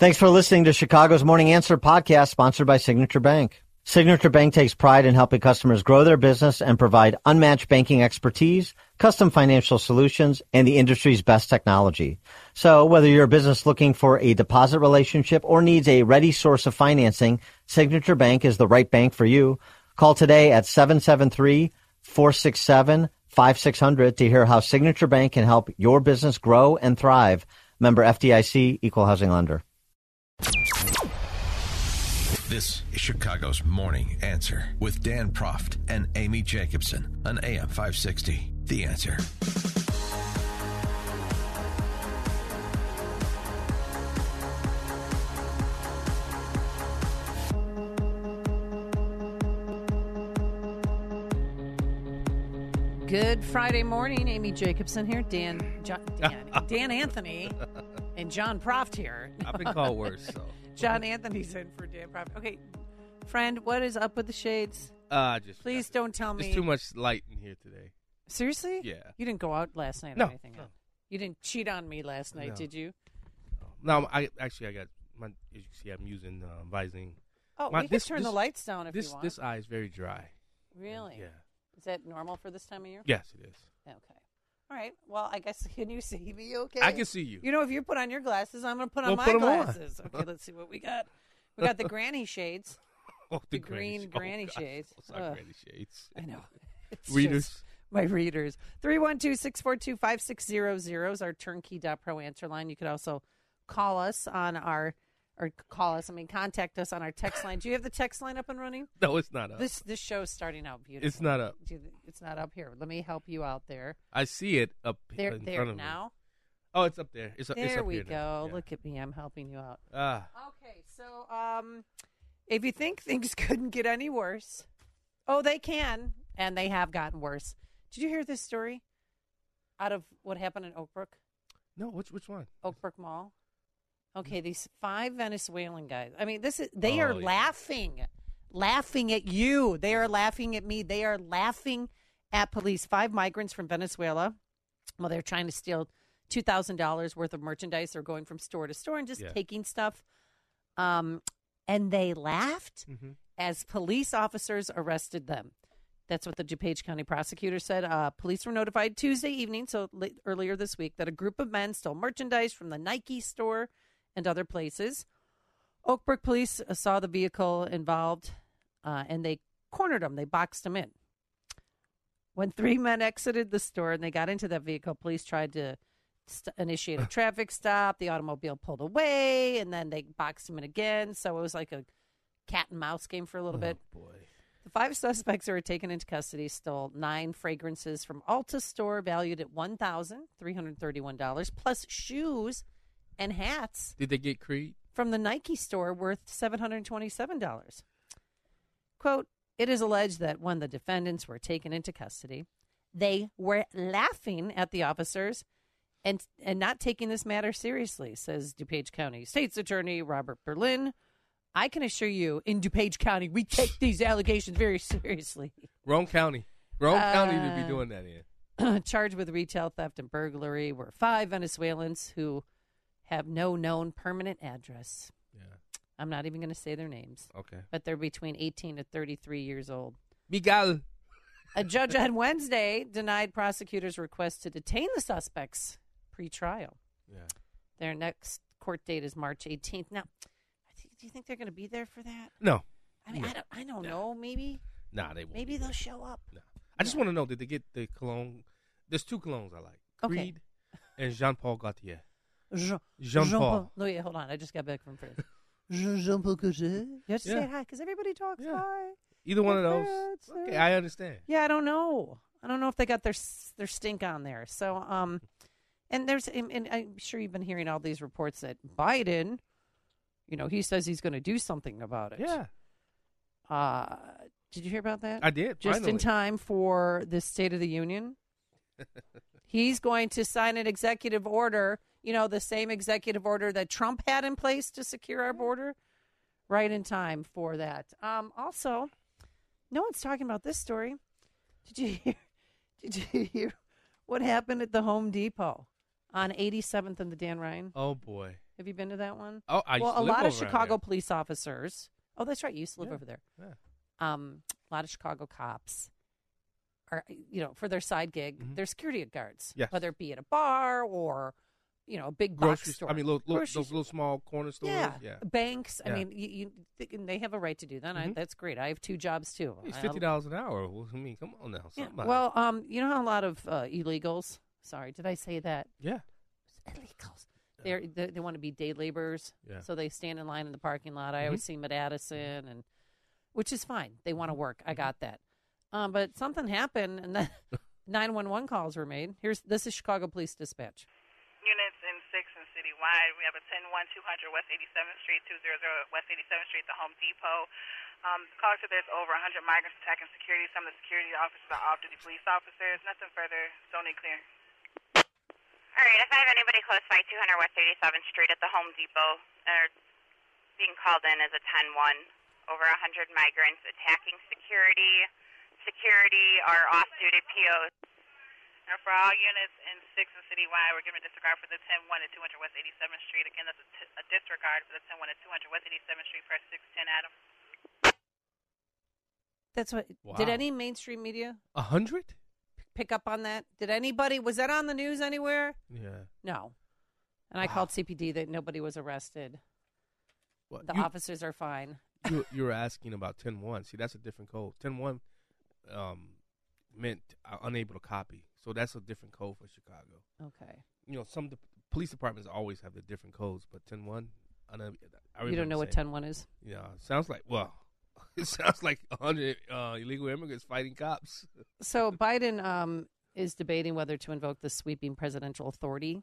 Thanks for listening to Chicago's Morning Answer podcast, sponsored by Signature Bank. Signature Bank takes pride in helping customers grow their business and provide unmatched banking expertise, custom financial solutions, and the industry's best technology. So whether you're a business looking for a deposit relationship or needs a ready source of financing, Signature Bank is the right bank for you. Call today at 773-467-5600 to hear how Signature Bank can help your business grow and thrive. Member FDIC, Equal Housing Lender. This is Chicago's Morning Answer with Dan Proft and Amy Jacobson on AM 560. The Answer. Good Friday morning. Amy Jacobson here. Dan Anthony and John Proft here. I've been called worse, so. John Anthony's in for Dan Proft. Okay, friend, what is up with the shades? Please don't tell me. There's too much light in here today. Seriously? Yeah. You didn't go out last night or anything? No. You didn't cheat on me last night, did you? No, I got my. As you can see, I'm using Visine. Oh, we can turn the lights down if you want. This eye is very dry. Really? Yeah. Is that normal for this time of year? Yes, it is. Okay. All right. Well, I guess, can you see me okay? I can see you. You know, if you put on your glasses, I'm going to put on my glasses. Okay, let's see what we got. We got the granny shades. Oh, the green granny shades. Granny shades. I know. It's readers. My readers. 312-642-5600 is our turnkey.pro answer line. You could also call us on contact us on our text line. Do you have the text line up and running? No, it's not up. This show's starting out beautiful. It's not up. It's not up here. Let me help you out there. I see it up there in front of now. Me. Oh, it's up there. It's there up we here go. Yeah. Look at me. I'm helping you out. Okay, so if you think things couldn't get any worse, they can, and they have gotten worse. Did you hear this story out of what happened in Oakbrook? No, which one? Oakbrook Mall. Okay, these 5 Venezuelan guys. I mean, they are laughing at you. They are laughing at me. They are laughing at police. 5 migrants from Venezuela. Well, they're trying to steal $2,000 worth of merchandise. They're going from store to store and just taking stuff. And they laughed as police officers arrested them. That's what the DuPage County prosecutor said. Police were notified Tuesday evening, so earlier this week, that a group of men stole merchandise from the Nike store and other places. Oakbrook police saw the vehicle involved, and they cornered them. They boxed them in. When 3 men exited the store and they got into that vehicle, police tried to initiate a traffic stop. The automobile pulled away, and then they boxed them in again. So it was like a cat and mouse game for a little bit. Boy. The 5 suspects who were taken into custody stole 9 fragrances from Ulta store valued at $1,331, plus shoes and hats. Did they get Creed? From the Nike store worth $727. Quote, it is alleged that when the defendants were taken into custody, they were laughing at the officers and not taking this matter seriously, says DuPage County State's Attorney Robert Berlin. I can assure you, in DuPage County, we take these allegations very seriously. Wrong county. Wrong county to be doing that in. Charged with retail theft and burglary were 5 Venezuelans who have no known permanent address. Yeah. I'm not even going to say their names. Okay. But they're between 18 to 33 years old. Miguel. A judge on Wednesday denied prosecutors' request to detain the suspects pre-trial. Yeah. Their next court date is March 18th. Now, do you think they're going to be there for that? No. I mean, I don't know. Maybe. Nah, they won't. Maybe they'll show up. No. I just want to know, did they get the cologne? There's 2 colognes I like. Creed and Jean-Paul Gaultier. Jean-Paul. No, yeah, hold on. I just got back from France. Jean-Paul Gaultier. You have to say hi because everybody talks hi. Either one of those. Okay, I understand. Yeah, I don't know. I don't know if they got their stink on there. So, and I'm sure you've been hearing all these reports that Biden, he says he's going to do something about it. Yeah. Did you hear about that? I did. Just finally. in time for the State of the Union. He's going to sign an executive order, the same executive order that Trump had in place to secure our border, right in time for that. Also, no one's talking about this story. Did you hear what happened at the Home Depot on 87th and the Dan Ryan? Oh, boy. Have you been to that one? Oh, I used to a live lot of over around Chicago there. police officers. Oh, that's right. You used to live over there. Yeah. A lot of Chicago cops are, for their side gig, they're security guards. Yes. Whether it be at a bar or, a big Grocery box store. I mean, those little small corner stores. Yeah. Banks. Yeah. I mean, they have a right to do that. That's great. I have 2 jobs too. It's $50 an hour. Well, I mean, come on now. Yeah. Somebody. Well, you know how a lot of illegals. Sorry, did I say that? Yeah. Illegals. They want to be day laborers, Yeah. so they stand in line in the parking lot. I always see them at Addison, and which is fine. They want to work. I got that. But something happened, and then 911 calls were made. This is Chicago Police Dispatch. Units in 6 and citywide. We have a 10-1-200 West 87th Street, 200 West 87th Street, the Home Depot. Caller said there's over 100 migrants attacking security. Some of the security officers are off-duty police officers. Nothing further. Zone clear. All right, if I have anybody close by 200 West 87th Street at the Home Depot, being called in as a 10-1, over 100 migrants attacking security. Security are off-duty POs. And for all units in 6 and citywide, we're giving a disregard for the 10-1 at 200 West 87th Street. Again, that's a disregard for the 10-1 at 200 West 87th Street, press 610, Adam. That's what. Wow. Did any mainstream media 100? pick up on that? Did anybody? Was that on the news anywhere? Yeah. No. And I called CPD that nobody was arrested. What, The officers are fine. you were asking about 10-1. See, that's a different code. 10-1 meant unable to copy. So that's a different code for Chicago. Okay. Some police departments always have the different codes, but 10-1, You don't know what 10-1 is? Yeah, sounds like, it sounds like 100 illegal immigrants fighting cops. So Biden is debating whether to invoke the sweeping presidential authority.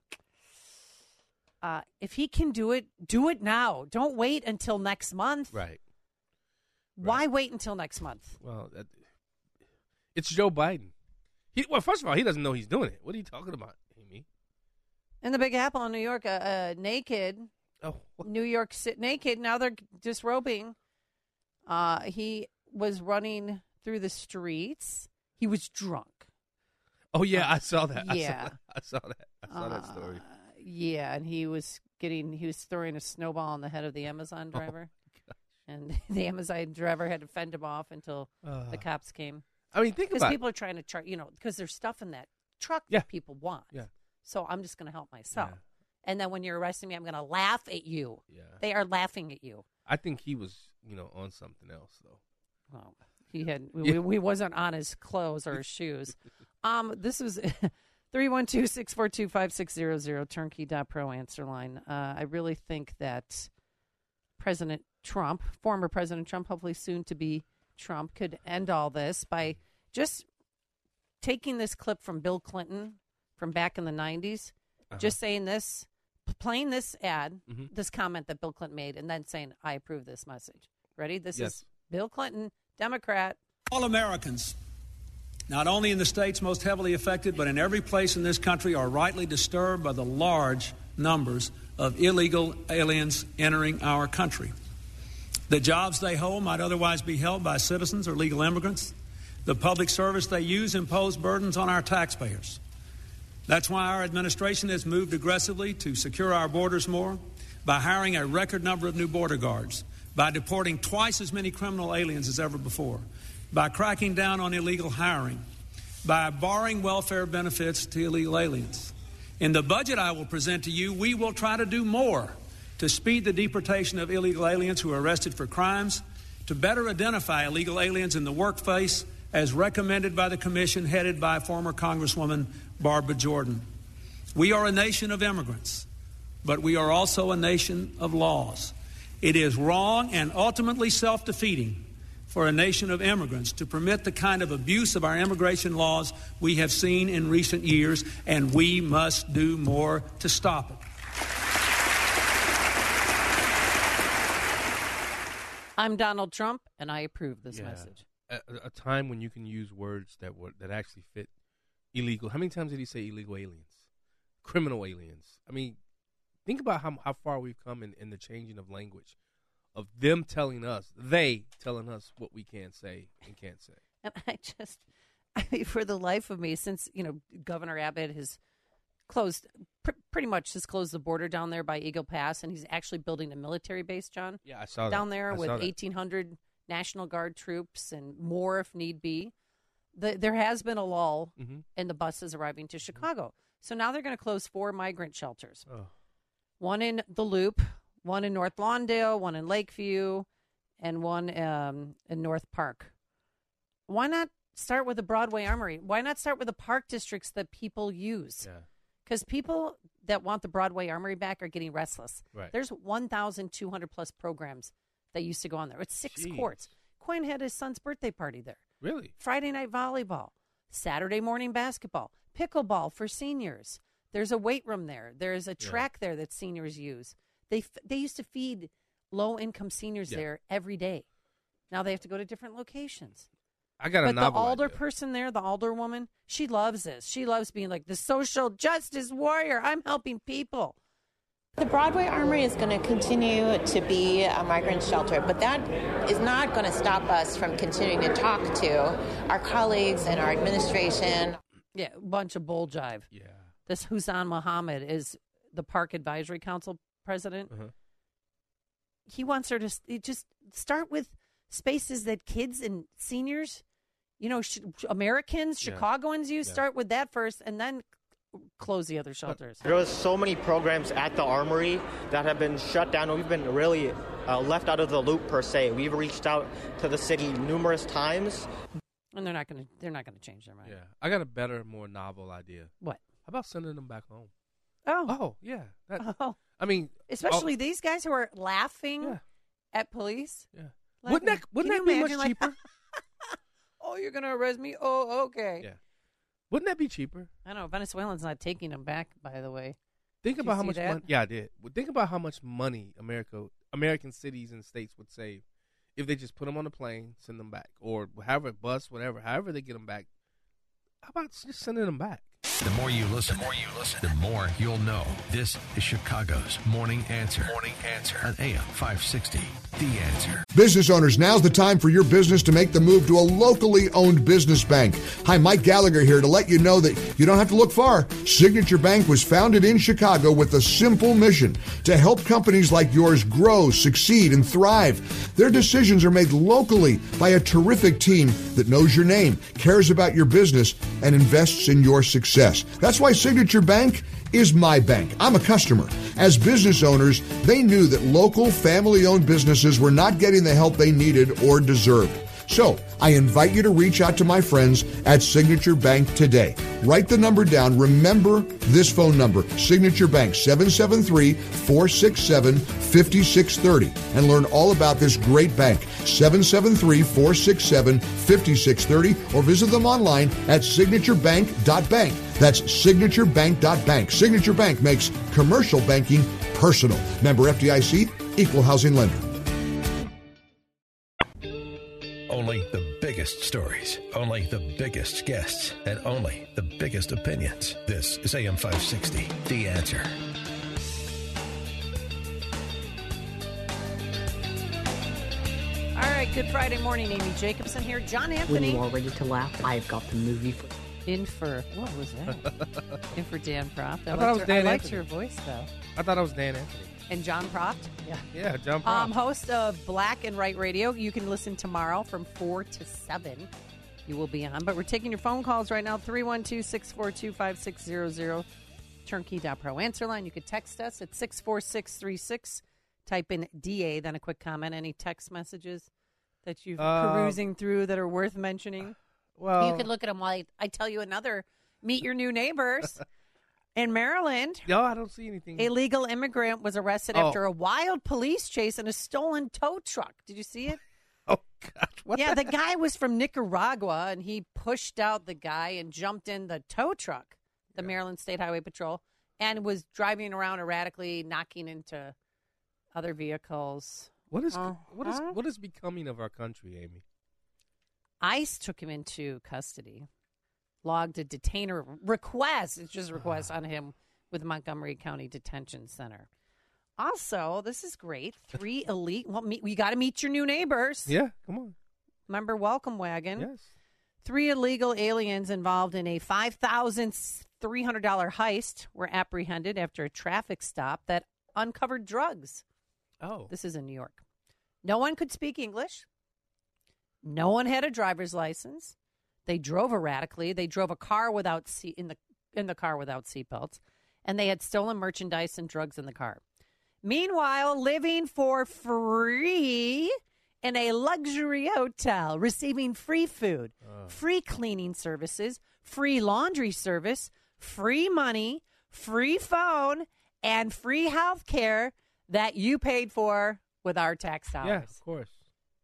If he can do it now. Don't wait until next month. Right. Why wait until next month? Well, it's Joe Biden. First of all, he doesn't know he's doing it. What are you talking about, Amy? In the Big Apple in New York, naked. Oh, New York City, naked. Now they're disrobing. He was running through the streets. He was drunk. Oh yeah, I saw that. Yeah, I saw that story. Yeah, and he was throwing a snowball on the head of the Amazon driver, and the Amazon driver had to fend him off until the cops came. I mean, think about it. Because people are trying to because there's stuff in that truck that people want. Yeah. So I'm just going to help myself. Yeah. And then when you're arresting me, I'm going to laugh at you. Yeah. They are laughing at you. I think he was, on something else though. Well, he had we wasn't on his clothes or his shoes. This was 312-642-5600 turnkey.pro answer line. I really think that President Trump, former President Trump, hopefully soon to be Trump, could end all this by just taking this clip from Bill Clinton from back in the 90s, just saying this, playing this ad, this comment that Bill Clinton made, and then saying, I approve this message. Ready? This is Bill Clinton, Democrat. All Americans, not only in the states most heavily affected, but in every place in this country, are rightly disturbed by the large numbers of illegal aliens entering our country. The jobs they hold might otherwise be held by citizens or legal immigrants. The public service they use impose burdens on our taxpayers. That's why our administration has moved aggressively to secure our borders more, by hiring a record number of new border guards, by deporting twice as many criminal aliens as ever before, by cracking down on illegal hiring, by barring welfare benefits to illegal aliens. In the budget I will present to you, we will try to do more to speed the deportation of illegal aliens who are arrested for crimes, to better identify illegal aliens in the workplace as recommended by the commission headed by former Congresswoman Barbara Jordan. We are a nation of immigrants, but we are also a nation of laws. It is wrong and ultimately self-defeating for a nation of immigrants to permit the kind of abuse of our immigration laws we have seen in recent years, and we must do more to stop it. I'm Donald Trump, and I approve this message. A time when you can use words that actually fit illegal. How many times did he say illegal aliens? Criminal aliens. I mean, think about how far we've come in the changing of language, of them telling us, what we can say and can't say. And for the life of me, since, Governor Abbott has closed pretty much has closed the border down there by Eagle Pass, and he's actually building a military base, John. Yeah, I saw that. Down there with 1,800 National Guard troops and more if need be. There has been a lull in the buses arriving to Chicago. So now they're going to close 4 migrant shelters. Oh. One in the Loop, one in North Lawndale, one in Lakeview, and one in North Park. Why not start with the Broadway Armory? Why not start with the park districts that people use? Because people that want the Broadway Armory back are getting restless. Right. There's 1,200 plus programs that used to go on there. It's 6 courts. Quinn had his son's birthday party there. Really? Friday night volleyball, Saturday morning basketball, pickleball for seniors. There's a weight room there. There's a track there that seniors use. They used to feed low-income seniors there every day. Now they have to go to different locations. I got a novel the alder idea. person there, the alder woman, she loves this. She loves being like the social justice warrior. I'm helping people. The Broadway Armory is going to continue to be a migrant shelter, but that is not going to stop us from continuing to talk to our colleagues and our administration. Yeah, a bunch of bull jive. Yeah. This Hussein Mohammed is the Park Advisory Council president. He wants her to just start with spaces that kids and seniors, Americans, Chicagoans use. Start with that first and then close the other shelters. There was so many programs at the Armory that have been shut down. We've been really left out of the loop per se. We've reached out to the city numerous times, and they're not going to change their mind. Yeah, I got a better, more novel idea. What? How about sending them back home? Oh, yeah. I mean, especially these guys who are laughing at police. Yeah. Laughing. Wouldn't that be much cheaper? Oh, you're going to arrest me? Oh, okay. Yeah. Wouldn't that be cheaper? I know. Venezuelans not taking them back, by the way. Think about how much money. Yeah, I did. Think about how much money American cities and states would save if they just put them on a plane, send them back, or however, bus, whatever, however they get them back. How about just sending them back? The more you listen, the more you'll know. This is Chicago's Morning Answer. On AM 560. The Answer. Business owners, now's the time for your business to make the move to a locally owned business bank. Hi, Mike Gallagher here to let you know that you don't have to look far. Signature Bank was founded in Chicago with a simple mission to help companies like yours grow, succeed, and thrive. Their decisions are made locally by a terrific team that knows your name, cares about your business, and invests in your success. That's why Signature Bank is my bank. I'm a customer. As business owners, they knew that local family-owned businesses were not getting the help they needed or deserved. So I invite you to reach out to my friends at Signature Bank today. Write the number down. Remember this phone number, Signature Bank, 773-467-5630, and learn all about this great bank, 773-467-5630, or visit them online at signaturebank.bank. That's signaturebank.bank. Signature Bank makes commercial banking personal. Member FDIC, equal housing lender. Only the biggest stories, only the biggest guests, and only the biggest opinions. This is AM 560, The Answer. All right, good Friday morning. Amy Jacobson here. John Anthony. When you are ready to laugh, I've got the movie for what was that? In for Dan Proft. I liked her voice, though. I thought I was Dan Anthony. And John Proft? Yeah, John Proft. Host of Black and Right Radio. You can listen tomorrow from 4 to 7. You will be on. But we're taking your phone calls right now, 312-642-5600, turnkey.pro answer line. You could text us at 64636. Type in DA, then a quick comment. Any text messages that you've perusing through that are worth mentioning? Well, you can look at them while I tell you another. Meet your new neighbors. In Maryland, no, I don't see anything. A legal immigrant was arrested after a wild police chase in a stolen tow truck. Did you see it? Oh, gosh. The guy was from Nicaragua, and he pushed out the guy and jumped in the tow truck, the Maryland State Highway Patrol, and was driving around erratically, knocking into other vehicles. What is becoming of our country, Amy? ICE took him into custody. Logged a detainer request. It's just a request on him with Montgomery County Detention Center. Also, this is great. 3 elite. Well, we got to meet your new neighbors. Yeah, come on. Remember Welcome Wagon? Yes. 3 illegal aliens involved in a 5,000 $300 heist were apprehended after a traffic stop that uncovered drugs. Oh. This is in New York. No one could speak English. No one had a driver's license. They drove erratically. They drove a car without in the car without seatbelts, and they had stolen merchandise and drugs in the car. Meanwhile, living for free in a luxury hotel, receiving free food, free cleaning services, free laundry service, free money, free phone, and free health care that you paid for with our tax dollars. Yeah, of course.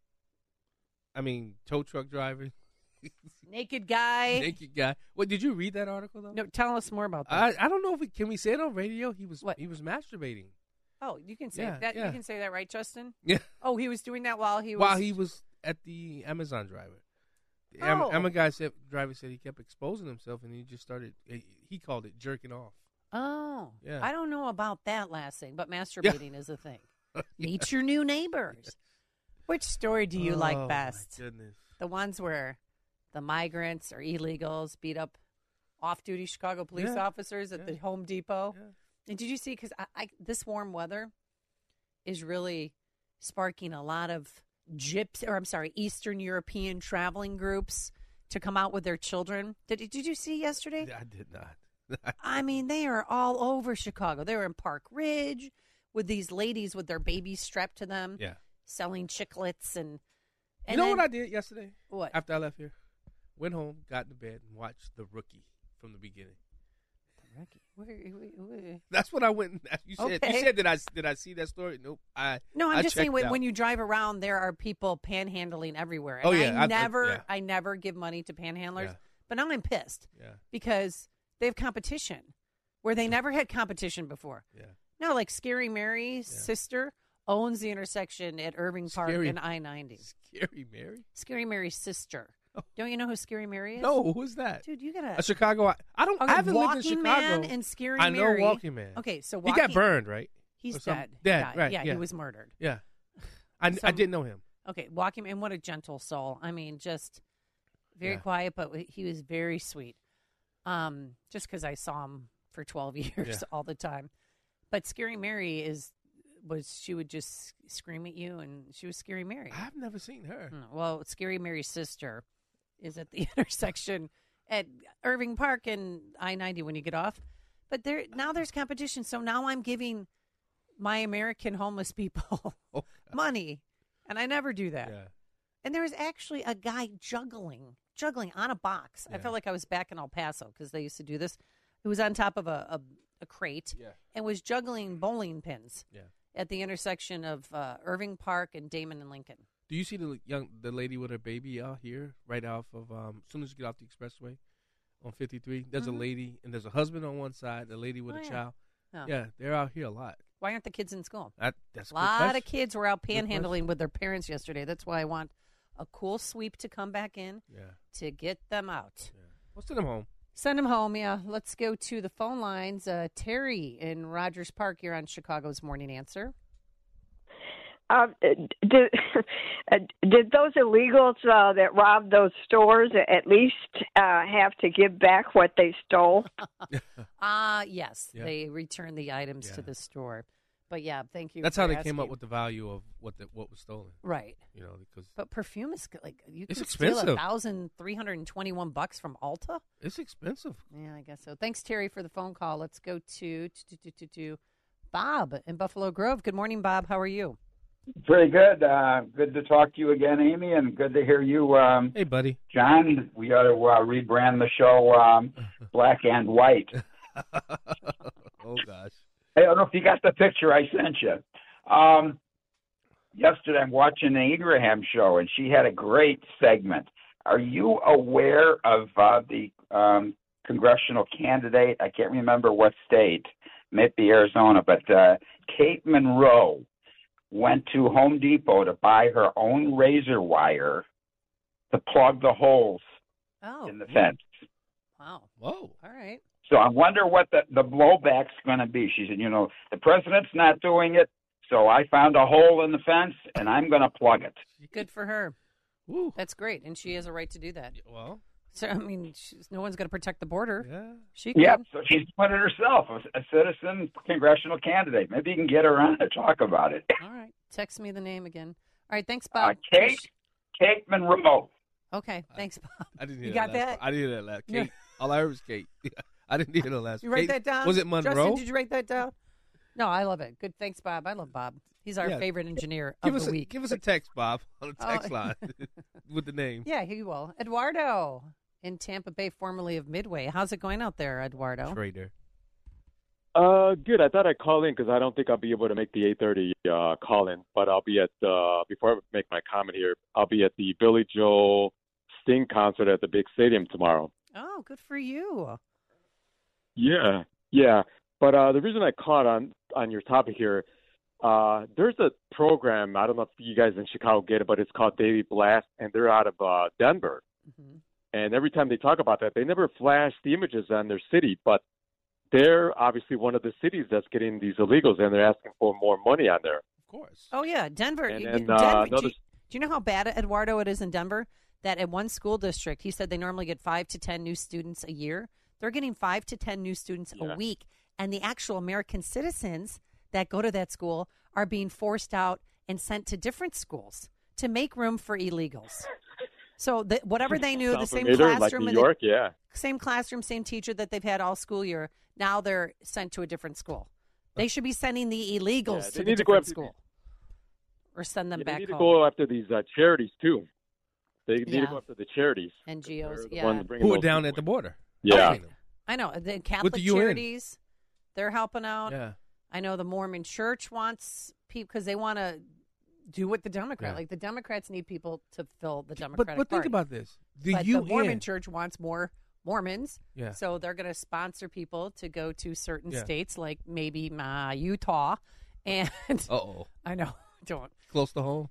I mean, tow truck drivers. Naked guy. Naked guy. What, did you read that article, though? No, tell us more about that. I don't know if can we say it on radio? He was masturbating. Oh, you can say that. Yeah. You can say that, right, Justin? Yeah. Oh, he was doing that while he was at the Amazon driver. The Amazon driver said he kept exposing himself, and he just started. He called it jerking off. Oh, yeah. I don't know about that last thing, but masturbating is a thing. Meet your new neighbors. Which story do you like best? My goodness. The ones where the migrants or illegals beat up off-duty Chicago police officers at the Home Depot. Yeah. And did you see? Because this warm weather is really sparking a lot of Eastern European traveling groups to come out with their children. Did you see yesterday? I did not. I mean, they are all over Chicago. They were in Park Ridge with these ladies with their babies strapped to them, selling chiclets and you know what I did yesterday? What? After I left here, went home, got into bed, and watched The Rookie from the beginning. The Rookie. That's what I went. You said. Okay. You said did I see that story? Nope. I'm just saying when you drive around, there are people panhandling everywhere. And I never give money to panhandlers, but now I'm pissed because they have competition where they never had competition before. Yeah. No, like Scary Mary's sister owns the intersection at Irving Park and I-90. Scary Mary? Scary Mary's sister. Oh. Don't you know who Scary Mary is? No, who's that? Dude, you gotta... A Chicago... I haven't lived in Chicago. Walking Man and Scary Mary. I know Walking Man. Okay, so he got burned, right? He's dead. Dead, right. Yeah, he was murdered. Yeah. I didn't know him. Okay, Walking Man, what a gentle soul. I mean, just very quiet, but he was very sweet. Just because I saw him for 12 years all the time. But Scary Mary she would just scream at you, and she was Scary Mary. I've never seen her. Well, Scary Mary's sister is at the intersection at Irving Park and I-90 when you get off. But now there's competition, so now I'm giving my American homeless people money, and I never do that. Yeah. And there was actually a guy juggling on a box. I felt like I was back in El Paso because they used to do this. He was on top of a crate and was juggling bowling pins at the intersection of Irving Park and Damon and Lincoln. Do you see the lady with her baby out here right off of as soon as you get off the expressway on 53? There's a lady and there's a husband on one side, the lady with a child. Oh. Yeah, they're out here a lot. Why aren't the kids in school? That's a lot of kids were out panhandling with their parents yesterday. That's why I want a cool sweep to come back in to get them out. Yeah. We'll send them home. Send them home, yeah. Let's go to the phone lines. Terry in Rogers Park, you're on Chicago's Morning Answer. Did those illegals that robbed those stores at least have to give back what they stole? Yes. Yeah. They returned the items to the store. But yeah, thank you. That's how they came up with the value of what was stolen. Right. You know, because but perfume is like it's expensive. Steal $1,321 from Ulta. It's expensive. Yeah, I guess so. Thanks, Terry, for the phone call. Let's go to Bob in Buffalo Grove. Good morning, Bob. How are you? Very good. Good to talk to you again, Amy, and good to hear you. Hey, buddy. John, we ought to rebrand the show Black and White. Oh, gosh. I don't know if you got the picture I sent you. Yesterday, I'm watching the Ingraham show, and she had a great segment. Are you aware of the congressional candidate? I can't remember what state. Maybe Arizona, but Kate Monroe went to Home Depot to buy her own razor wire to plug the holes in the fence. Wow. Whoa. All right. So I wonder what the blowback's going to be. She said, the president's not doing it, so I found a hole in the fence, and I'm going to plug it. Good for her. Woo. That's great, and she has a right to do that. Well, So, I mean, no one's going to protect the border. Yeah. She could. Yep, so she's doing it herself, a citizen congressional candidate. Maybe you can get her on to talk about it. All right. Text me the name again. All right. Thanks, Bob. Kate Monroe. Okay. Thanks, Bob. I didn't hear You that got last that? part. I didn't hear that last. Kate. All I heard was Kate. I didn't hear the last. You write Kate, that down? Was it Monroe? Justin, did you write that down? No, I love it. Good. Thanks, Bob. I love Bob. He's our favorite engineer of the week. Give us a text, Bob, on the text line with the name. Yeah, he will. Eduardo in Tampa Bay, formerly of Midway. How's it going out there, Eduardo? Trader. Good. I thought I'd call in because I don't think I'll be able to make the 8:30 call in, but I'll be at before I make my comment here. I'll be at the Billy Joel Sting concert at the big stadium tomorrow. Oh, good for you. Yeah. But the reason I caught on your topic here, there's a program. I don't know if you guys in Chicago get it, but it's called Daily Blast, and they're out of Denver. Mm-hmm. And every time they talk about that, they never flash the images on their city, but they're obviously one of the cities that's getting these illegals, and they're asking for more money on there. Of course. Oh, yeah, Denver. And then, Denver do you know how bad, Eduardo, it is in Denver? That at one school district, he said they normally get 5 to 10 new students a year. They're getting 5 to 10 new students a week. And the actual American citizens that go to that school are being forced out and sent to different schools to make room for illegals. So whatever they knew, the same classroom, like New York, same classroom, same teacher that they've had all school year, now they're sent to a different school. They should be sending the illegals to the different school. Or send them back home. They need to go after these charities, too. They need to go after the charities. NGOs, Who are down at the border. Yeah. I know. The Catholic charities, they're helping out. Yeah. I know the Mormon Church wants people because they want to do what the Democrat. Like the Democrats need people to fill the Democratic But think Party. about this. The Mormon Church wants more Mormons. Yeah. So they're going to sponsor people to go to certain states like maybe Utah. And I know. Don't. Close to home.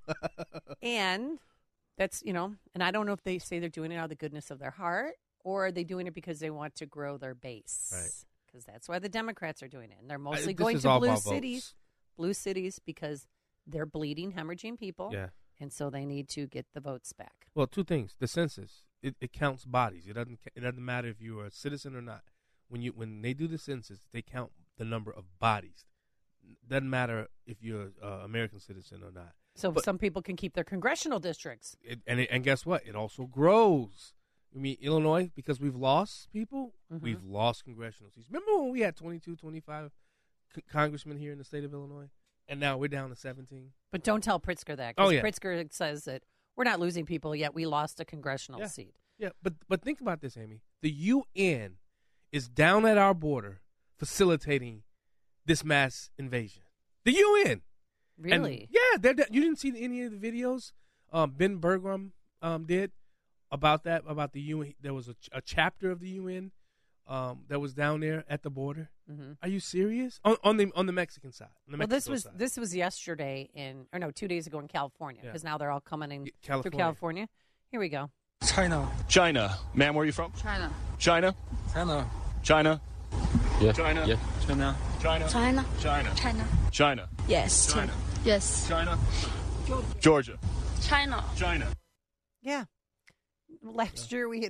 And that's, and I don't know if they say they're doing it out of the goodness of their heart or are they doing it because they want to grow their base. Right. Because that's why the Democrats are doing it. And they're mostly going to blue cities because they're bleeding, hemorrhaging people. Yeah. And so they need to get the votes back. Well, two things. The census, it counts bodies. It doesn't matter if you're a citizen or not. When they do the census, they count the number of bodies. Doesn't matter if you're an American citizen or not. So some people can keep their congressional districts. And guess what? It also grows. I mean, Illinois, because we've lost people, we've lost congressional seats. Remember when we had 22, 25 congressmen here in the state of Illinois? And now we're down to 17. But don't tell Pritzker that. Because Pritzker says that we're not losing people yet. We lost a congressional seat. Yeah, but think about this, Amy. The UN is down at our border facilitating this mass invasion. The UN. Really? And, you didn't see any of the videos Ben Bergrum did about that, about the UN. There was a chapter of the UN that was down there at the border. Mm-hmm. Are you serious? On the Mexican side. This was yesterday 2 days ago in California because now they're all coming in through California. Here we go. China. Ma'am, where are you from? China. China. Yeah. China. Yes. China. Yes. China. Georgia. China. Yeah. Last year we had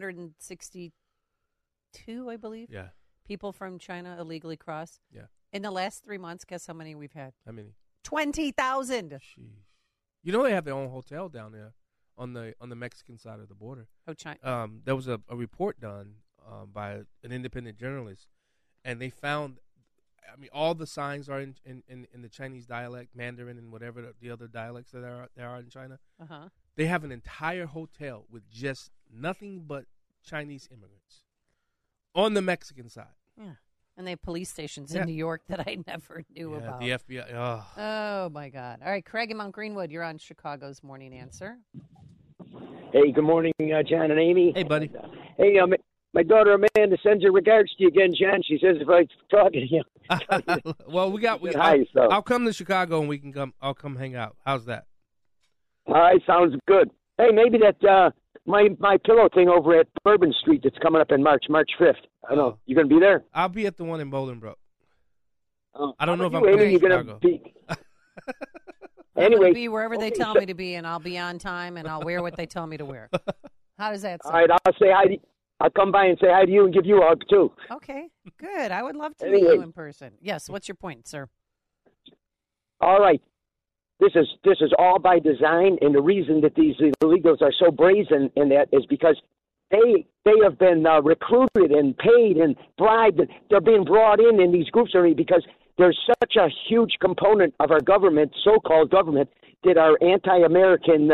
462, I believe. Yeah. People from China illegally cross. Yeah. In the last 3 months, guess how many we've had? How many? 20,000. You know they have their own hotel down there on the Mexican side of the border. Oh, China. There was a report done by an independent journalist, and they found, all the signs are in the Chinese dialect, Mandarin, and whatever the other dialects that there are in China. Uh-huh. They have an entire hotel with just nothing but Chinese immigrants on the Mexican side. Yeah. And they have police stations in New York that I never knew about. The FBI. Oh, my God. All right, Craig in Mount Greenwood, you're on Chicago's Morning Answer. Hey, good morning, John and Amy. Hey, buddy. Hey, my daughter Amanda sends her regards to you again, John. She says if I talk to you. Well, I'll come to Chicago and we can come. I'll come hang out. How's that? All right, sounds good. Hey, maybe that my pillow thing over at Bourbon Street that's coming up in March 5th. I don't know. You going to be there? I'll be at the one in Bolingbrook. I don't know if I'm coming to Chicago. I'm going to be wherever they tell me to be, and I'll be on time, and I'll wear what they tell me to wear. How does that sound? All right, I'll say hi. I'll come by and say hi to you and give you a hug, too. Okay, good. I would love to meet you in person. Yes, what's your point, sir? All right. This is all by design, and the reason that these illegals are so brazen in that is because they have been recruited and paid and bribed. And they're being brought in these groups already because there's such a huge component of our government, so-called government, that are anti-American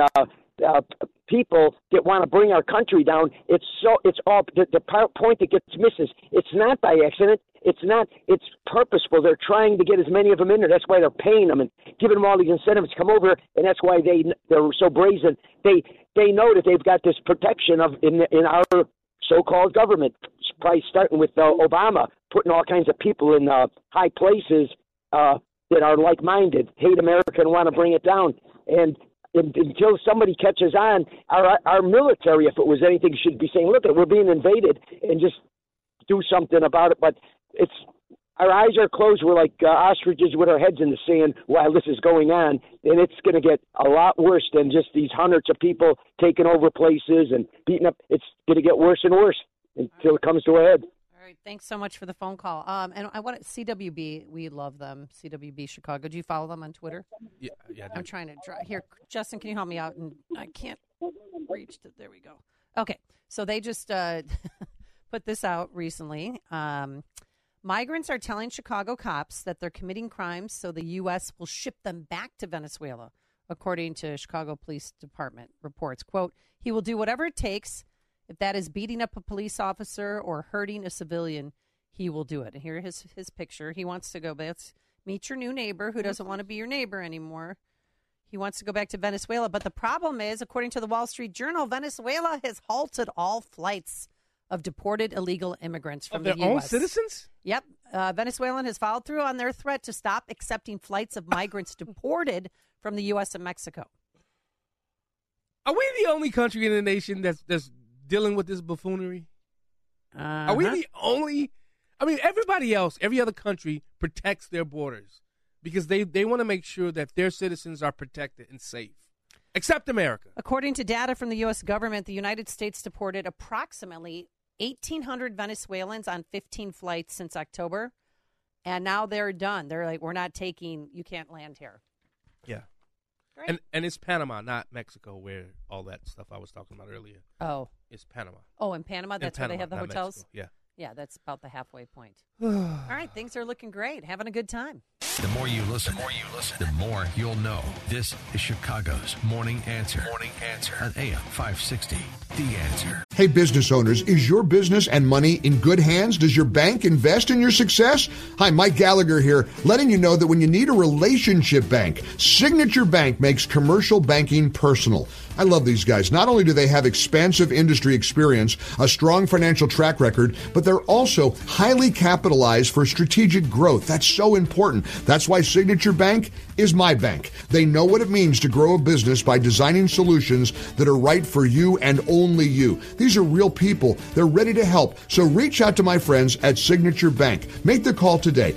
people that want to bring our country down. It's all the point that gets missed is it's not by accident. It's purposeful. They're trying to get as many of them in there. That's why they're paying them and giving them all these incentives to come over, and that's why they're so brazen. They know that they've got this protection in our so-called government. Probably starting with Obama putting all kinds of people in high places that are like-minded, hate America, and want to bring it down. And until somebody catches on, our military, if it was anything, should be saying, look, we're being invaded, and just do something about it. But our eyes are closed. We're like ostriches with our heads in the sand while this is going on, and it's going to get a lot worse than just these hundreds of people taking over places and beating up. It's going to get worse and worse until it comes to a head. All right, thanks so much for the phone call. And I want CWB. We love them. CWB Chicago. Do you follow them on Twitter? Yeah. I'm trying to here. Justin, can you help me out? And I can't reach it. There we go. Okay, so they just put this out recently. Migrants are telling Chicago cops that they're committing crimes, so the U.S. will ship them back to Venezuela, according to Chicago Police Department reports. Quote, he will do whatever it takes. If that is beating up a police officer or hurting a civilian, he will do it. And here his picture. He wants to go back, meet your new neighbor who doesn't want to be your neighbor anymore. He wants to go back to Venezuela. But the problem is, according to the Wall Street Journal, Venezuela has halted all flights of deported illegal immigrants from the U.S. Of their own citizens? Yep. Venezuelan has followed through on their threat to stop accepting flights of migrants deported from the U.S. and Mexico. Are we the only country in the nation that's dealing with this buffoonery? Are we the only? I mean, everybody else, every other country protects their borders because they want to make sure that their citizens are protected and safe, except America. According to data from the U.S. government, the United States deported approximately 1,800 Venezuelans on 15 flights since October, and now they're done. They're like, we're not taking, you can't land here. Yeah. Great. And it's Panama, not Mexico, where all that stuff I was talking about earlier. Oh. It's Panama. Oh, in Panama? That's where they have the hotels? Mexico. Yeah. Yeah, that's about the halfway point. All right, things are looking great. Having a good time. The more you listen, the more you'll know. This is Chicago's Morning Answer. On AM 560. The Answer. Hey, business owners, is your business and money in good hands? Does your bank invest in your success? Hi, Mike Gallagher here, letting you know that when you need a relationship bank, Signature Bank makes commercial banking personal. I love these guys. Not only do they have expansive industry experience, a strong financial track record, but they're also highly capitalized for strategic growth. That's so important. That's why Signature Bank is my bank. They know what it means to grow a business by designing solutions that are right for you and only you. These are real people. They're ready to help. So reach out to my friends at Signature Bank. Make the call today,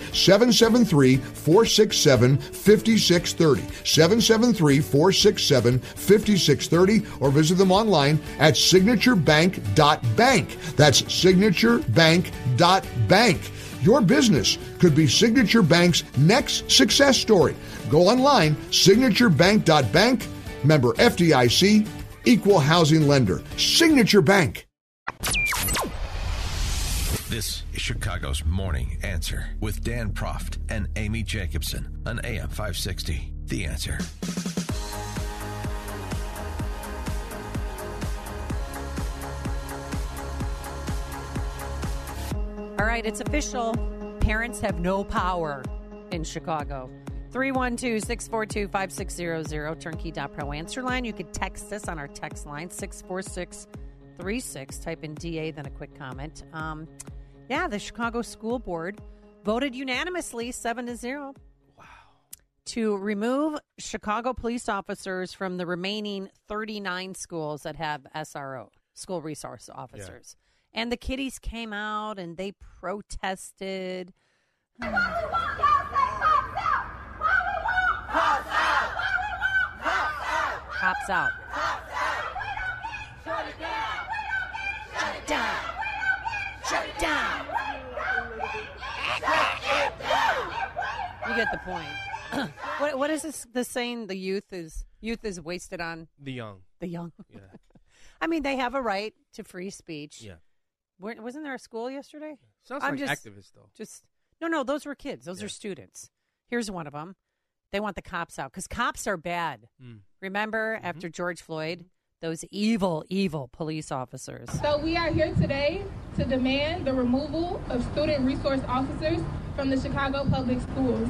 773-467-5630, 773-467-5630, or visit them online at signaturebank.bank. That's signaturebank.bank. Your business could be Signature Bank's next success story. Go online, signaturebank.bank, member FDIC, equal housing lender. Signature Bank. This is Chicago's Morning Answer with Dan Proft and Amy Jacobson on AM 560. The Answer. All right, it's official. Parents have no power in Chicago. 312-642-5600, turnkey.pro answer line. You could text us on our text line, 64636. Type in DA, then a quick comment. The Chicago School Board voted unanimously, 7-0. Wow. To remove Chicago police officers from the remaining 39 schools that have SRO, school resource officers. Yeah. And the kiddies came out and they protested. Cops out. it down. Shut it down. You get the point. What is this saying? The youth is wasted on the young. The young. Yeah. I mean, they have a right to free speech. Yeah. Wasn't there a school yesterday? Sounds like activists, though. No, those were kids. Those are students. Here's one of them. They want the cops out because cops are bad. Remember, after George Floyd, those evil, evil police officers. So we are here today to demand the removal of student resource officers from the Chicago Public Schools.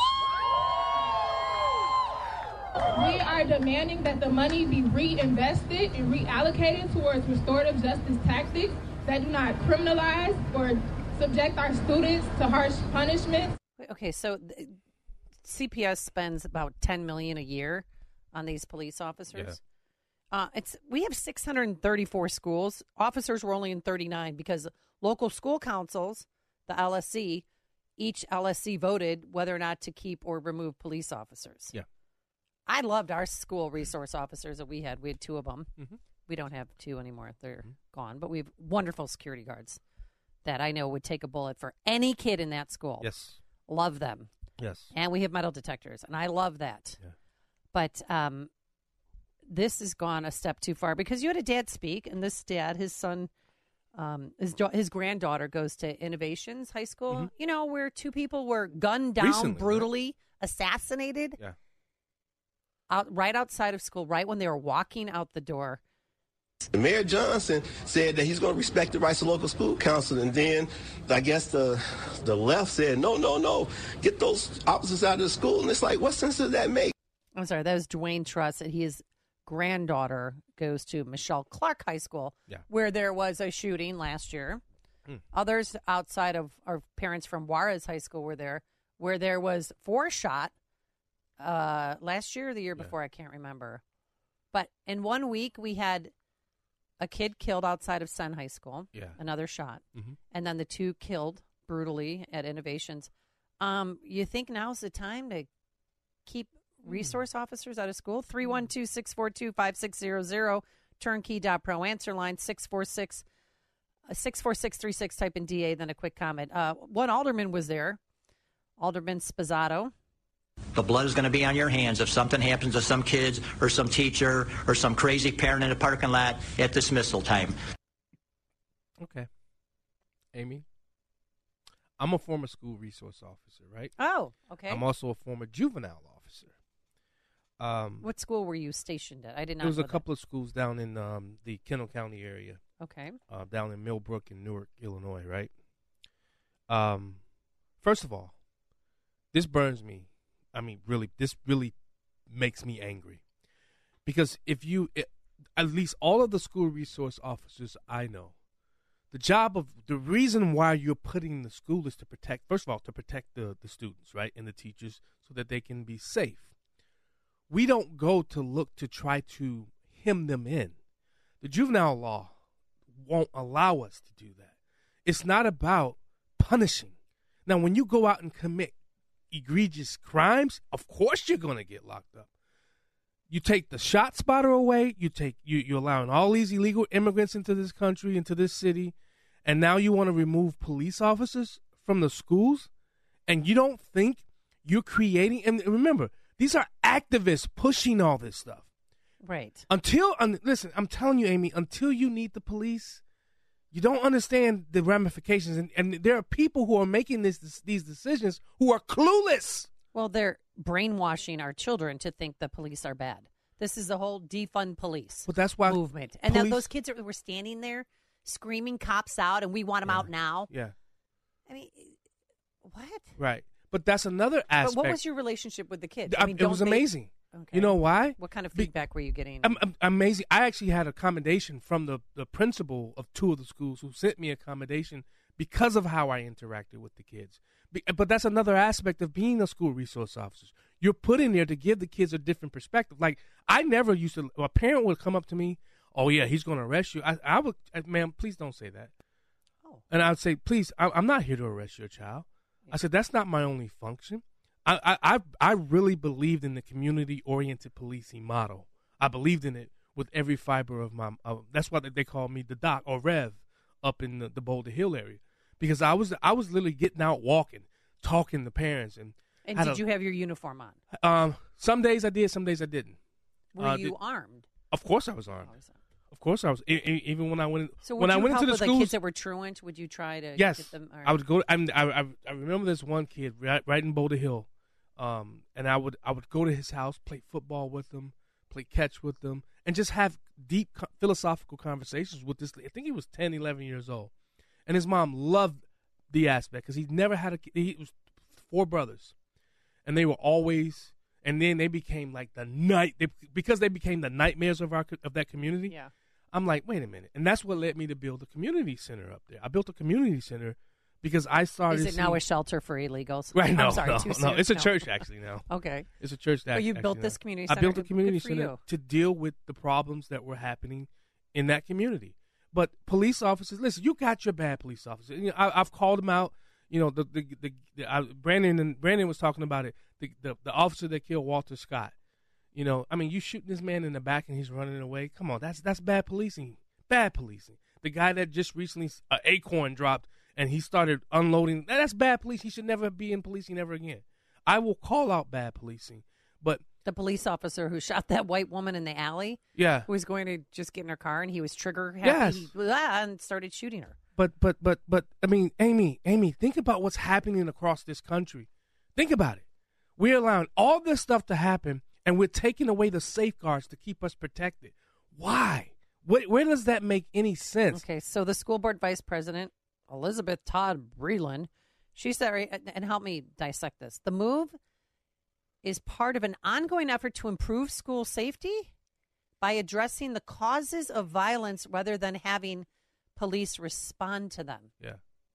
We are demanding that the money be reinvested and reallocated towards restorative justice tactics that do not criminalize or subject our students to harsh punishments. Okay, so CPS spends about $10 million a year on these police officers. Yeah. We have 634 schools. Officers were only in 39 because local school councils, the LSC, each LSC voted whether or not to keep or remove police officers. Yeah. I loved our school resource officers that we had. We had two of them. We don't have two anymore. They're gone. But we have wonderful security guards that I know would take a bullet for any kid in that school. Yes. Love them. Yes. And we have metal detectors, and I love that. Yeah. But this has gone a step too far because you had a dad speak, and this dad, his son, his granddaughter goes to Innovations High School, you know, where two people were gunned down, recently, brutally assassinated. Yeah. Right outside of school, right when they were walking out the door. Mayor Johnson said that he's going to respect the rights of local school council, and then I guess the left said, no, get those officers out of the school. And it's like, what sense does that make? I'm sorry, that was Dwayne Truss, and his granddaughter goes to Michelle Clark High School, where there was a shooting last year. Others outside of our parents from Juarez High School were there, where there was 4 shot last year or the year before, I can't remember. But in 1 week, we had a kid killed outside of Sen High School, another shot, and then the 2 killed brutally at Innovations. You think now's the time to keep resource officers out of school? 312-642-5600, turnkey.pro, answer line 646-36, type in DA, then a quick comment. One alderman was there, Alderman Spazzato. The blood is going to be on your hands if something happens to some kids or some teacher or some crazy parent in a parking lot at dismissal time. Okay. Amy, I'm a former school resource officer, right? Oh, okay. I'm also a former juvenile officer. What school were you stationed at? I did not There was know a couple of schools down in the Kendall County area. Okay. Down in Millbrook and Newark, Illinois, right? First of all, this burns me. I mean, really, this really makes me angry. Because at least all of the school resource officers I know, the reason why you're putting in the school is to protect, first of all, to protect the students, right, and the teachers so that they can be safe. We don't go to look to try to hem them in. The juvenile law won't allow us to do that. It's not about punishing. Now, when you go out and commit egregious crimes, of course you're going to get locked up. You take the shot spotter away, you're allowing all these illegal immigrants into this country, into this city, and now you want to remove police officers from the schools, and you don't think you're creating, and remember, these are activists pushing all this stuff. Right. Listen, I'm telling you, Amy, until you need the police, you don't understand the ramifications, and there are people who are making these decisions who are clueless. Well, they're brainwashing our children to think the police are bad. This is the whole defund police movement. And now those kids were standing there screaming cops out, and we want them out now. Yeah. I mean, what? Right. But that's another aspect. But what was your relationship with the kids? It was amazing. Okay. You know why? What kind of feedback were you getting? Amazing. I actually had a commendation from the principal of 2 of the schools who sent me a commendation because of how I interacted with the kids. But that's another aspect of being a school resource officer. You're put in there to give the kids a different perspective. Like, I never used to, a parent would come up to me, oh, yeah, he's going to arrest you. I would, ma'am, please don't say that. Oh. And I would say, please, I'm not here to arrest your child. I said, that's not my only function. I really believed in the community-oriented policing model. I believed in it with every fiber of my. That's why they call me the doc or Rev up in the Boulder Hill area, because I was literally getting out walking, talking to parents. And did you have your uniform on? Some days I did, some days I didn't. Were you armed? Of course I was armed. Of course I was. Even when I went So when I went into the schools, the kids that were truant, would you try to yes, get them? I would go. I remember this one kid right in Boulder Hill, and I would go to his house, play football with him, play catch with them, and just have deep philosophical conversations with this. I think he was 10, 11 years old, and his mom loved the aspect because he never had he was 4 brothers, and they were always. And then they became like because they became the nightmares of that community. Yeah. I'm like, wait a minute. And that's what led me to build a community center up there. I built a community center because I started. Is it now a shelter for illegals? Right. No, I'm sorry, no. It's a church actually now. Okay. It's a church. But you built this community center. I built a community Good for center you. to deal with the problems that were happening in that community. But police officers, listen, you got your bad police officers. You know, I've called them out. You know, Brandon was talking about it. The officer that killed Walter Scott. You know, I mean, you shooting this man in the back and he's running away. Come on, that's bad policing. Bad policing. The guy that just recently Acorn dropped and he started unloading. That's bad police. He should never be in policing ever again. I will call out bad policing, but the police officer who shot that white woman in the alley, yeah, who was going to just get in her car and he was trigger happy, yes, and started shooting her. But I mean, Amy, think about what's happening across this country. Think about it. We're allowing all this stuff to happen, and we're taking away the safeguards to keep us protected. Why? Where does that make any sense? Okay, so the school board vice president, Elizabeth Todd Breland, she said, and help me dissect this, the move is part of an ongoing effort to improve school safety by addressing the causes of violence rather than having police respond to them. Yeah.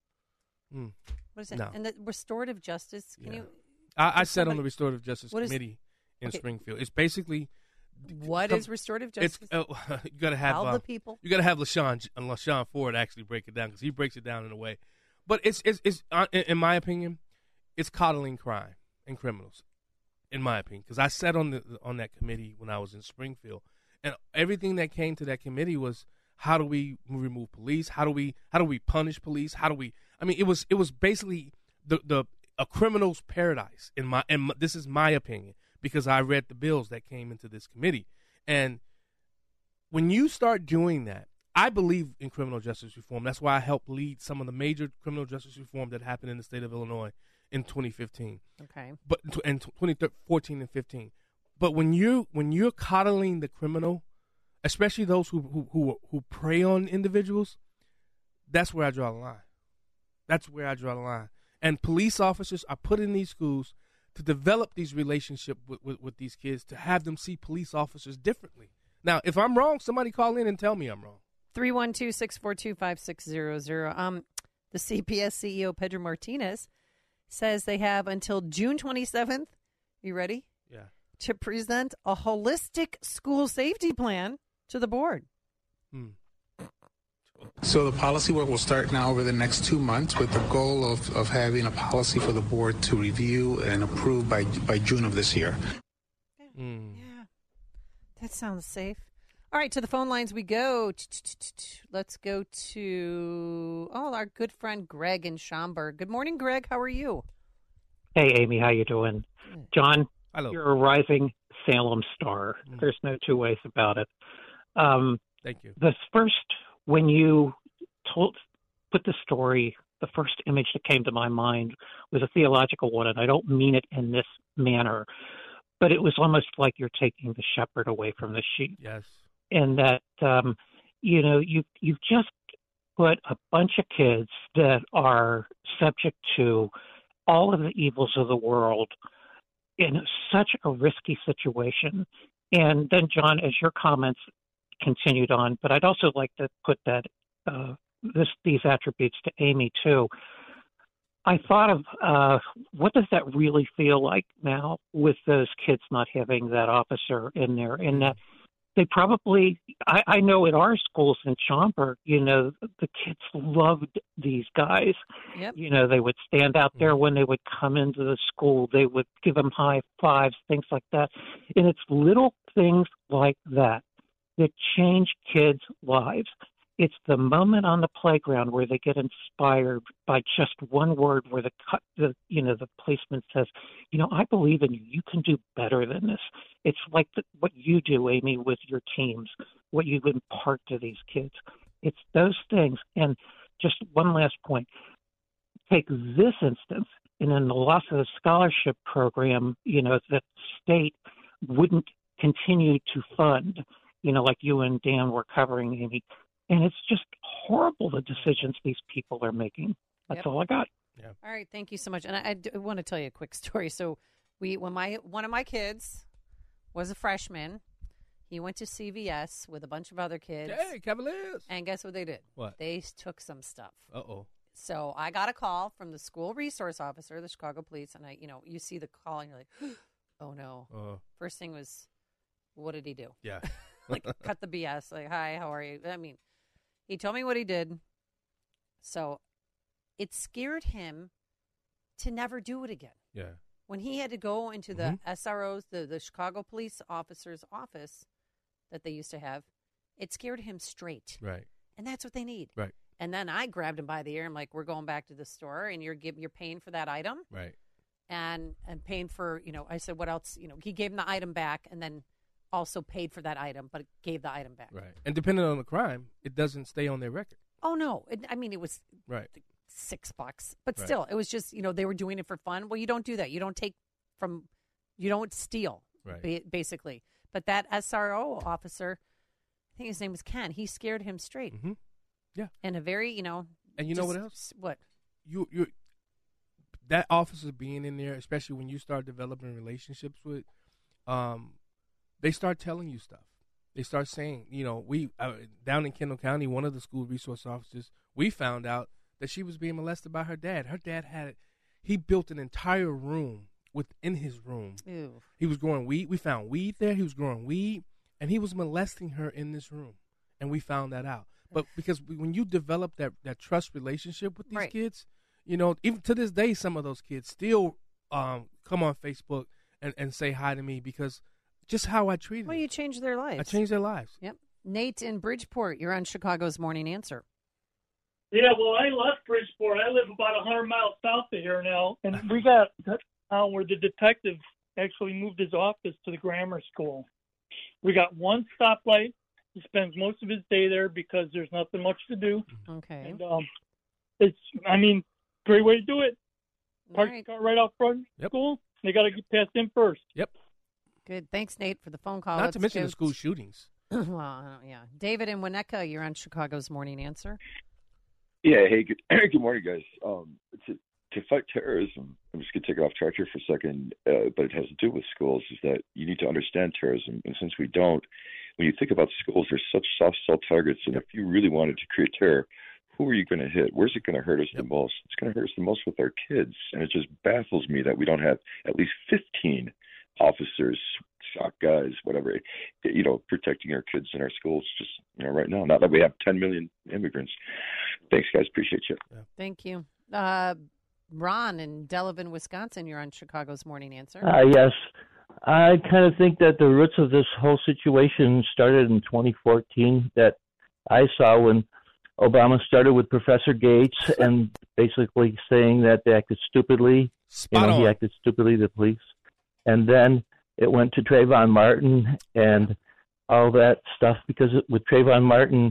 What is it? No. And the restorative justice, can you... I sat on the restorative justice committee in okay. Springfield. It's basically... What is restorative justice? You got to have... Tell the people. You got to have LaShawn Ford actually break it down because he breaks it down in a way. But it's in my opinion, it's coddling crime and criminals, in my opinion. Because I sat on that committee when I was in Springfield, and everything that came to that committee was, how do we remove police? How do we punish police? How do we? I mean, it was basically a criminal's paradise and this is my opinion because I read the bills that came into this committee. And when you start doing that, I believe in criminal justice reform. That's why I helped lead some of the major criminal justice reform that happened in the state of Illinois in 2015. Okay. But in 2014 and 15. But when you're coddling the criminal, especially those who prey on individuals, that's where I draw the line. That's where I draw the line. And police officers are put in these schools to develop these relationships with these kids, to have them see police officers differently. Now, if I'm wrong, somebody call in and tell me I'm wrong. 312-642-5600. The CPS CEO, Pedro Martinez, says they have until June 27th, you ready? Yeah. To present a holistic school safety plan to the board. So the policy work will start now over the next 2 months with the goal of having a policy for the board to review and approve by June of this year. Yeah, that sounds safe. All right, to the phone lines we go. Let's go to our good friend Greg in Schaumburg. Good morning, Greg. How are you? Hey, Amy. How you doing? John, hello. You're a rising Salem star. There's no two ways about it. Thank you. When you put the story, the first image that came to my mind was a theological one, and I don't mean it in this manner, but it was almost like you're taking the shepherd away from the sheep. Yes. And that, you've just put a bunch of kids that are subject to all of the evils of the world in such a risky situation. And then, John, as your comments continued on, but I'd also like to put that these attributes to Amy too. I thought of what does that really feel like now with those kids not having that officer in there, and that they probably, I know in our schools in Schaumburg, the kids loved these guys. Yep. They would stand out there when they would come into the school. They would give them high fives, things like that. And it's little things like that change kids' lives. it's the moment on the playground where they get inspired by just one word, where the policeman says, I believe in you. You can do better than this. It's like what you do, Amy, with your teams, what you impart to these kids. It's those things. And just one last point. Take this instance, and in the loss of the scholarship program, that the state wouldn't continue to fund, like you and Dan were covering, Amy. And it's just horrible, the decisions these people are making. That's all I got. Yeah. All right, thank you so much. And I want to tell you a quick story. So when one of my kids was a freshman, he went to CVS with a bunch of other kids. Hey, Cavaliers! And guess what they did? What? They took some stuff. Uh-oh. So I got a call from the school resource officer, the Chicago police, and you see the call and you're like, oh no. First thing was, what did he do? Yeah. Cut the BS. Like, hi, how are you? I mean, he told me what he did. So it scared him to never do it again. Yeah. When he had to go into the SRO's, the Chicago police officer's office that they used to have, it scared him straight. Right. And that's what they need. Right. And then I grabbed him by the ear. I'm like, we're going back to the store, and you're paying for that item. Right. And paying for, I said, what else? He gave him the item back and then also paid for that item, but gave the item back. Right. And depending on the crime, it doesn't stay on their record. Oh, no. It was right. $6. But still, it was just, they were doing it for fun. Well, you don't do that. You don't you don't steal, basically. But that SRO officer, I think his name was Ken, he scared him straight. Mm-hmm. Yeah. And a very, And you know what else? What? You that officer being in there, especially when you start developing relationships with, they start telling you stuff. They start saying, we down in Kendall County, one of the school resource officers, we found out that she was being molested by her dad. Her dad he built an entire room within his room. Ew. He was growing weed. We found weed there. He was growing weed, and he was molesting her in this room, and we found that out. But because when you develop that trust relationship with these kids, even to this day, some of those kids still come on Facebook and say hi to me because just how I treated them. Well, you changed their lives. I changed their lives. Yep. Nate in Bridgeport, you're on Chicago's Morning Answer. Yeah, well, I left Bridgeport. I live about 100 miles south of here now, and we got where the detective actually moved his office to the grammar school. We got one stoplight. He spends most of his day there because there's nothing much to do. Okay. And it's, great way to do it. Park the car right out front of school. They got to get past him first. Yep. Good. Thanks, Nate, for the phone call. Not to mention the school shootings. Well, yeah. David in Winnetka, you're on Chicago's Morning Answer. Yeah. Hey, good morning, guys. To fight terrorism, I'm just going to take it off track here for a second, but it has to do with schools, is that you need to understand terrorism. And since we don't, when you think about schools, they're such soft cell targets. And if you really wanted to create terror, who are you going to hit? Where's it going to hurt us the most? It's going to hurt us the most with our kids. And it just baffles me that we don't have at least 15 officers, SOC guys, whatever, protecting our kids in our schools just, right now. Not that we have 10 million immigrants. Thanks, guys. Appreciate you. Yeah. Thank you. Ron in Delavan, Wisconsin, you're on Chicago's Morning Answer. Yes. I kind of think that the roots of this whole situation started in 2014 that I saw when Obama started with Professor Gates and basically saying that they acted stupidly. He acted stupidly, the police. And then it went to Trayvon Martin and all that stuff because with Trayvon Martin,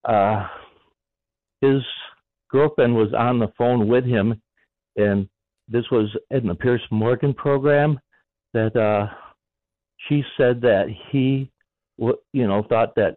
his girlfriend was on the phone with him, and this was in the Pierce Morgan program that she said that he, thought that,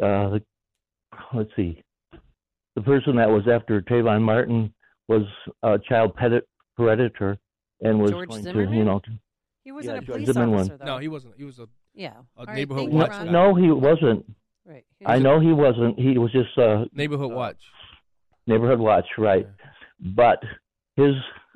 the person that was after Trayvon Martin was a child predator and was George going Zimmerman? to, He wasn't a George police Zimmerman. officer, though. No, he wasn't. He was a neighborhood watch watch. guy. No, he wasn't. Right. I know he wasn't. He was just neighborhood watch. Neighborhood watch, right? Yeah. But his,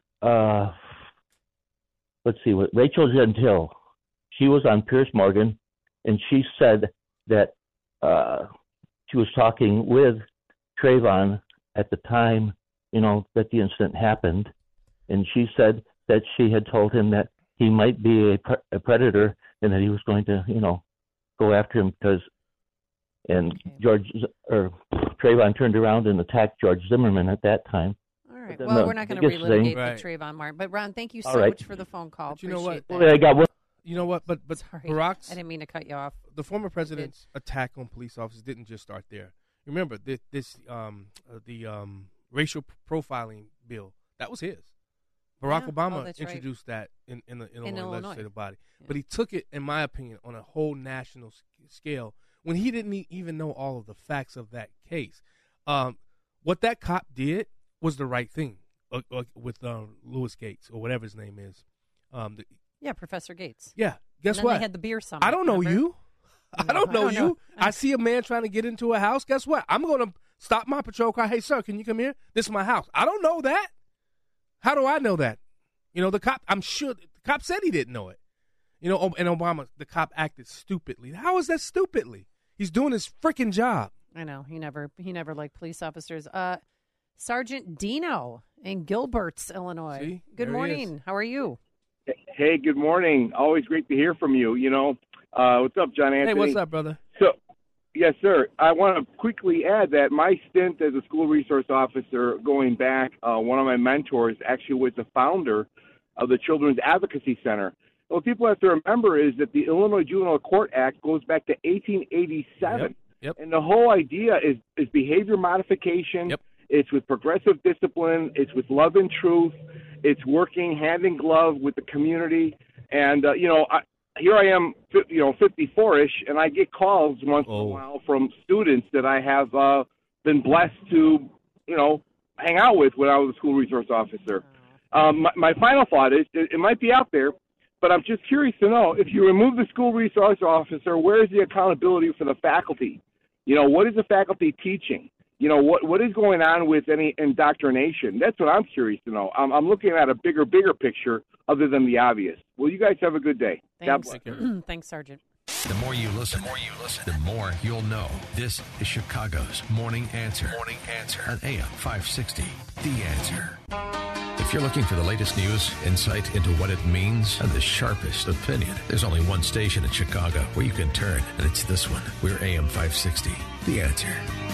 Rachel Gentile, she was on Pierce Morgan, and she said that she was talking with Trayvon at the time, that the incident happened, and she said that she had told him that he might be a predator and that he was going to, go after him because and Trayvon turned around and attacked George Zimmerman at that time. All right. Well, we're not going to relitigate the Trayvon Martin. But, Ron, thank you so much for the phone call. You know what? Well, I got one. You know what? But Sorry, Barack's... I didn't mean to cut you off. The former president's attack on police officers didn't just start there. Remember, the racial profiling bill, that was his. Barack Obama introduced that in the Illinois legislative body. Yeah. But he took it, in my opinion, on a whole national scale when he didn't even know all of the facts of that case. What that cop did was the right thing with Louis Gates or whatever his name is. Professor Gates. Yeah. Guess what? They had the beer summit. I don't know you. No, I don't know you. I see a man trying to get into a house. Guess what? I'm going to stop my patrol car. Hey, sir, can you come here? This is my house. I don't know that. How do I know that? The cop, I'm sure, the cop said he didn't know it. And Obama, the cop acted stupidly. How is that stupidly? He's doing his freaking job. I know. He never liked police officers. Sergeant Dino in Gilbert's, Illinois. See? Good morning. How are you? Hey, good morning. Always great to hear from you. What's up, John Anthony? Hey, what's up, brother? So, yes, sir. I want to quickly add that my stint as a school resource officer going back, one of my mentors actually was the founder of the Children's Advocacy Center. What people have to remember is that the Illinois Juvenile Court Act goes back to 1887. Yep. And the whole idea is behavior modification. Yep. It's with progressive discipline. It's with love and truth. It's working hand in glove with the community. And, here I am, 54-ish, and I get calls once in a while from students that I have been blessed to, hang out with when I was a school resource officer. My final thought is, it might be out there, but I'm just curious to know, if you remove the school resource officer, where is the accountability for the faculty? What is the faculty teaching? What is going on with any indoctrination? That's what I'm curious to know. I'm looking at a bigger picture other than the obvious. Well, you guys have a good day. Thanks. Thanks, Sergeant. The more you listen, the more you'll know. This is Chicago's Morning Answer. Morning Answer on AM 560. The Answer. If you're looking for the latest news, insight into what it means, and the sharpest opinion, there's only one station in Chicago where you can turn, and it's this one. We're AM 560. The Answer.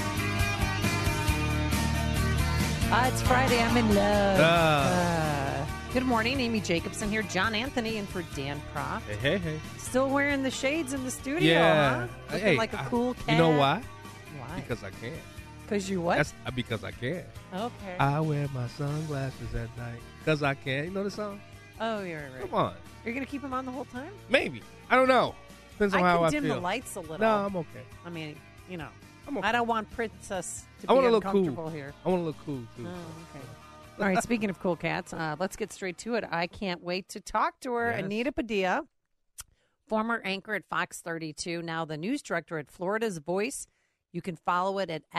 It's Friday. I'm in love. Good morning. Amy Jacobson here. John Anthony in for Dan Proft. Hey. Still wearing the shades in the studio, yeah. Huh? Looking like a cool cat. You know why? Why? Because I can. Because you what? That's because I can. Okay. I wear my sunglasses at night because I can. You know the song? Oh, you're right. Come on. Are you going to keep them on the whole time? Maybe. I don't know. Depends on how I feel. I can dim the lights a little. No, I'm okay. I mean, I'm okay. I don't want Princess to I be look uncomfortable cool. here. I want to look cool, too. Oh, okay. All right, speaking of cool cats, let's get straight to it. I can't wait to talk to her. Yes. Anita Padilla, former anchor at Fox 32, now the news director at Florida's Voice. You can follow it at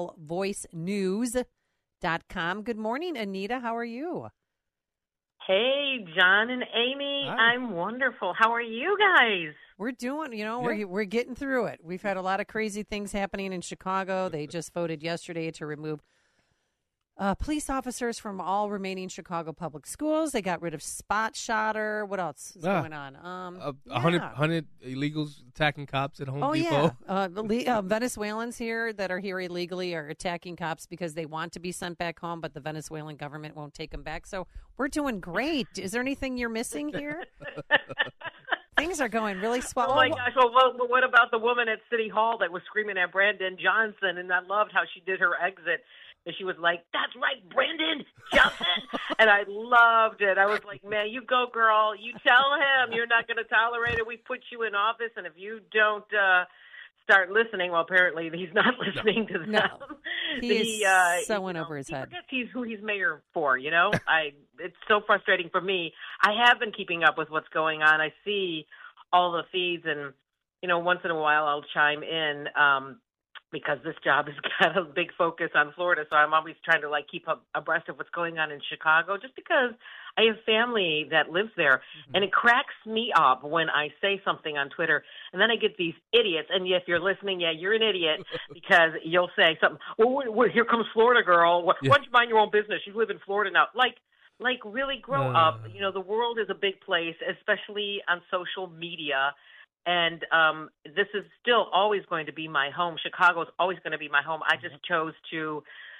flvoicenews.com. Good morning, Anita. How are you? Hey, John and Amy. Hi. I'm wonderful. How are you guys? We're doing, we're getting through it. We've had a lot of crazy things happening in Chicago. They just voted yesterday to remove police officers from all remaining Chicago public schools. They got rid of Spot Shotter. What else is going on? 100 illegals attacking cops at Home Depot. Yeah. Venezuelans here that are here illegally are attacking cops because they want to be sent back home, but the Venezuelan government won't take them back. So we're doing great. Is there anything you're missing here? Things are going really swell. Oh, my gosh. Well, what about the woman at City Hall that was screaming at Brandon Johnson? And I loved how she did her exit. And she was like, "That's right, Brandon Johnson." And I loved it. I was like, man, you go, girl. You tell him you're not going to tolerate it. We put you in office. And if you don't start listening, well, apparently he's not listening to them. No. He is so went over his head. He forgets who he's mayor for, It's so frustrating for me. I have been keeping up with what's going on. I see all the feeds and, once in a while I'll chime in because this job has got a big focus on Florida. So I'm always trying to keep up abreast of what's going on in Chicago just because I have family that lives there. Mm-hmm. And it cracks me up when I say something on Twitter and then I get these idiots. And if you're listening, you're an idiot because you'll say something. Well, here comes Florida girl. Why don't you mind your own business? You live in Florida now. Like really grow up. The world is a big place, especially on social media. And this is still always going to be my home. Chicago is always going to be my home. I just chose to,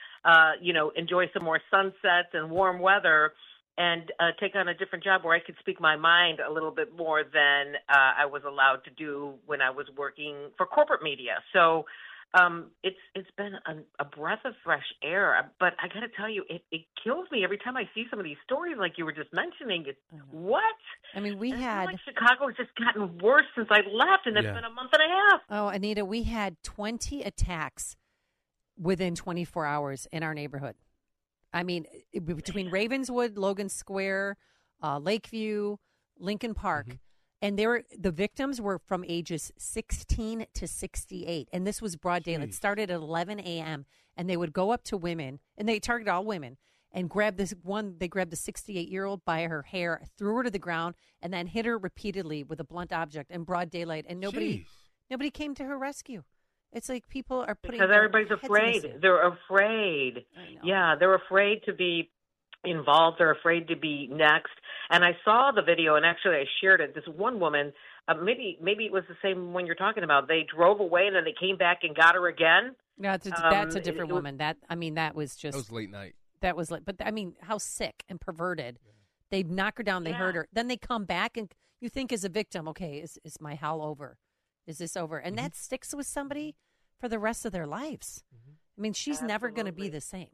enjoy some more sunsets and warm weather and take on a different job where I could speak my mind a little bit more than I was allowed to do when I was working for corporate media. So it's been a breath of fresh air. But I got to tell you, it kills me every time I see some of these stories like you were just mentioning. It's, what? I mean, I feel like Chicago has just gotten worse since I left, and it's been a month and a half. Oh, Anita, we had 20 attacks within 24 hours in our neighborhood. I mean, between Ravenswood, Logan Square, Lakeview, Lincoln Park, and the victims were from ages 16 to 68, and this was broad daylight. It started at 11 a.m., and they would go up to women, and they targeted all women, and grab this one. They grabbed the 68-year-old by her hair, threw her to the ground, and then hit her repeatedly with a blunt object in broad daylight, and nobody came to her rescue. It's like people are putting because everybody's afraid. They're afraid. Yeah, they're afraid to be involved. They're afraid to be next. And I saw the video, and actually I shared it. This one woman, maybe it was the same one you're talking about. They drove away, and then they came back and got her again. That's a different woman. That was just. That was late night. That was but I mean, how sick and perverted. They knock her down. They hurt her. Then they come back, and you think as a victim, okay, is my hell over? Is this over? And that sticks with somebody for the rest of their lives. I mean, she's never going to be the same.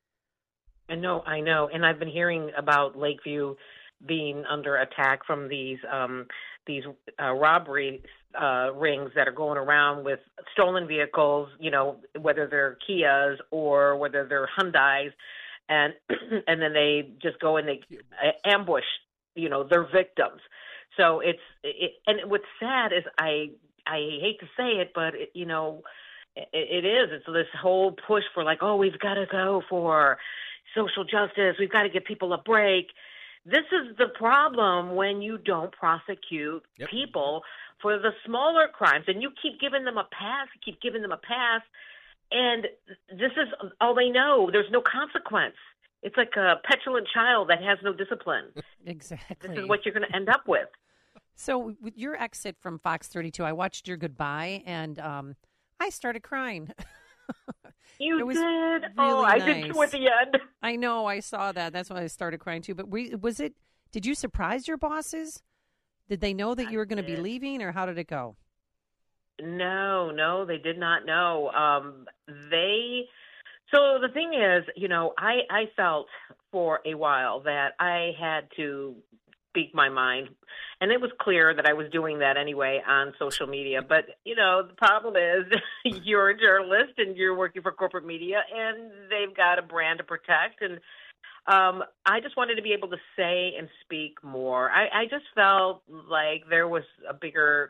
I know. And I've been hearing about Lakeview being under attack from these robbery rings that are going around with stolen vehicles, whether they're Kias or whether they're Hyundais, and and then they just go and they ambush, their victims. So and what's sad is I hate to say it, but it is. It's this whole push for we've got to go for social justice. We've got to give people a break. This is the problem when you don't prosecute people for the smaller crimes, and you keep giving them a pass, and this is all they know. There's no consequence. It's like a petulant child that has no discipline. Exactly. This is what you're going to end up with. So with your exit from Fox 32, I watched your goodbye, and I started crying. You it was did? Really I nice. did toward the end. I know, I saw that. That's why I started crying too. But did you surprise your bosses? Did they know that you were going to be leaving, or how did it go? No, they did not know. So the thing is, I felt for a while that I had to speak my mind. And it was clear that I was doing that anyway on social media. But, the problem is you're a journalist and you're working for corporate media, and they've got a brand to protect. And I just wanted to be able to say and speak more. I just felt like there was a bigger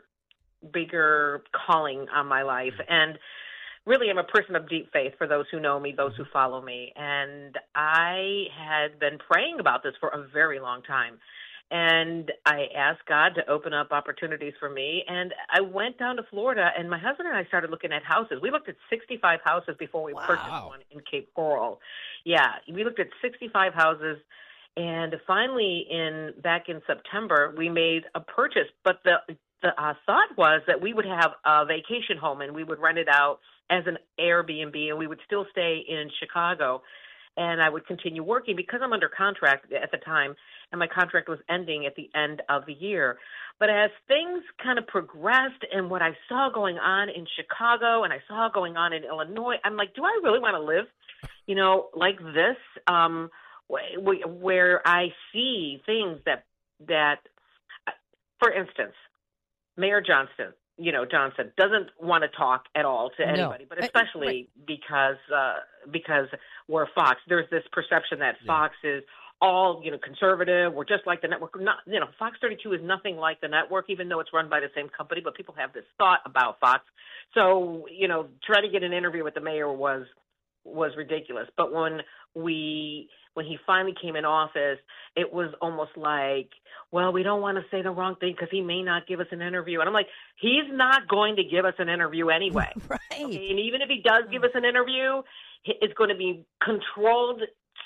calling on my life. And really, I'm a person of deep faith, for those who know me, those who follow me. And I had been praying about this for a very long time. And I asked God to open up opportunities for me. And I went down to Florida, and my husband and I started looking at houses. We looked at 65 houses before we purchased one in Cape Coral. Yeah, we looked at 65 houses. And finally, back in September, we made a purchase. But the thought was that we would have a vacation home, and we would rent it out as an Airbnb, and we would still stay in Chicago. And I would continue working because I'm under contract at the time, and my contract was ending at the end of the year. But as things kind of progressed and what I saw going on in Chicago and I saw going on in Illinois, I'm like, do I really want to live, like this, where I see things that, for instance, Mayor Johnson doesn't want to talk at all to anybody, but especially because we're Fox. There's this perception that Fox is all, conservative. We're just like the network. Not, Fox 32 is nothing like the network, even though it's run by the same company, but people have this thought about Fox. So, trying to get an interview with the mayor was ridiculous. But when he finally came in office, it was almost like, well, we don't want to say the wrong thing because he may not give us an interview. And I'm like, he's not going to give us an interview anyway. Right. Okay? And even if he does give us an interview, it's going to be controlled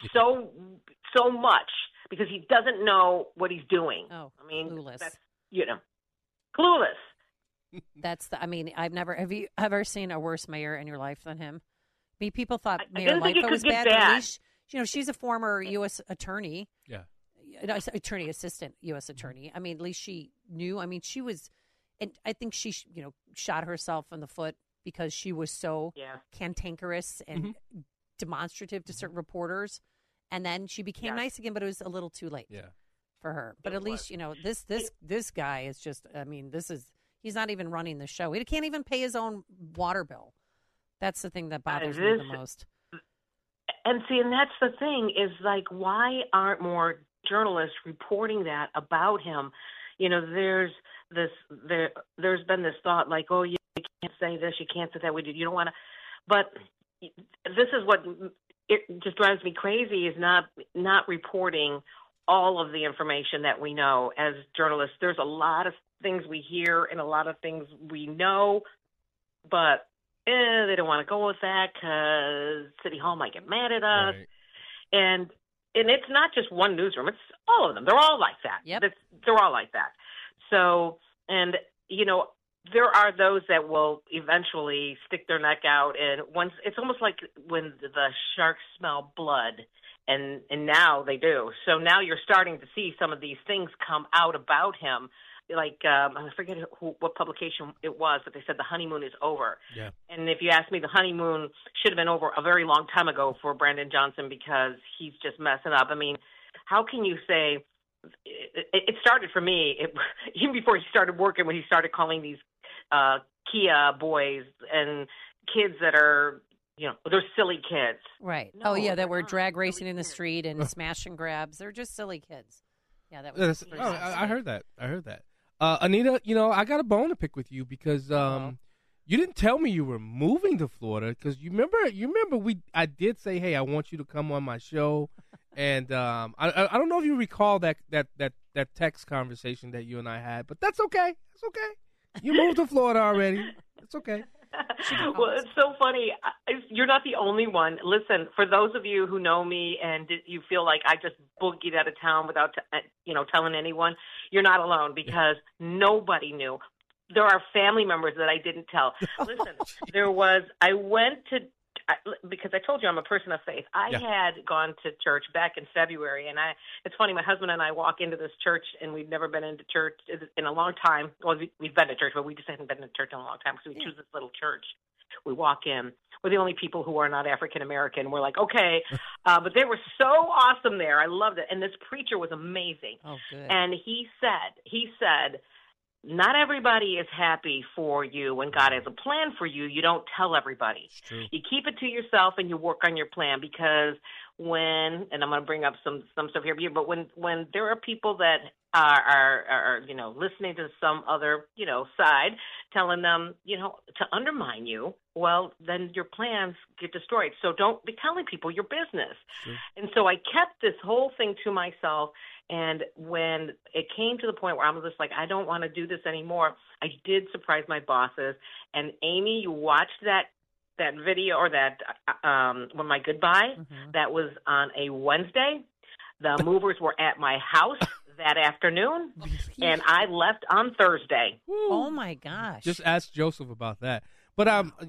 so much because he doesn't know what he's doing. Oh, I mean, clueless. That's, clueless. Have you ever seen a worse mayor in your life than him? I mean, people thought I Mayor didn't think it Lightfoot could was get bad. But at bad. least, she's a former U.S. attorney. Yeah. Assistant U.S. attorney. I mean, at least she knew. I mean, she was, and I think she, shot herself in the foot because she was so cantankerous and demonstrative to certain reporters. And then she became nice again, but it was a little too late for her. But at least, this guy is just, he's not even running the show. He can't even pay his own water bill. That's the thing that bothers me the most. And see, and that's the thing is like, why aren't more journalists reporting that about him? There's been this thought like, oh, you can't say this, you can't say that. You don't want to. But this is what it just drives me crazy is not reporting all of the information that we know as journalists. There's a lot of things we hear and a lot of things we know, but they don't want to go with that because City Hall might get mad at us. Right. And it's not just one newsroom. It's all of them. They're all like that. Yep. They're all like that. So, and, there are those that will eventually stick their neck out. And once it's almost like when the sharks smell blood. And now they do. So now you're starting to see some of these things come out about him. Like, I forget what publication it was, but they said the honeymoon is over. Yeah. And if you ask me, the honeymoon should have been over a very long time ago for Brandon Johnson because he's just messing up. I mean, how can you say it started for me even before he started working when he started calling these Kia boys and kids that are, they're silly kids. Right. No, that were drag racing in the street and smash and grabs. They're just silly kids. Yeah, that was. I heard that. Anita, I got a bone to pick with you because you didn't tell me you were moving to Florida because you remember I did say, hey, I want you to come on my show, and I don't know if you recall that text conversation that you and I had, but that's okay. It's okay. You moved to Florida already. It's okay. Well, it's so funny. You're not the only one. Listen, for those of you who know me and you feel like I just boogied out of town without, telling anyone, you're not alone because nobody knew. There are family members that I didn't tell. Listen, because I told you I'm a person of faith. I had gone to church back in February, and it's funny, my husband and I walk into this church, and we've never been into church in a long time. Well, we've been to church, but we just hadn't been to church in a long time, so we choose this little church. We walk in. We're the only people who are not African-American. We're like, okay. But they were so awesome there. I loved it. And this preacher was amazing. Oh, good. And he said, not everybody is happy for you. When God has a plan for you, you don't tell everybody. You keep it to yourself and you work on your plan because and I'm going to bring up some stuff here, but when there are people that are listening to some other, side, telling them, to undermine you, well, then your plans get destroyed. So don't be telling people your business. And so I kept this whole thing to myself. And when it came to the point where I was just like, I don't want to do this anymore, I did surprise my bosses. And Amy, you watched that video or that when my goodbye, that was on a Wednesday. The movers were at my house that afternoon, and I left on Thursday. Oh, my gosh. Just ask Joseph about that. But,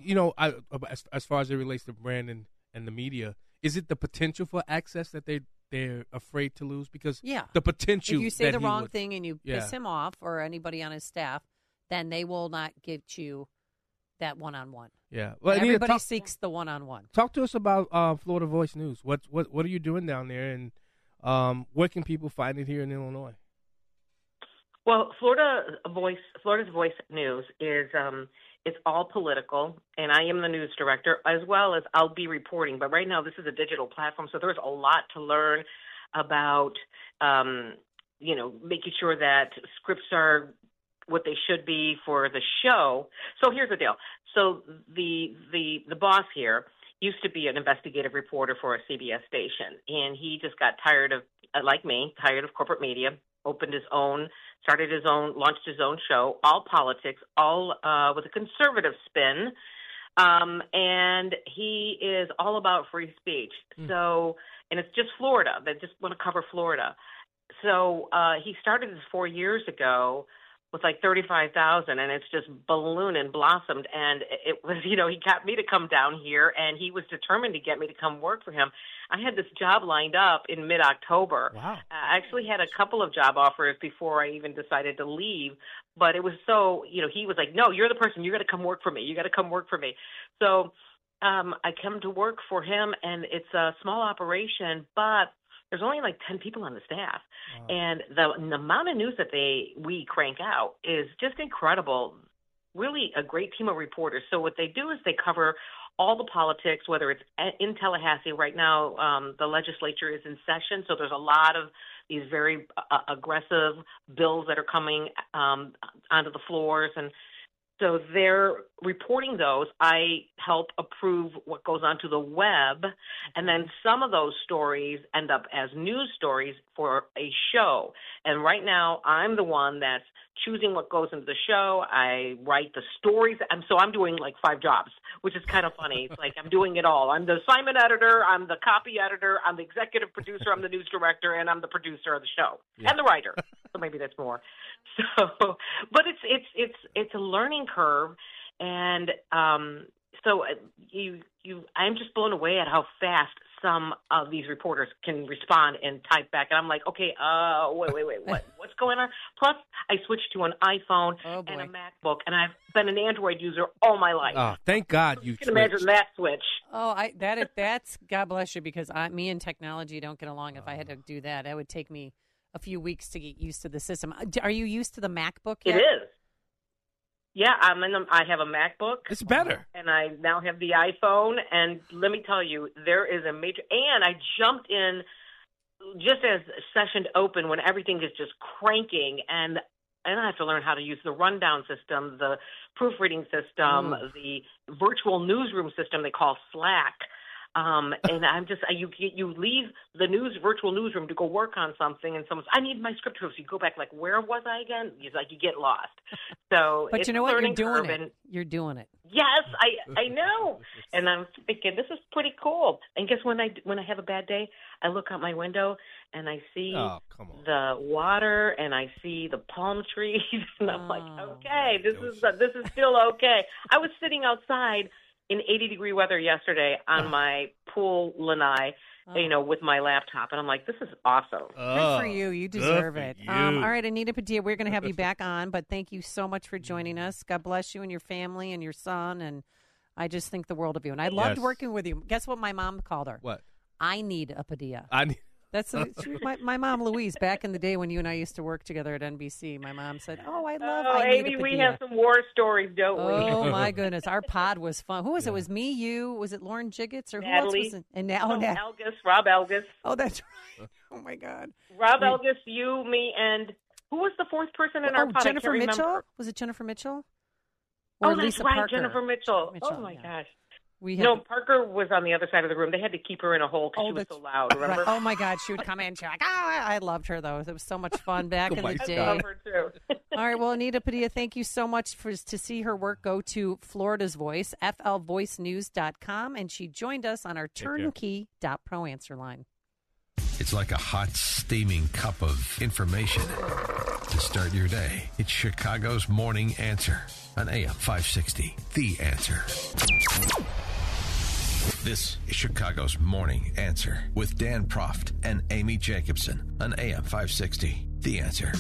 as far as it relates to Brandon and the media, is it the potential for access that they're afraid to lose? Because the potential if you say that the wrong thing and you piss him off or anybody on his staff, then they will not get you that one-on-one. Yeah. Well, everybody seeks the one-on-one. Talk to us about Florida Voice News. What are you doing down there, and where can people find it here in Illinois? Well, Florida's Voice News is it's all political, and I am the news director, as well as I'll be reporting. But right now, this is a digital platform, so there's a lot to learn about, making sure that scripts are what they should be for the show. So here's the deal. So the boss here used to be an investigative reporter for a CBS station, and he just got tired of, like me, tired of corporate media, launched his own show, all politics, all with a conservative spin, and he is all about free speech. So, and it's just Florida. They just want to cover Florida. So he started this 4 years ago with like 35,000, and it's just ballooned and blossomed. And it was, he got me to come down here, and he was determined to get me to come work for him. I had this job lined up in mid-October. Wow. I actually had a couple of job offers before I even decided to leave, but it was so, he was like, no, you're the person. You got to come work for me. You got to come work for me. So I come to work for him, and it's a small operation, but there's only like 10 people on the staff. Wow. And the amount of news that we crank out is just incredible. Really a great team of reporters. So what they do is they cover all the politics, whether it's in Tallahassee. Right now, the legislature is in session, so there's a lot of these very aggressive bills that are coming onto the floors, and so they're reporting those. I help approve what goes onto the web, and then some of those stories end up as news stories for a show. And right now, I'm the one that's choosing what goes into the show. I write the stories. So I'm doing like 5 jobs, which is kind of funny. It's like I'm doing it all. I'm the assignment editor, I'm the copy editor, I'm the executive producer, I'm the news director, and I'm the producer of the show and the writer. So maybe that's more. So, but it's a learning curve, and so I'm just blown away at how fast some of these reporters can respond and type back. And I'm like, okay, wait, what's going on? Plus, I switched to an iPhone and a MacBook, and I've been an Android user all my life. Oh, thank God you can imagine that switch. Oh, that's God bless you, because me and technology don't get along. If I had to do that, it would take me a few weeks to get used to the system. Are you used to the MacBook yet? It is. Yeah, I have a MacBook. It's better. And I now have the iPhone, and let me tell you, there is a major, and I jumped in just as session opened when everything is just cranking, and I have to learn how to use the rundown system, the proofreading system, the virtual newsroom system they call Slack. And I'm just, you leave the virtual newsroom to go work on something, and someone's, I need my script proof. So you go back, like, where was I again? It's like you get lost. So, but it's you know what? You're doing it. And you're doing it. Yes, I know. And I'm thinking, this is pretty cool. And guess when I have a bad day, I look out my window and I see the water and I see the palm trees, and I'm like, okay, this is still okay. I was sitting outside in 80-degree weather yesterday on my pool lanai, with my laptop. And I'm like, this is awesome. Good for you. You deserve it. All right, Anita Padilla, we're going to have you back on, but thank you so much for joining us. God bless you and your family and your son, and I just think the world of you. And I loved working with you. Guess what my mom called her? What? I need a Padilla. That's my mom, Louise, back in the day when you and I used to work together at NBC. My mom said, I love Amy, we have some war stories, don't we? Oh, my goodness. Our pod was fun. Who was it? It was me, you. Was it Lauren Jiggets? Or Natalie. Who else was it? And now Rob Elgus. Oh, that's right. Oh, my God. Rob Elgus, you, me, and who was the fourth person in our pod? Jennifer Mitchell? Remember. Was it Jennifer Mitchell? Or that's Lisa right, Parker? Jennifer Mitchell. Oh, my gosh. Parker was on the other side of the room. They had to keep her in a hole because she was so loud, remember? Right. Oh, my God. She would come in. She's like, I loved her, though. It was so much fun back in the day. I love her, too. All right. Well, Anita Padilla, thank you so much to see her work. Go to Florida's Voice, flvoicenews.com, and she joined us on our turnkey.pro answer line. It's like a hot, steaming cup of information to start your day. It's Chicago's Morning Answer on AM 560, The Answer. This is Chicago's Morning Answer with Dan Proft and Amy Jacobson on AM 560, The Answer.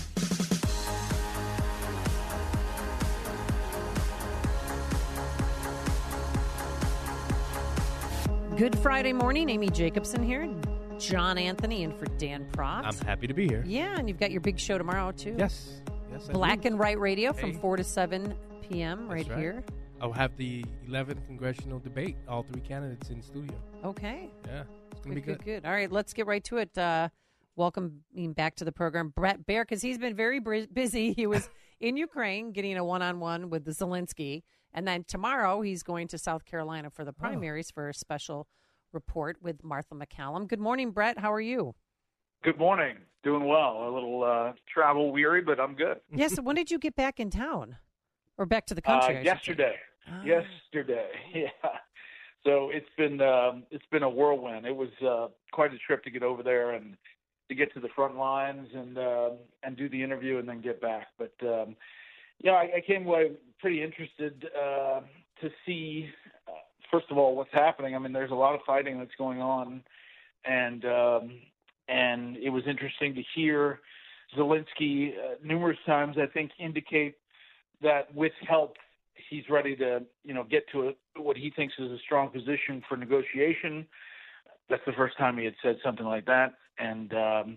Good Friday morning. Amy Jacobson here. John Anthony in for Dan Proft. I'm happy to be here. Yeah, and you've got your big show tomorrow, too. Yes, Black and Right Radio from 4 to 7 p.m. right here. I'll have the 11th congressional debate, all 3 candidates in studio. Okay. Yeah, it's going to be good. All right, let's get right to it. Welcome back to the program, Brett Baer, because he's been very busy. He was in Ukraine getting a one-on-one with Zelensky, and then tomorrow he's going to South Carolina for the primaries for a special report with Martha McCallum. Good morning, Brett. How are you? Good morning. Doing well. A little travel weary, but I'm good. Yes. So when did you get back in town, or back to the country? Yesterday. Yesterday. Yeah. So it's been a whirlwind. It was quite a trip to get over there and to get to the front lines and do the interview and then get back. But Yeah, I came away pretty interested to see, first of all, what's happening. I mean, there's a lot of fighting that's going on, and it was interesting to hear Zelensky numerous times, I think, indicate that with help, he's ready to, get to what he thinks is a strong position for negotiation. That's the first time he had said something like that. And,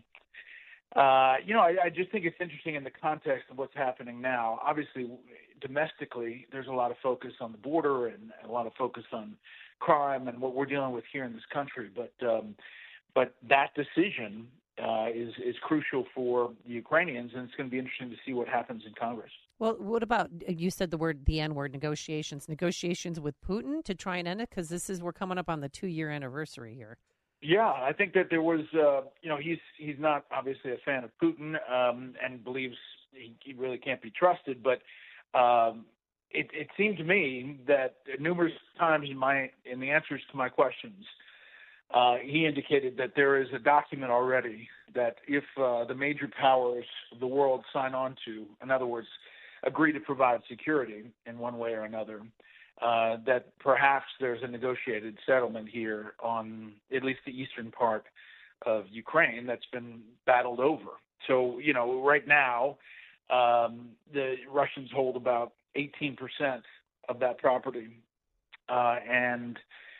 I just think it's interesting in the context of what's happening now. Obviously, domestically, there's a lot of focus on the border and a lot of focus on crime and what we're dealing with here in this country. But that decision is crucial for the Ukrainians, and it's going to be interesting to see what happens in Congress. Well, what about, you said the N-word, negotiations with Putin to try and end it? Because we're coming up on the 2-year anniversary here. Yeah, I think that there was, he's not obviously a fan of Putin and believes he really can't be trusted. But it seemed to me that numerous times in the answers to my questions, he indicated that there is a document already that if the major powers of the world sign on to, in other words, agree to provide security in one way or another, that perhaps there's a negotiated settlement here on at least the eastern part of Ukraine that's been battled over. So, right now, the Russians hold about 18% of that property. And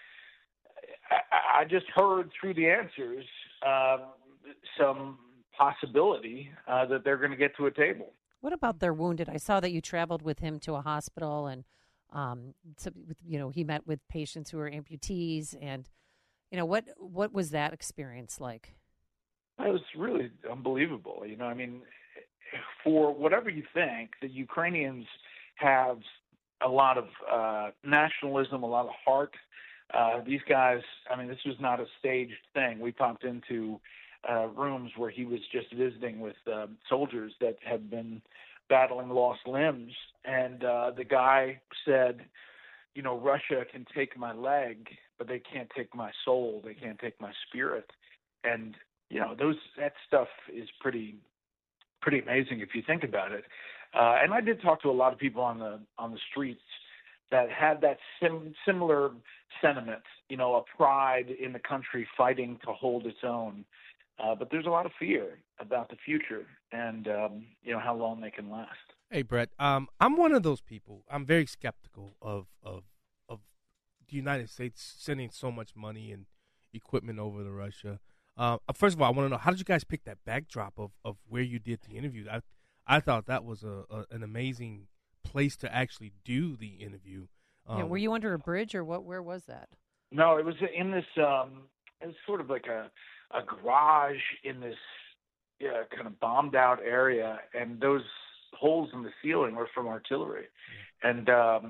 I just heard through the answers some possibility that they're going to get to a table. What about their wounded? I saw that you traveled with him to a hospital, and he met with patients who are amputees, and what was that experience like? It was really unbelievable. For whatever you think, the Ukrainians have a lot of nationalism, a lot of heart. These guys, this was not a staged thing. We popped into rooms where he was just visiting with soldiers that had been battling lost limbs. And the guy said, Russia can take my leg, but they can't take my soul. They can't take my spirit. And, that stuff is pretty amazing if you think about it. And I did talk to a lot of people on the streets that had that similar sentiment, a pride in the country fighting to hold its own. But there's a lot of fear about the future and, how long they can last. Hey, Brett, I'm one of those people. I'm very skeptical of the United States sending so much money and equipment over to Russia. First of all, I want to know, how did you guys pick that backdrop of where you did the interview? I thought that was an amazing place to actually do the interview. Were you under a bridge or what? Where was that? No, it was in this. It was sort of like a garage in this kind of bombed out area, and those holes in the ceiling were from artillery, and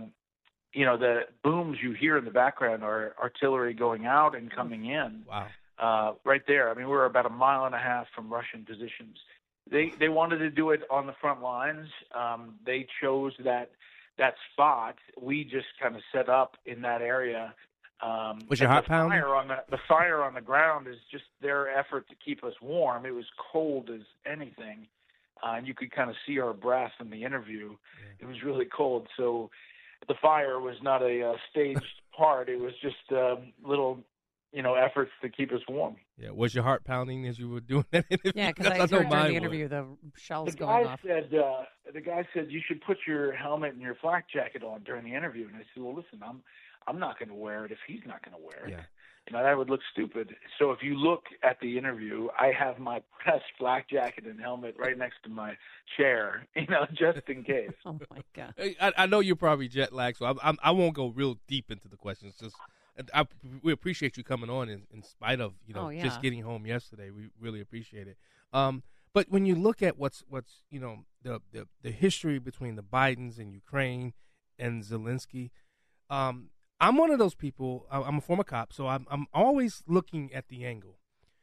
the booms you hear in the background are artillery going out and coming in. Wow. Right there. We're about 1.5 miles from Russian positions. They wanted to do it on the front lines. They chose that spot. We just kind of set up in that area. Was your heart pounding? The fire on the ground is just their effort to keep us warm. It was cold as anything, and you could kind of see our breath in the interview. Yeah. It was really cold. So the fire was not a staged part. It was just little efforts to keep us warm. Yeah, was your heart pounding as you were doing that interview? Yeah, because I heard during the interview the shells going off. The guy said you should put your helmet and your flak jacket on during the interview, and I said, well, listen, I'm not going to wear it if he's not going to wear it. Yeah. That would look stupid. So if you look at the interview, I have my press flak jacket and helmet right next to my chair, just in case. Oh my God! I know you're probably jet lagged, so I won't go real deep into the questions. Just we appreciate you coming on in spite of just getting home yesterday. We really appreciate it. But when you look at what's the history between the Bidens and Ukraine and Zelensky, I'm one of those people. I'm a former cop, so I'm always looking at the angle.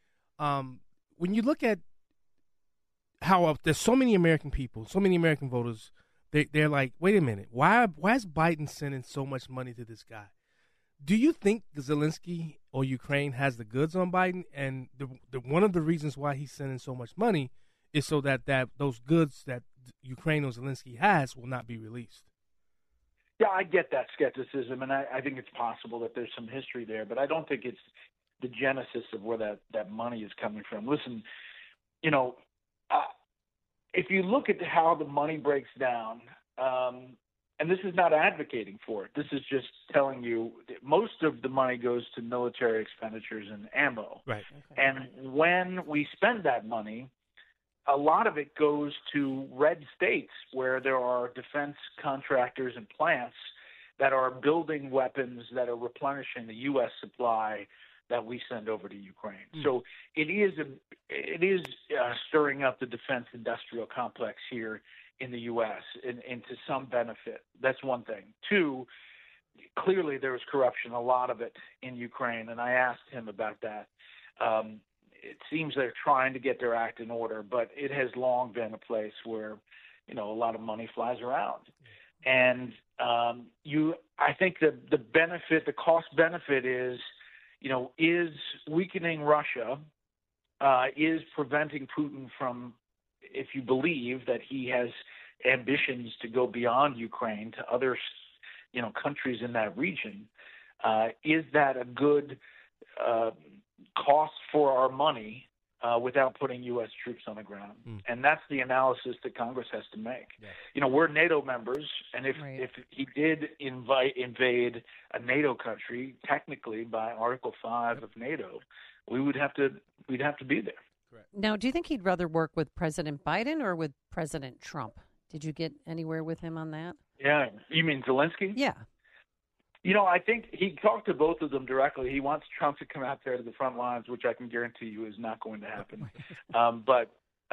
When you look at how there's so many American people, so many American voters, they're like, wait a minute, why is Biden sending so much money to this guy? Do you think Zelensky or Ukraine has the goods on Biden? And one of the reasons why he's sending so much money is so that those goods that Ukraine or Zelensky has will not be released. Yeah, I get that skepticism, and I think it's possible that there's some history there, but I don't think it's the genesis of where that money is coming from. Listen, if you look at how the money breaks down, and this is not advocating for it, this is just telling you that most of the money goes to military expenditures and ammo. Right. Okay. And when we spend that money, a lot of it goes to red states where there are defense contractors and plants that are building weapons that are replenishing the U.S. supply that we send over to Ukraine. So it is stirring up the defense industrial complex here in the U.S. into some benefit. That's one thing. Two, clearly there was corruption, a lot of it in Ukraine, and I asked him about that. It seems they're trying to get their act in order, but it has long been a place where, a lot of money flies around. And I think the benefit, the cost benefit is weakening Russia, is preventing Putin from, if you believe that he has ambitions to go beyond Ukraine to other, countries in that region, is that a good cost for our money without putting U.S. troops on the ground? And that's the analysis that Congress has to make. Yeah. We're NATO members, and if he did invade a NATO country, technically by Article 5 of NATO, we'd have to be there. Correct. Now, do you think he'd rather work with President Biden or with President Trump? Did you get anywhere with him on that? Yeah. You mean Zelensky? Yeah. I think he talked to both of them directly. He wants Trump to come out there to the front lines, which I can guarantee you is not going to happen. But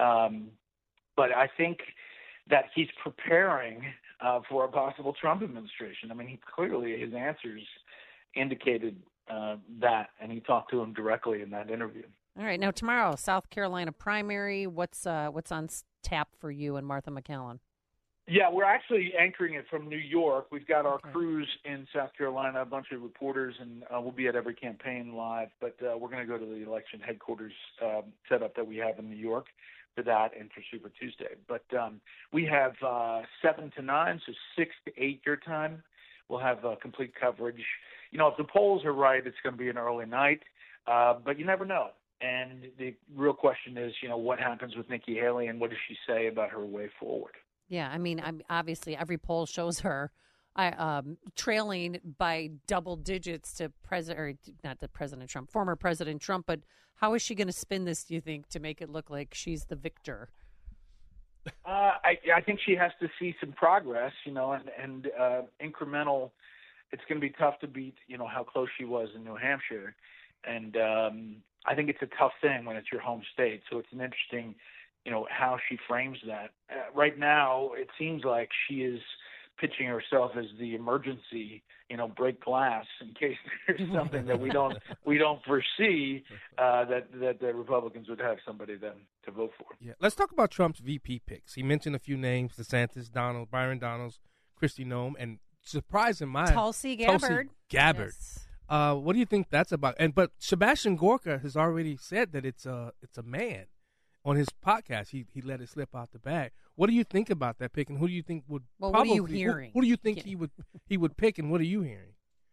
I think that he's preparing for a possible Trump administration. I mean, his answers indicated that, and he talked to him directly in that interview. All right. Now, tomorrow, South Carolina primary. What's on tap for you and Martha McCallum? Yeah, we're actually anchoring it from New York. We've got our crews in South Carolina, a bunch of reporters, and we'll be at every campaign live. But we're going to go to the election headquarters setup that we have in New York for that and for Super Tuesday. But we have 7 to 9, so 6 to 8 your time. We'll have complete coverage. If the polls are right, it's going to be an early night, but you never know. And the real question is, what happens with Nikki Haley and what does she say about her way forward? Yeah, I mean, obviously every poll shows her trailing by double digits to former President Trump. But how is she going to spin this, do you think, to make it look like she's the victor? I think she has to see some progress, and incremental. It's going to be tough to beat, how close she was in New Hampshire. And I think it's a tough thing when it's your home state. So it's an interesting how she frames that. Right now, it seems like she is pitching herself as the emergency, break glass in case there's something that we don't foresee that the Republicans would have somebody then to vote for. Yeah, let's talk about Trump's VP picks. He mentioned a few names: DeSantis, Byron Donalds, Kristi Noem, and surprising mind, Tulsi Gabbard. Yes. What do you think that's about? But Sebastian Gorka has already said that it's a man. On his podcast, he let it slip out the bag. What do you think about that pick, and who do you think would? Well, what are you hearing? Who do you think he would pick, and what are you hearing?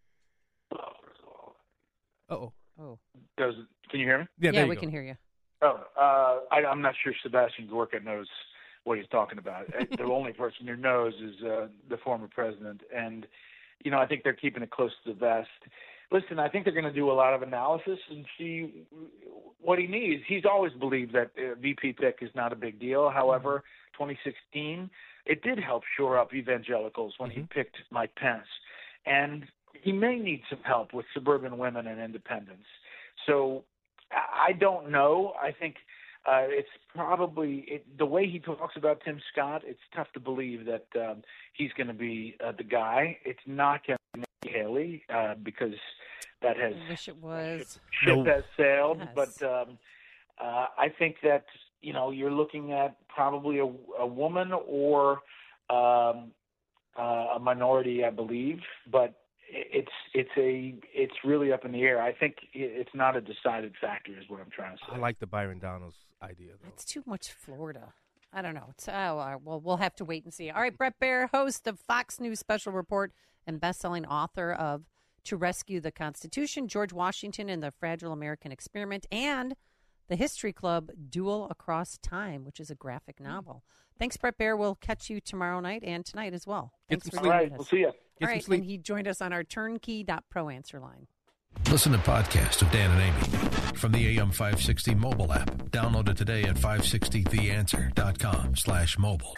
Oh. Can you hear me? Yeah, we can hear you. I'm not sure Sebastian Gorka knows what he's talking about. The only person who knows is the former president, and I think they're keeping it close to the vest. Listen, I think they're going to do a lot of analysis and see what he needs. He's always believed that VP pick is not a big deal. However, 2016, it did help shore up evangelicals when he picked Mike Pence. And he may need some help with suburban women and independents. So I don't know. I think it's probably the way he talks about Tim Scott, it's tough to believe that he's going to be the guy. It's not going to be Nikki Haley because that has I wish it was. Ship has sailed. Yes. But I think that you're looking at probably a woman or a minority, I believe. But it's really up in the air. I think it's not a decided factor, is what I'm trying to say. I like the Byron Donalds idea, though. It's too much Florida. I don't know. Well, we'll have to wait and see. All right, Bret Baier, host of Fox News Special Report and best-selling author of To Rescue the Constitution, George Washington and the Fragile American Experiment, and the History Club Duel Across Time, which is a graphic novel. Thanks, Bret Baier. We'll catch you tomorrow night and tonight as well. Thanks for All right, we'll see you. All right, and he joined us on our turnkey.pro answer line. Listen to podcast of Dan and Amy from the AM 560 mobile app. Download it today at 560theanswer.com/mobile.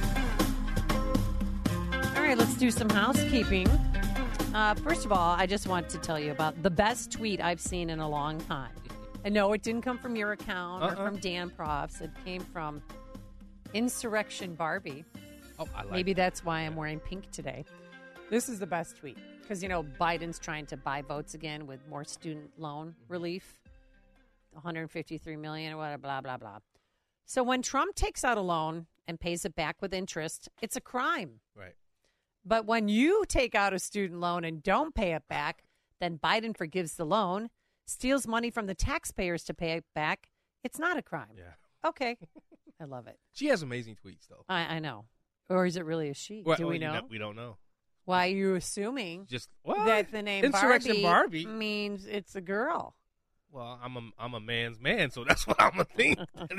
All right, let's do some housekeeping. First of all, I just want to tell you about the best tweet I've seen in a long time. And no, it didn't come from your account or from Dan Profs. It came from Insurrection Barbie. Oh, I like Maybe that's why I'm wearing pink today. This is the best tweet. Because, Biden's trying to buy votes again with more student loan relief, $153 million, or whatever, blah, blah, blah. So when Trump takes out a loan and pays it back with interest, it's a crime. Right. But when you take out a student loan and don't pay it back, then Biden forgives the loan, steals money from the taxpayers to pay it back. It's not a crime. Yeah. Okay. I love it. She has amazing tweets, though. I know. Or is it really a she? Well, Do we know? We don't know. Why are you assuming Just that the name Insurrection Barbie means it's a girl? Well, I'm a man's man, so that's what I'm gonna think.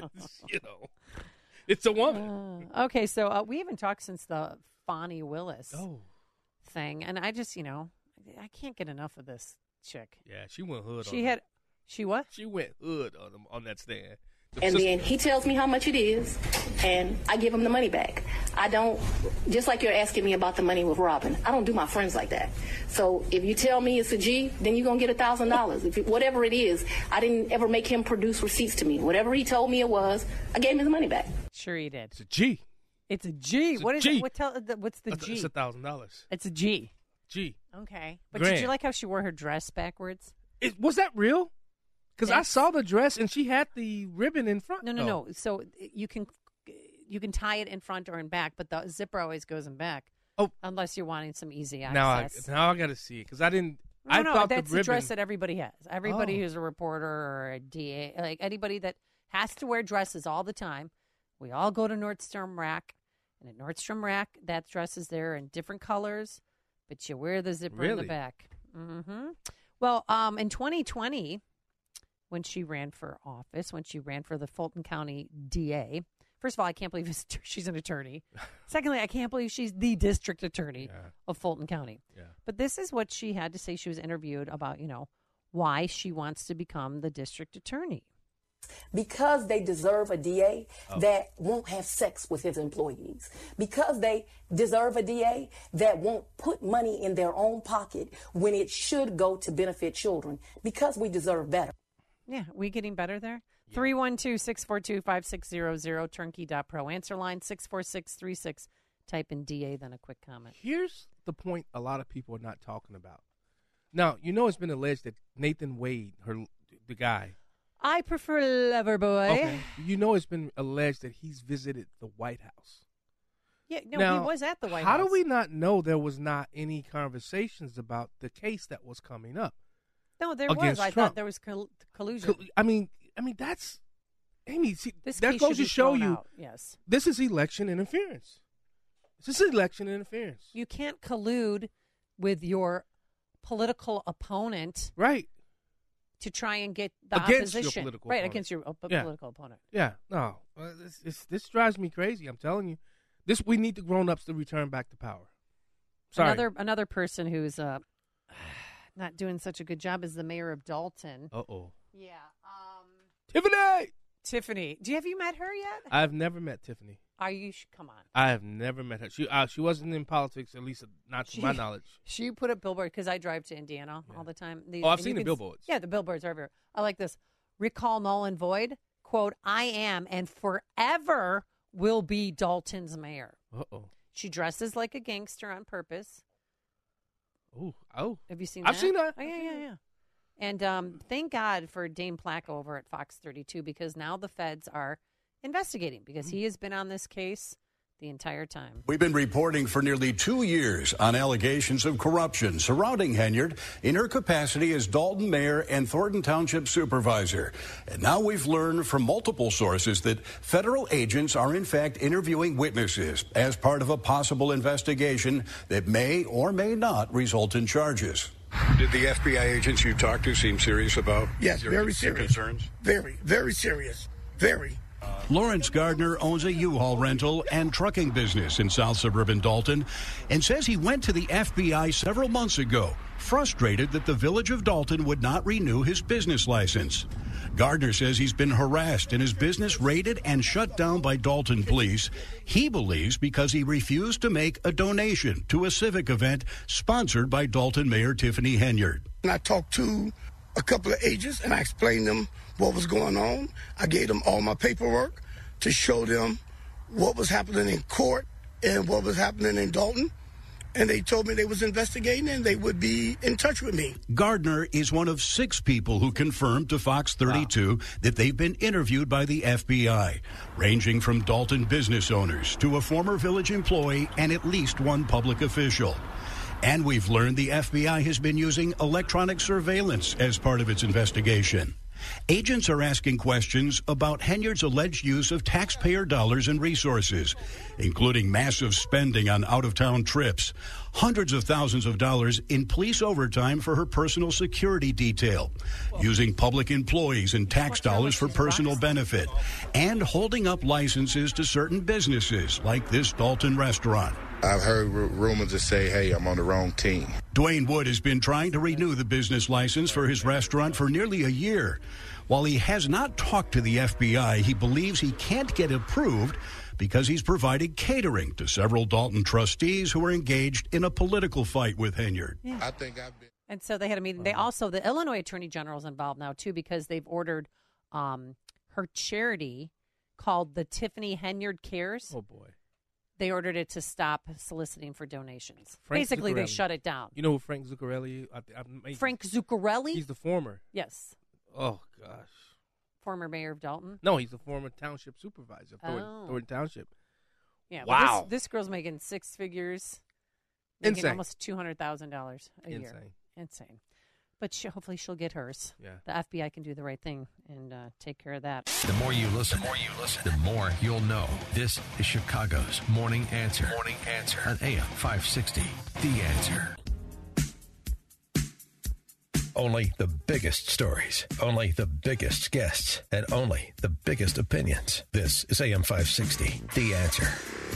It's a woman. Okay, so we haven't talked since the Fonnie Willis thing, and I just, I can't get enough of this chick. Yeah, she went hood. She what? She went hood on that stand. Then he tells me how much it is, and I give him the money back. I don't, just like you're asking me about the money with Robin, I don't do my friends like that. So if you tell me it's a G, then you're going to get $1,000. Whatever it is, I didn't ever make him produce receipts to me. Whatever he told me it was, I gave him the money back. Sure he did. It's a G. It's a G. It's what a is G. it? What's the G? It's $1,000. It's a G. G. Okay. But Grand. did you like how she wore her dress backwards? Was that real? Because I saw the dress and she had the ribbon in front. No. So you can tie it in front or in back, but the zipper always goes in back. Oh, unless you're wanting some easy Now access. I got to see it because I didn't. No, thought that's the ribbon. dress that everybody has. Everybody who's a reporter or a DA, like anybody that has to wear dresses all the time. We all go to Nordstrom Rack, and at Nordstrom Rack, that dress is there in different colors, but you wear the zipper in the back. Mm-hmm. Well, in 2020. When she ran for office, when she ran for the Fulton County DA. First of all, I can't believe she's an attorney. Secondly, I can't believe she's the district attorney of Fulton County. Yeah. But this is what she had to say. She was interviewed about, why she wants to become the district attorney. Because they deserve a DA that won't have sex with his employees. Because they deserve a DA that won't put money in their own pocket when it should go to benefit children. Because we deserve better. Yeah, we getting better there? 312-642-5600, turnkey.pro. Answer line 64636. Type in DA, then a quick comment. Here's the point a lot of people are not talking about. Now, it's been alleged that Nathan Wade, the guy. I prefer Loverboy. Okay. It's been alleged that he's visited the White House. Yeah, no, now, he was at the White House. How do we not know there was not any conversations about the case that was coming up? No, there was. I thought there was collusion. I mean, that's Amy. See, this that goes to show you. Out. Yes, this is election interference. This is election interference. You can't collude with your political opponent, right? To try and get the against opposition, your political right? opponent. Against your political opponent. Yeah, no, this drives me crazy. I'm telling you, we need the grown-ups to return back to power. Sorry. Another person who's not doing such a good job is the mayor of Dalton. Uh-oh. Yeah. Tiffany. Have you met her yet? I've never met Tiffany. Come on. I have never met her. She wasn't in politics, at least not to my knowledge. She put a billboard, because I drive to Indiana all the time. I've seen the billboards. Yeah, the billboards are everywhere. I like this. Recall null and void. Quote, I am and forever will be Dalton's mayor. Uh-oh. She dresses like a gangster on purpose. Oh. Have you seen I've that? seen that. Oh, yeah. And thank God for Dane Placco over at Fox 32, because now the feds are investigating, because he has been on this case the entire time. We've been reporting for nearly 2 years on allegations of corruption surrounding Henyard in her capacity as Dalton mayor and Thornton Township supervisor. And now we've learned from multiple sources that federal agents are in fact interviewing witnesses as part of a possible investigation that may or may not result in charges. Did the FBI agents you talked to seem serious about very serious concerns? Very, very serious. Very. Lawrence Gardner owns a U-Haul rental and trucking business in South Suburban Dalton and says he went to the FBI several months ago, frustrated that the village of Dalton would not renew his business license. Gardner says he's been harassed and his business raided and shut down by Dalton police. He believes because he refused to make a donation to a civic event sponsored by Dalton Mayor Tiffany Henyard. And I talked to a couple of agents and I explained them what was going on. I gave them all my paperwork to show them what was happening in court and what was happening in Dalton. And they told me they was investigating and they would be in touch with me. Gardner is one of 6 people who confirmed to Fox 32 that they've been interviewed by the FBI, ranging from Dalton business owners to a former village employee and at least one public official. And we've learned the FBI has been using electronic surveillance as part of its investigation. Agents are asking questions about Henyard's alleged use of taxpayer dollars and resources, including massive spending on out-of-town trips, hundreds of thousands of dollars in police overtime for her personal security detail, using public employees and tax dollars for personal benefit, and holding up licenses to certain businesses like this Dalton restaurant. I've heard rumors that say, hey, I'm on the wrong team. Dwayne Wood has been trying to renew the business license for his restaurant for nearly a year. While he has not talked to the FBI, he believes he can't get approved because he's provided catering to several Dalton trustees who are engaged in a political fight with Henyard. Yeah. I think I've been. And so they had a meeting. They also, the Illinois Attorney General is involved now, too, because they've ordered her charity called the Tiffany Henyard Cares. Oh, boy. They ordered it to stop soliciting for donations. Frank Basically, Zuccarelli. they shut it down. You know who Frank Zuccarelli? Frank Zuccarelli? He's the former. Yes. Oh, gosh. Former mayor of Dalton? No, he's the former township supervisor of Oh. Thornton Township. Yeah. Wow. Well, this girl's making 6 figures. Making Insane. almost $200,000 a year. Insane. But hopefully she'll get hers. Yeah. The FBI can do the right thing and take care of that. The more you listen, the more you'll know. This is Chicago's Morning Answer. Morning Answer on AM 560. The Answer. Only the biggest stories, only the biggest guests, and only the biggest opinions. This is AM 560. The Answer.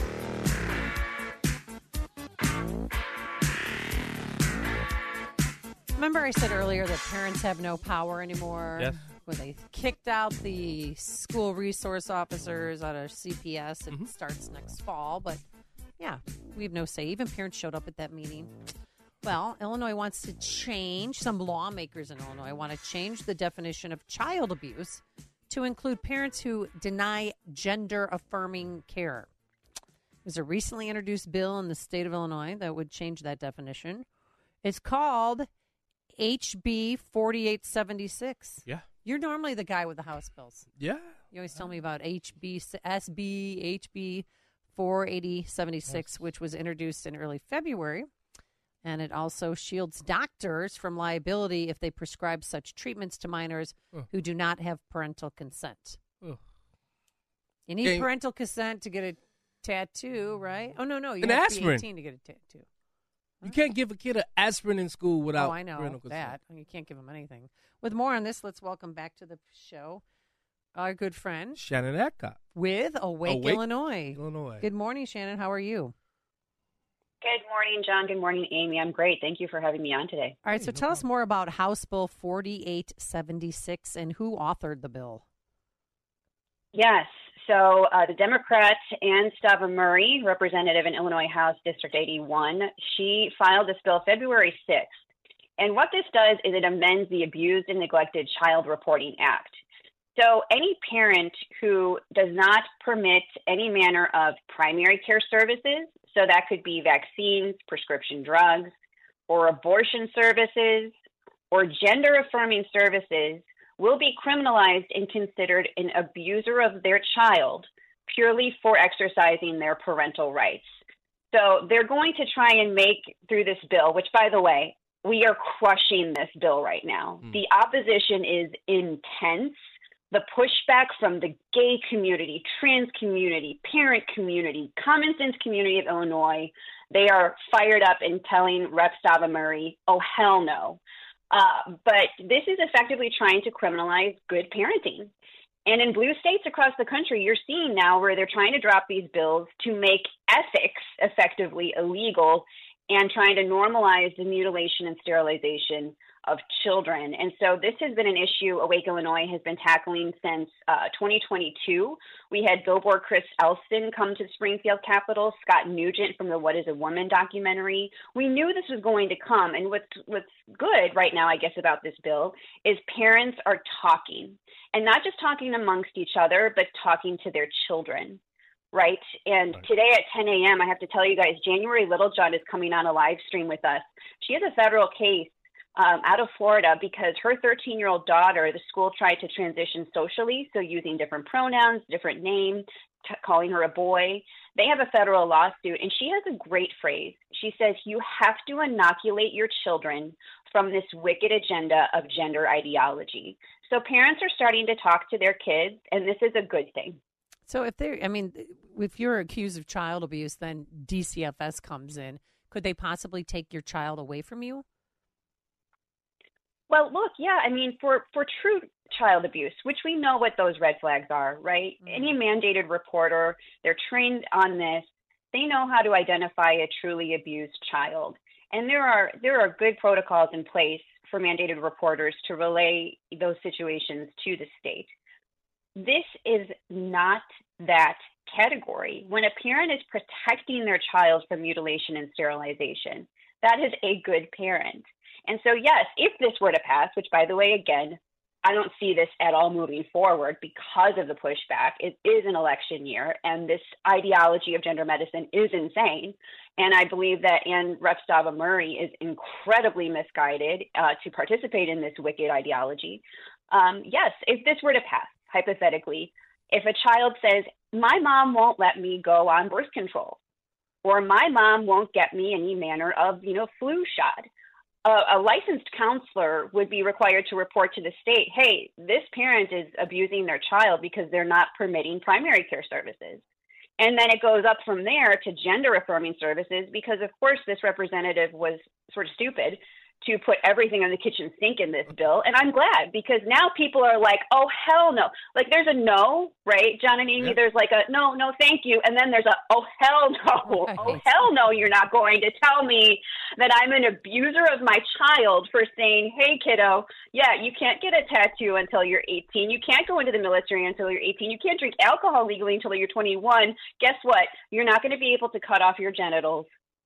Remember I said earlier that parents have no power anymore? Yes. When they kicked out the school resource officers out of CPS. It starts next fall. But, yeah, we have no say. Even parents showed up at that meeting. Well, Illinois wants to change, some lawmakers in Illinois want to change the definition of child abuse to include parents who deny gender-affirming care. There's a recently introduced bill in the state of Illinois that would change that definition. It's called HB 4876. Yeah. You're normally the guy with the House bills. Yeah. You always tell me about HB 48076, which was introduced in early February. And it also shields doctors from liability if they prescribe such treatments to minors who do not have parental consent. You need parental consent to get a tattoo, right? Oh, no. You An have aspirin. to be 18 to get a tattoo. You can't give a kid an aspirin in school without I know parental consent. that. You can't give them anything. With more on this, let's welcome back to the show our good friend Shannon Adcock with Awake Illinois. Illinois. Good morning, Shannon. How are you? Good morning, John. Good morning, Amy. I'm great. Thank you for having me on today. All right, so tell us more about House Bill 4876 and who authored the bill. Yes. So the Democrat Ann Stava Murray, representative in Illinois House District 81, she filed this bill February 6th. And what this does is it amends the Abused and Neglected Child Reporting Act. So any parent who does not permit any manner of primary care services, so that could be vaccines, prescription drugs, or abortion services, or gender-affirming services, will be criminalized and considered an abuser of their child purely for exercising their parental rights. So they're going to try and make through this bill, which, by the way, we are crushing this bill right now. The opposition is intense. The pushback from the gay community, trans community, parent community, common sense community of Illinois, they are fired up and telling Rep. Stava Murray, oh, hell no. But this is effectively trying to criminalize good parenting. And in blue states across the country, you're seeing now where they're trying to drop these bills to make ethics effectively illegal and trying to normalize the mutilation and sterilization of children. And so this has been an issue Awake Illinois has been tackling since 2022. We had Billboard Chris Elston come to the Springfield Capitol, Scott Nugent from the What is a Woman documentary. We knew this was going to come. And what's good right now, I guess, about this bill is parents are talking, and not just talking amongst each other, but talking to their children. Right. And today at 10 a.m., I have to tell you guys, January Littlejohn is coming on a live stream with us. She has a federal case out of Florida because her 13-year-old daughter, the school tried to transition socially, so using different pronouns, different name, calling her a boy. They have a federal lawsuit, and she has a great phrase. She says, you have to inoculate your children from this wicked agenda of gender ideology. So parents are starting to talk to their kids, and this is a good thing. So if you're accused of child abuse, then DCFS comes in. Could they possibly take your child away from you? Well, look, yeah, I mean, for true child abuse, which we know what those red flags are, right? Any mandated reporter, they're trained on this. They know how to identify a truly abused child. And there are good protocols in place for mandated reporters to relay those situations to the state. This is not that category. When a parent is protecting their child from mutilation and sterilization, that is a good parent. And so, yes, if this were to pass, which, by the way, again, I don't see this at all moving forward because of the pushback. It is an election year, and this ideology of gender medicine is insane. And I believe that Rep. Stava Murray is incredibly misguided to participate in this wicked ideology. Yes, if this were to pass, hypothetically, if a child says, my mom won't let me go on birth control, or my mom won't get me any manner of, flu shot, a licensed counselor would be required to report to the state, hey, this parent is abusing their child because they're not permitting primary care services. And then it goes up from there to gender affirming services because, of course, this representative was sort of stupid to put everything on the kitchen sink in this bill. And I'm glad because now people are like, oh, hell no. Like there's a no, right, John and Amy? Yeah. There's like a no, thank you. And then there's a, oh, hell no. Right. Oh, hell no, you're not going to tell me that I'm an abuser of my child for saying, hey, kiddo, yeah, you can't get a tattoo until you're 18. You can't go into the military until you're 18. You can't drink alcohol legally until you're 21. Guess what? You're not going to be able to cut off your genitals.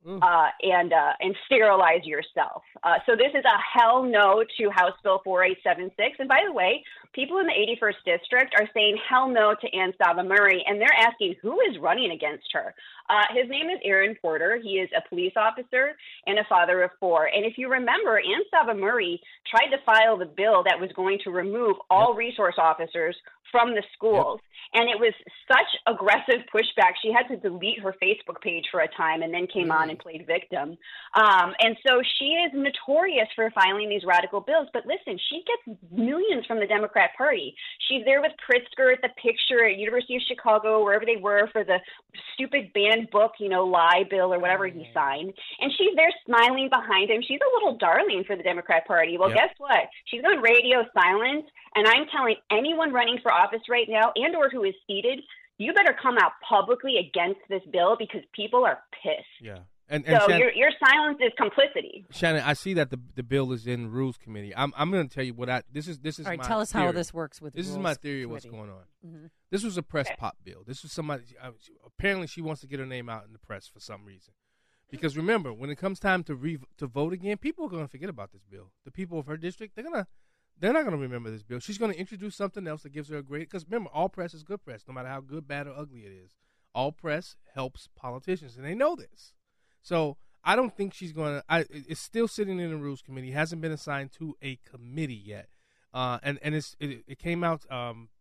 And sterilize yourself. So this is a hell no to House Bill 4876. And by the way, people in the 81st District are saying hell no to Ann Stava Murray, and they're asking who is running against her. His name is Aaron Porter. He is a police officer and a father of four. And if you remember, Ann Stava Murray tried to file the bill that was going to remove all resource officers from the schools. And it was such aggressive pushback. She had to delete her Facebook page for a time and then came on and played victim. And so she is notorious for filing these radical bills. But listen, she gets millions from the Democrat Party. She's there with Pritzker at the picture at University of Chicago, wherever they were for the stupid banned book, lie bill or whatever he signed. And she's there smiling behind him. She's a little darling for the Democrat Party. Well, guess what? She's on radio silent. And I'm telling anyone running for office right now and or who is seated, you better come out publicly against this bill because people are pissed. Yeah. And so Shannon, your silence is complicity. Shannon, I see that the bill is in Rules Committee. I'm going to tell you what this is. All right, my tell us theory. how this works with. This Rules is my theory Committee. of what's going on. Mm-hmm. This was a press pop bill. This was somebody. Apparently, she wants to get her name out in the press for some reason. Because remember, when it comes time to vote again, people are going to forget about this bill. The people of her district, they're not going to remember this bill. She's going to introduce something else that gives her a great. Because remember, all press is good press, no matter how good, bad, or ugly it is. All press helps politicians, and they know this. So I don't think she's going to. It's still sitting in the Rules Committee. Hasn't been assigned to a committee yet. And it came out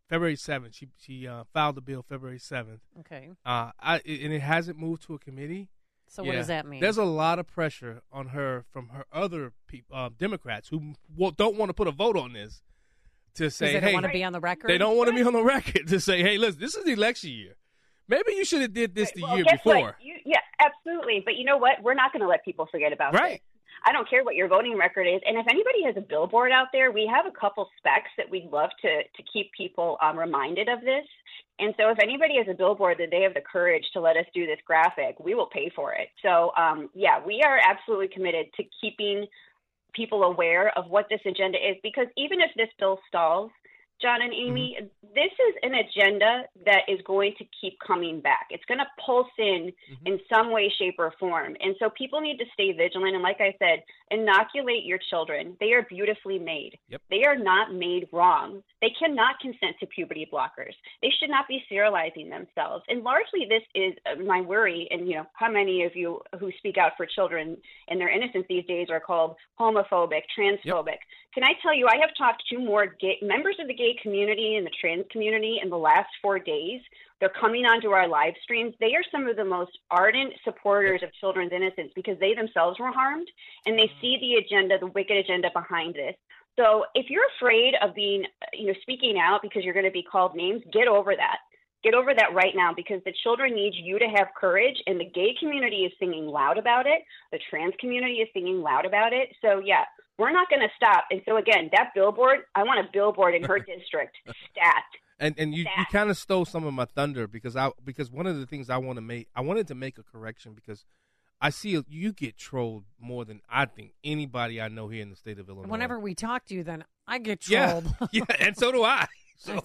February 7th. She filed the bill February 7th. Okay. And it hasn't moved to a committee. So what does that mean? There's a lot of pressure on her from her other Democrats who don't want to put a vote on this to say, they don't want to be on the record? They don't want to be on the record to say, hey, listen, this is the election year. Maybe you should have did this the year guess before. What? Yeah, absolutely. But you know what? We're not going to let people forget about Right. this. I don't care what your voting record is. And if anybody has a billboard out there, we have a couple specs that we'd love to keep people reminded of this. And so if anybody has a billboard that they have the courage to let us do this graphic, we will pay for it. So, we are absolutely committed to keeping people aware of what this agenda is, because even if this bill stalls, John and Amy, this is an agenda that is going to keep coming back. It's going to pulse in some way, shape, or form. And so people need to stay vigilant. And like I said, inoculate your children. They are beautifully made. Yep. They are not made wrong. They cannot consent to puberty blockers. They should not be sterilizing themselves. And largely this is my worry. And, how many of you who speak out for children and their innocence these days are called homophobic, transphobic. Yep. Can I tell you, I have talked to more members of the gay community and the trans community in the last 4 days. They're coming onto our live streams. They are some of the most ardent supporters of children's innocence because they themselves were harmed, and they see the agenda, the wicked agenda behind this. So if you're afraid of being, speaking out because you're going to be called names, get over that. Get over that right now, because the children need you to have courage, and the gay community is singing loud about it. The trans community is singing loud about it. So, yeah, we're not going to stop. And so, again, that billboard, I want a billboard in her district. Stat. And you kind of stole some of my thunder because one of the things I wanted to make a correction because I see you get trolled more than I think anybody I know here in the state of Illinois. Whenever we talk to you, then I get trolled. Yeah, and so do I. So,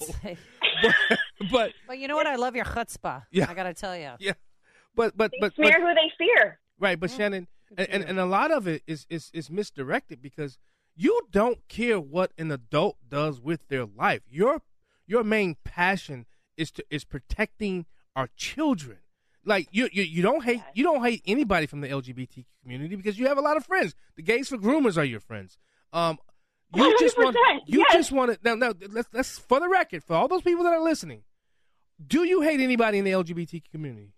but you know what? I love your chutzpah. Yeah, I got to tell you. Yeah, but smear who they fear. Right, but Shannon, and a lot of it is misdirected because you don't care what an adult does with their life. Your main passion is protecting our children. Like you don't hate anybody from the LGBT community because you have a lot of friends. The Gays for Groomers are your friends. You just want to now. Let's for the record, for all those people that are listening, do you hate anybody in the LGBT community?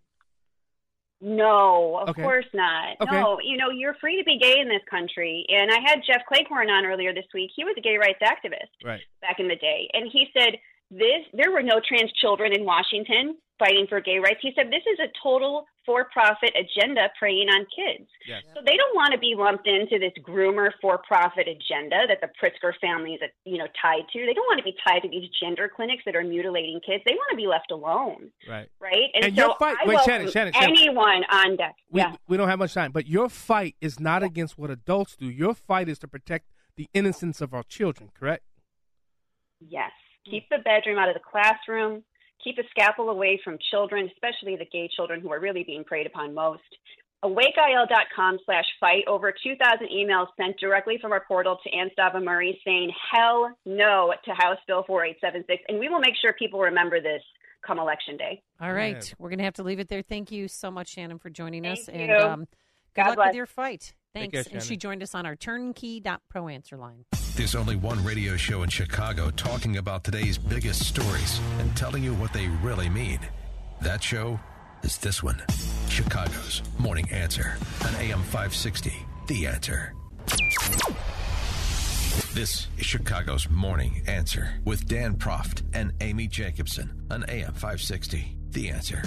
No, of course not. Okay. No, you're free to be gay in this country. And I had Jeff Claycorn on earlier this week. He was a gay rights activist back in the day, and he said there were no trans children in Washington fighting for gay rights. He said this is a total for-profit agenda preying on kids. Yes. So they don't want to be lumped into this groomer for-profit agenda that the Pritzker family is, tied to. They don't want to be tied to these gender clinics that are mutilating kids. They want to be left alone. Right. Right? And so your fight, I welcome Shannon, anyone on deck. We don't have much time, but your fight is not against what adults do. Your fight is to protect the innocence of our children, correct? Yes. Keep the bedroom out of the classroom. Keep a scalpel away from children, especially the gay children who are really being preyed upon most. AwakeIL.com/fight. Over 2,000 emails sent directly from our portal to Ann Stava Murray saying hell no to House Bill 4876. And we will make sure people remember this come Election Day. All right. We're going to have to leave it there. Thank you so much, Shannon, for joining us. Thank And you. good luck bless. with your fight. Thanks. Take care, and she joined us on our turnkey.pro answer line. There's only one radio show in Chicago talking about today's biggest stories and telling you what they really mean. That show is this one. Chicago's Morning Answer on AM 560. The Answer. This is Chicago's Morning Answer with Dan Proft and Amy Jacobson on AM 560. The Answer.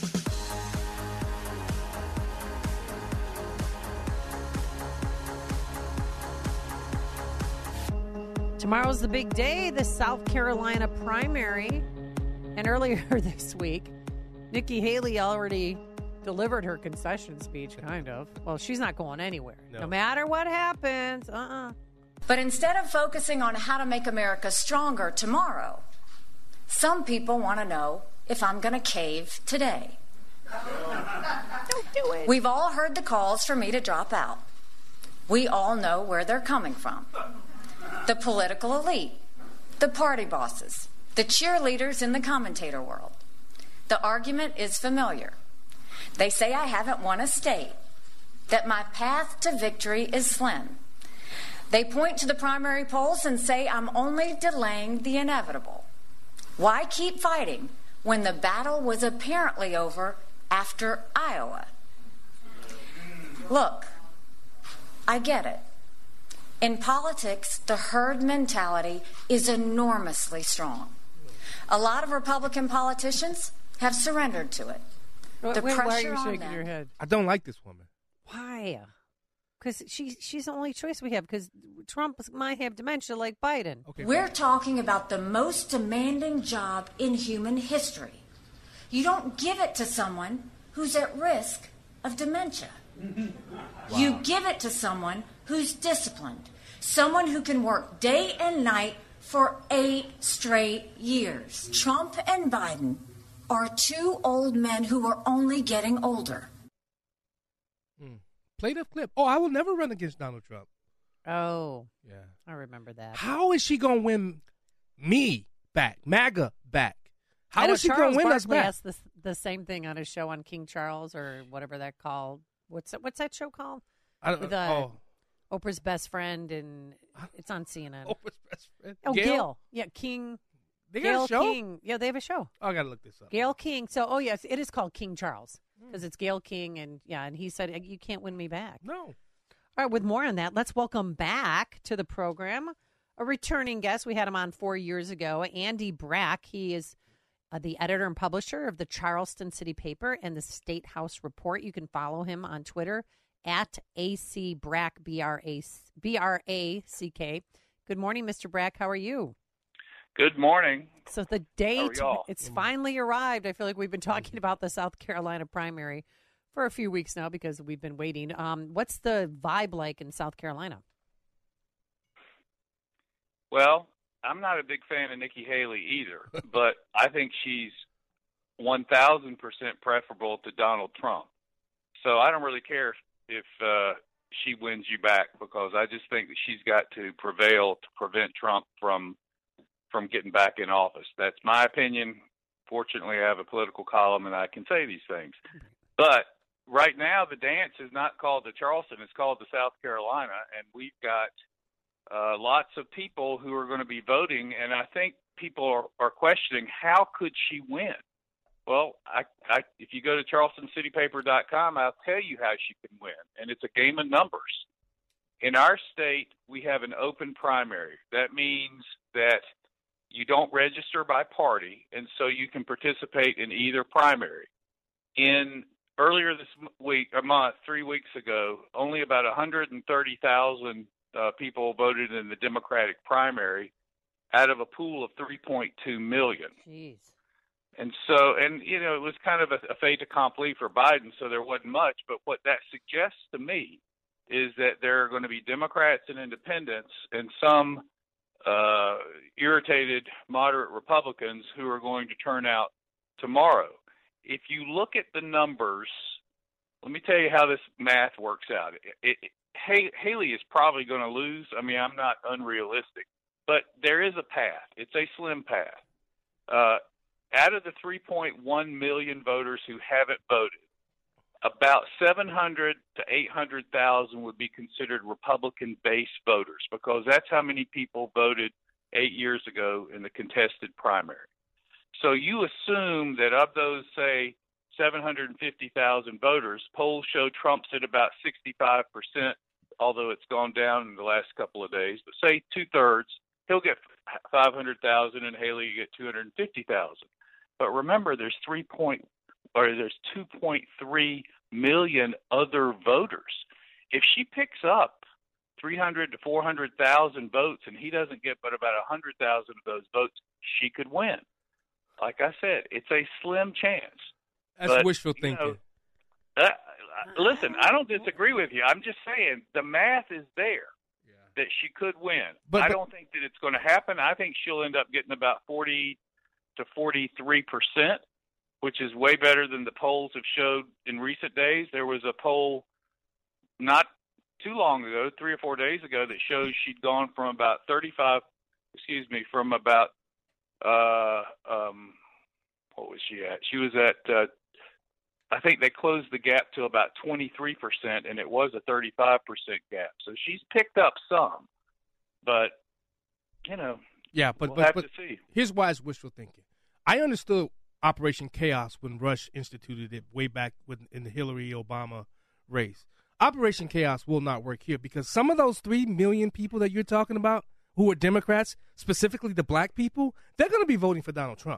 Tomorrow's the big day, the South Carolina primary. And earlier this week, Nikki Haley already delivered her concession speech, kind of. Well, she's not going anywhere. No matter what happens. But instead of focusing on how to make America stronger tomorrow, some people want to know if I'm going to cave today. Don't do it. We've all heard the calls for me to drop out. We all know where they're coming from. The political elite, the party bosses, the cheerleaders in the commentator world. The argument is familiar. They say I haven't won a state, that my path to victory is slim. They point to the primary polls and say I'm only delaying the inevitable. Why keep fighting when the battle was apparently over after Iowa? Look, I get it. In politics, the herd mentality is enormously strong. A lot of Republican politicians have surrendered to it. Why are you shaking your head? I don't like this woman. Why? Because she's the only choice we have, because Trump might have dementia like Biden. Okay, we're talking about the most demanding job in human history. You don't give it to someone who's at risk of dementia. Wow. You give it to someone who's disciplined, someone who can work day and night for 8 straight years. Trump and Biden are 2 old men who are only getting older. Play the clip. Oh, I will never run against Donald Trump. Oh. Yeah. I remember that. How is she going to win me back, MAGA back? How is she going to win us back? Asked the same thing on his show on King Charles or whatever that called. What's that show called? I don't know. Oprah's best friend, and it's on CNN. Oprah's best friend? Oh, Gail. Yeah, King. They Gail got a show? King. Yeah, they have a show. Oh, I got to look this up. Gail King. So, yes, it is called King Charles because it's Gail King, and he said, you can't win me back. No. All right, with more on that, let's welcome back to the program a returning guest. We had him on 4 years ago, Andy Brack. He is the editor and publisher of the Charleston City Paper and the State House Report. You can follow him on Twitter at AC Brack, B-R-A-C-K. Good morning, Mr. Brack. How are you? Good morning. So the date, y'all? it's finally arrived. I feel like we've been talking about the South Carolina primary for a few weeks now because we've been waiting. What's the vibe like in South Carolina? Well, I'm not a big fan of Nikki Haley either, but I think she's 1,000% preferable to Donald Trump. So I don't really care if she wins you back, because I just think that she's got to prevail to prevent Trump from getting back in office. That's my opinion. Fortunately, I have a political column and I can say these things. But right now, the dance is not called the Charleston. It's called the South Carolina, and we've got lots of people who are going to be voting, and I think people are questioning, how could she win? Well, if you go to charlestoncitypaper.com, I'll tell you how she can win, and it's a game of numbers. In our state, we have an open primary. That means that you don't register by party, and so you can participate in either primary. Earlier this month, 3 weeks ago, only about 130,000 people voted in the Democratic primary out of a pool of 3.2 million. Jeez. And so, it was kind of a fait accompli for Biden, so there wasn't much. But what that suggests to me is that there are going to be Democrats and independents and some irritated moderate Republicans who are going to turn out tomorrow. If you look at the numbers, let me tell you how this math works out. Haley is probably going to lose. I mean, I'm not unrealistic, but there is a path. It's a slim path. Out of the 3.1 million voters who haven't voted, about 700 to 800,000 would be considered Republican-based voters, because that's how many people voted 8 years ago in the contested primary. So you assume that of those, say, 750,000 voters, polls show Trump's at about 65%, although it's gone down in the last couple of days. But say 2/3, he'll get 500,000 and Haley will get 250,000. But remember, there's 2.3 million other voters. If she picks up 300 to 400,000 votes and he doesn't get but about 100,000 of those votes, she could win. Like I said, it's a slim chance. That's wishful thinking. Listen, I don't disagree with you. I'm just saying the math is there that she could win. But I don't think that it's going to happen. I think she'll end up getting about 40 to 43%, which is way better than the polls have showed in recent days. There was a poll not too long ago, 3 or 4 days ago, that shows she'd gone from about what was she at? She was at, I think they closed the gap to about 23%, and it was a 35% gap. So she's picked up some. But, Yeah, but we'll have to see. Here's why it's wishful thinking. I understood Operation Chaos when Rush instituted it way back in the Hillary-Obama race. Operation Chaos will not work here because some of those 3 million people that you're talking about who are Democrats, specifically the black people, they're going to be voting for Donald Trump.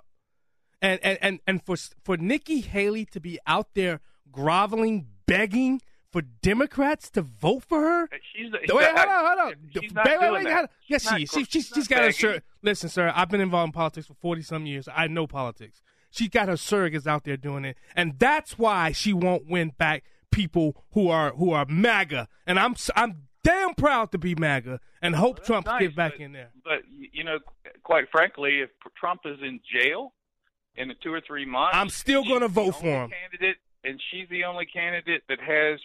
And for Nikki Haley to be out there groveling, begging for Democrats to vote for her? Hold on. She's not doing that. Yes, she's got her shirt. Listen, sir, I've been involved in politics for 40-some years. I know politics. She got her surrogates out there doing it, and that's why she won't win back people who are MAGA. And I'm damn proud to be MAGA and hope Trump gets back in there. But quite frankly, if Trump is in jail in 2 or 3 months, I'm still going to vote for him. Candidate, and she's the only candidate that has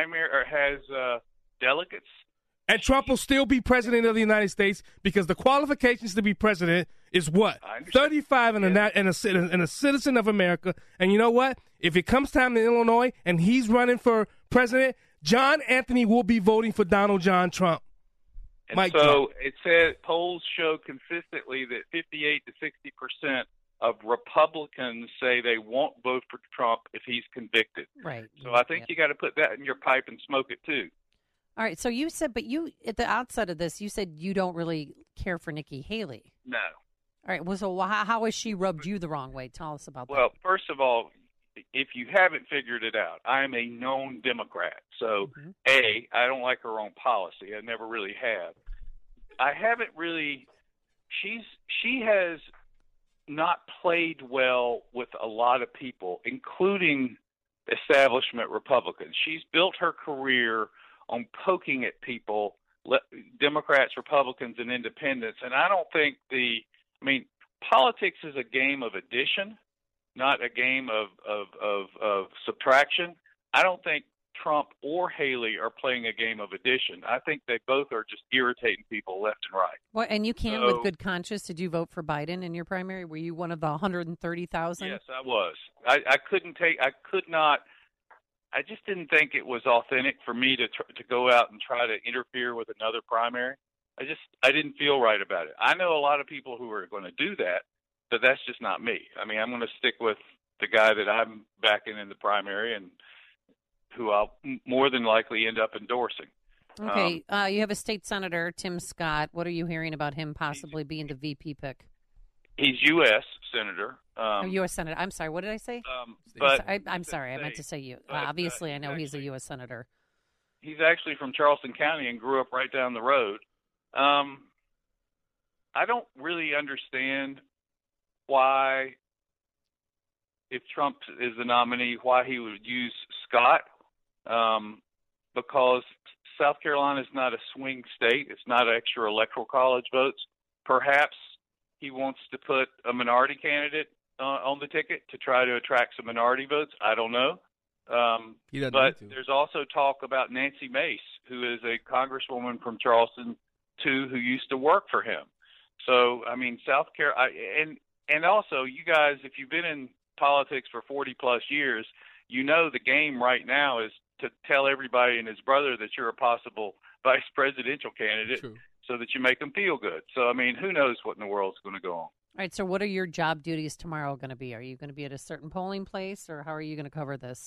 delegates. And Trump will still be president of the United States because the qualifications to be president is what? 35 and a citizen of America. And you know what? If it comes time in Illinois and he's running for president, John Anthony will be voting for Donald John Trump. And it said polls show consistently that 58 to 60% of Republicans say they won't vote for Trump if he's convicted. Right. So I think you got to put that in your pipe and smoke it too. All right. So you said, but you at the outset of this, you said you don't really care for Nikki Haley. No. All right. Well, so how has she rubbed you the wrong way? Tell us about that. Well, first of all, if you haven't figured it out, I'm a known Democrat. So, I don't like her own policy. I never really have. I haven't really. She has not played well with a lot of people, including establishment Republicans. She's built her career on poking at people, Democrats, Republicans, and independents. And I don't think politics is a game of addition, not a game of subtraction. I don't think Trump or Haley are playing a game of addition. I think they both are just irritating people left and right. Well, and you can, with good conscience, did you vote for Biden in your primary? Were you one of the 130,000? Yes, I was. I just didn't think it was authentic for me to go out and try to interfere with another primary. I didn't feel right about it. I know a lot of people who are going to do that, but that's just not me. I mean, I'm going to stick with the guy that I'm backing in the primary and who I'll more than likely end up endorsing. Okay. You have a state senator, Tim Scott. What are you hearing about him possibly being the VP pick? He's U.S. Senator. U.S. Senator. I'm sorry. What did I say? I'm sorry. I meant to say you. Obviously, I know he's a U.S. Senator. He's actually from Charleston County and grew up right down the road. I don't really understand why, if Trump is the nominee, why he would use Scott, because South Carolina is not a swing state. It's not extra electoral college votes. Perhaps he wants to put a minority candidate on the ticket to try to attract some minority votes. I don't know. But there's also talk about Nancy Mace, who is a congresswoman from Charleston, too, who used to work for him. So, I mean, South Carolina, and also, you guys, if you've been in politics for 40-plus years, you know the game right now is to tell everybody and his brother that you're a possible vice presidential candidate so that you make them feel good. So, I mean, who knows what in the world's going to go on. All right, so what are your job duties tomorrow going to be? Are you going to be at a certain polling place, or how are you going to cover this?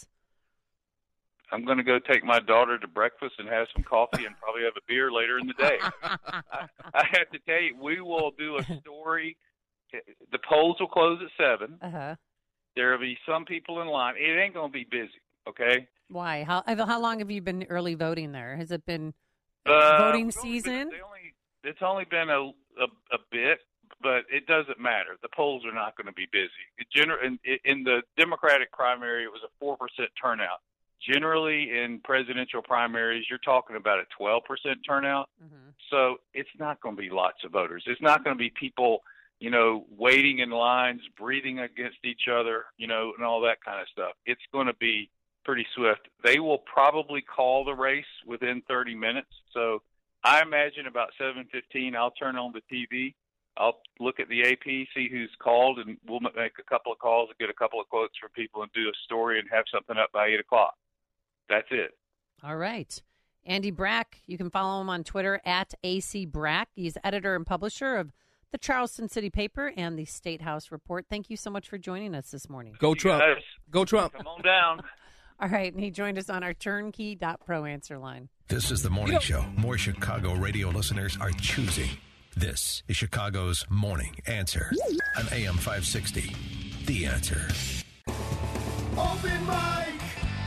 I'm going to go take my daughter to breakfast and have some coffee and probably have a beer later in the day. I have to tell you, we will do a story. The polls will close at 7. Uh-huh. There will be some people in line. It ain't going to be busy, okay? Why? How long have you been early voting there? Has it been voting season? It's only been a bit, but it doesn't matter. The polls are not going to be busy. In the Democratic primary, it was a 4% turnout. Generally, in presidential primaries, you're talking about a 12% turnout. Mm-hmm. So it's not going to be lots of voters. It's not going to be people, waiting in lines, breathing against each other, and all that kind of stuff. It's going to be pretty swift. They will probably call the race within 30 minutes. So I imagine about 7:15, I'll turn on the TV. I'll look at the AP, see who's called, and we'll make a couple of calls and get a couple of quotes from people and do a story and have something up by 8 o'clock. That's it. All right. Andy Brack, you can follow him on Twitter at AC Brack. He's editor and publisher of the Charleston City Paper, and the State House Report. Thank you so much for joining us this morning. Go Trump. Guys, Go Trump. come on down. All right, and he joined us on our turnkey.pro answer line. This is the morning show more Chicago radio listeners are choosing. This is Chicago's Morning Answer on AM 560. The Answer. Open mic!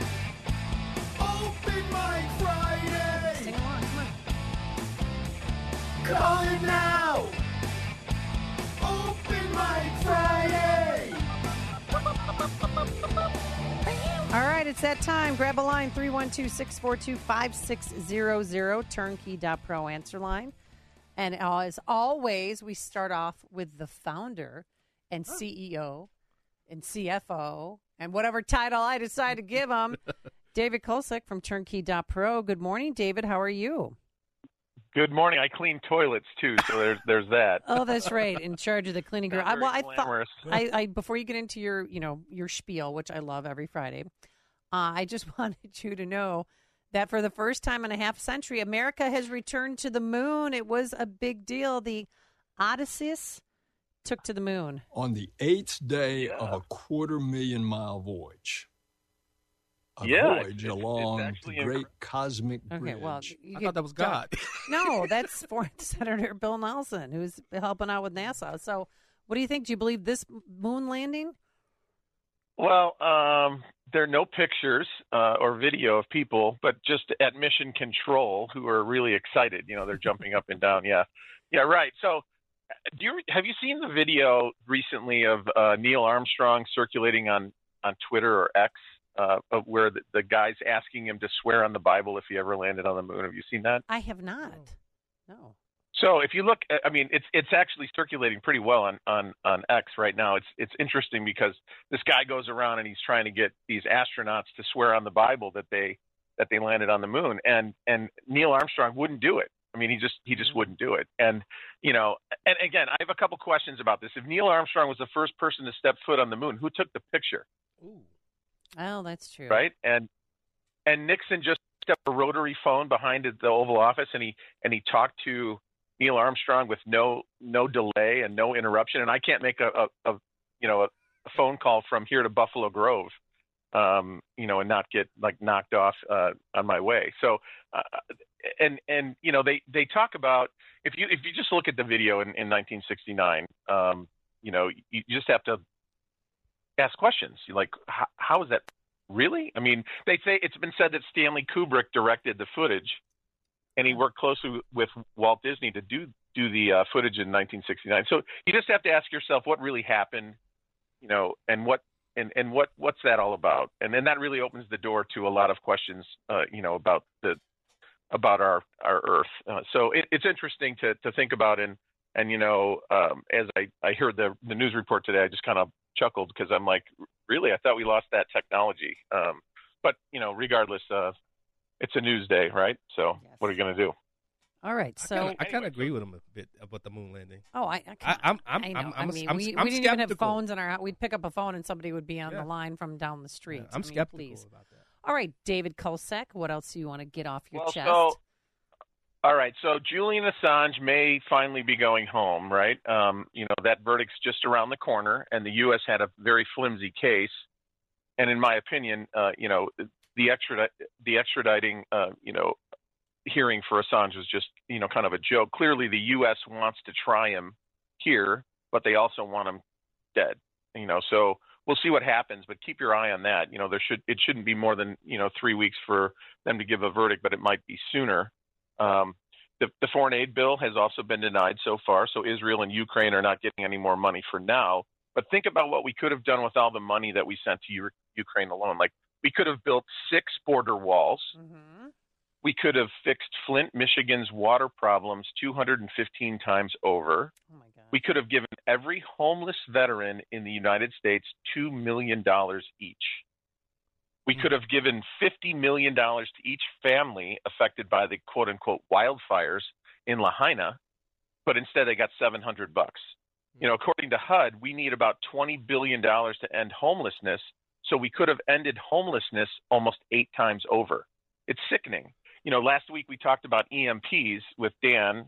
Open mic Friday! Sing along, come on. Call it now! Open mic Friday! All right, it's that time. Grab a line, 312-642-5600, turnkey.pro answer line. And as always, we start off with the founder and CEO and CFO and whatever title I decide to give him, David Kolsek from turnkey.pro. Good morning, David. How are you? Good morning. I clean toilets too, so there's that. Oh, that's right. In charge of the cleaning girl. Not very glamorous. I before you get into your spiel, which I love every Friday, I just wanted you to know that for the first time in a half century, America has returned to the moon. It was a big deal. The Odysseus took to the moon on the 8th day of a 250,000-mile voyage. A voyage along the great cosmic bridge. Okay, well, I thought that was God. No, that's former Senator Bill Nelson, who's helping out with NASA. So what do you think? Do you believe this moon landing? Well, there are no pictures or video of people, but just at Mission Control who are really excited. You know, they're jumping up and down. Yeah, right. So have you seen the video recently of Neil Armstrong circulating on Twitter or X? Of where the guy's asking him to swear on the Bible if he ever landed on the moon. Have you seen that? I have not. No. So if you look, I mean, it's actually circulating pretty well on X right now. It's interesting because this guy goes around and he's trying to get these astronauts to swear on the Bible that they landed on the moon, and Neil Armstrong wouldn't do it. I mean, he just wouldn't do it. And and again, I have a couple questions about this. If Neil Armstrong was the first person to step foot on the moon, who took the picture? Ooh. Oh, that's true. Right, and Nixon just stepped a rotary phone behind the Oval Office, and he talked to Neil Armstrong with no delay and no interruption. And I can't make a phone call from here to Buffalo Grove, and not get knocked off on my way. So, they talk about if you just look at the video in 1969, you just have to ask questions. You're like, how is that really? I mean, they say it's been said that Stanley Kubrick directed the footage, and he worked closely with Walt Disney to do the footage in 1969. So you just have to ask yourself what really happened, and what's that all about? And then that really opens the door to a lot of questions, about our Earth. So it's interesting to think about, and as I heard the news report today, I just kind of chuckled because I'm like, really? I thought we lost that technology. But regardless, it's a news day, right? So yes. What are you going to do? All right. So I kind of agree with him a bit about the moon landing. Oh, I know. We didn't even have phones in our house. We'd pick up a phone and somebody would be on the line from down the street. Yeah, I'm skeptical about that. All right, David Kolsek, what else do you want to get off your chest? All right, so Julian Assange may finally be going home, right? That verdict's just around the corner, and the U.S. had a very flimsy case. And in my opinion, the extraditing, hearing for Assange was just, kind of a joke. Clearly, the U.S. wants to try him here, but they also want him dead. So we'll see what happens, but keep your eye on that. It shouldn't be more than 3 weeks for them to give a verdict, but it might be sooner. The foreign aid bill has also been denied so far, so Israel and Ukraine are not getting any more money for now. But think about what we could have done with all the money that we sent to Ukraine alone. Like, we could have built 6 border walls. Mm-hmm. We could have fixed Flint, Michigan's water problems 215 times over. Oh my God. We could have given every homeless veteran in the United States $2 million each. We could have given $50 million to each family affected by the quote-unquote wildfires in Lahaina, but instead they got $700. According to HUD, we need about $20 billion to end homelessness, so we could have ended homelessness almost 8 times over. It's sickening. Last week we talked about EMPs with Dan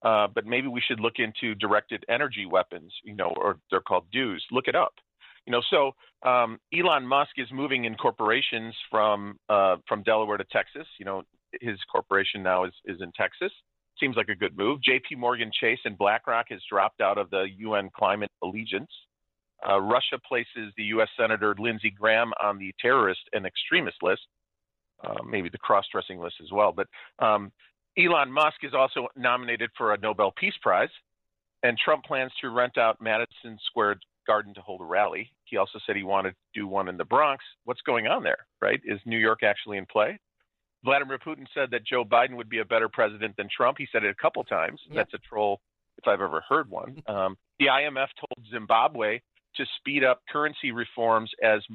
but maybe we should look into directed energy weapons, or they're called DEWs. Look it up. So Elon Musk is moving in corporations from Delaware to Texas. His corporation now is in Texas. Seems like a good move. J.P. Morgan Chase and BlackRock has dropped out of the UN Climate Allegiance. Russia places the U.S. Senator Lindsey Graham on the terrorist and extremist list, maybe the cross-dressing list as well. But Elon Musk is also nominated for a Nobel Peace Prize, and Trump plans to rent out Madison Square Garden to hold a rally. He also said he wanted to do one in the Bronx. What's going on there, right? Is New York actually in play? Vladimir Putin said that Joe Biden would be a better president than Trump. He said it a couple times. Yep. That's a troll if I've ever heard one. The IMF told Zimbabwe to speed up currency reforms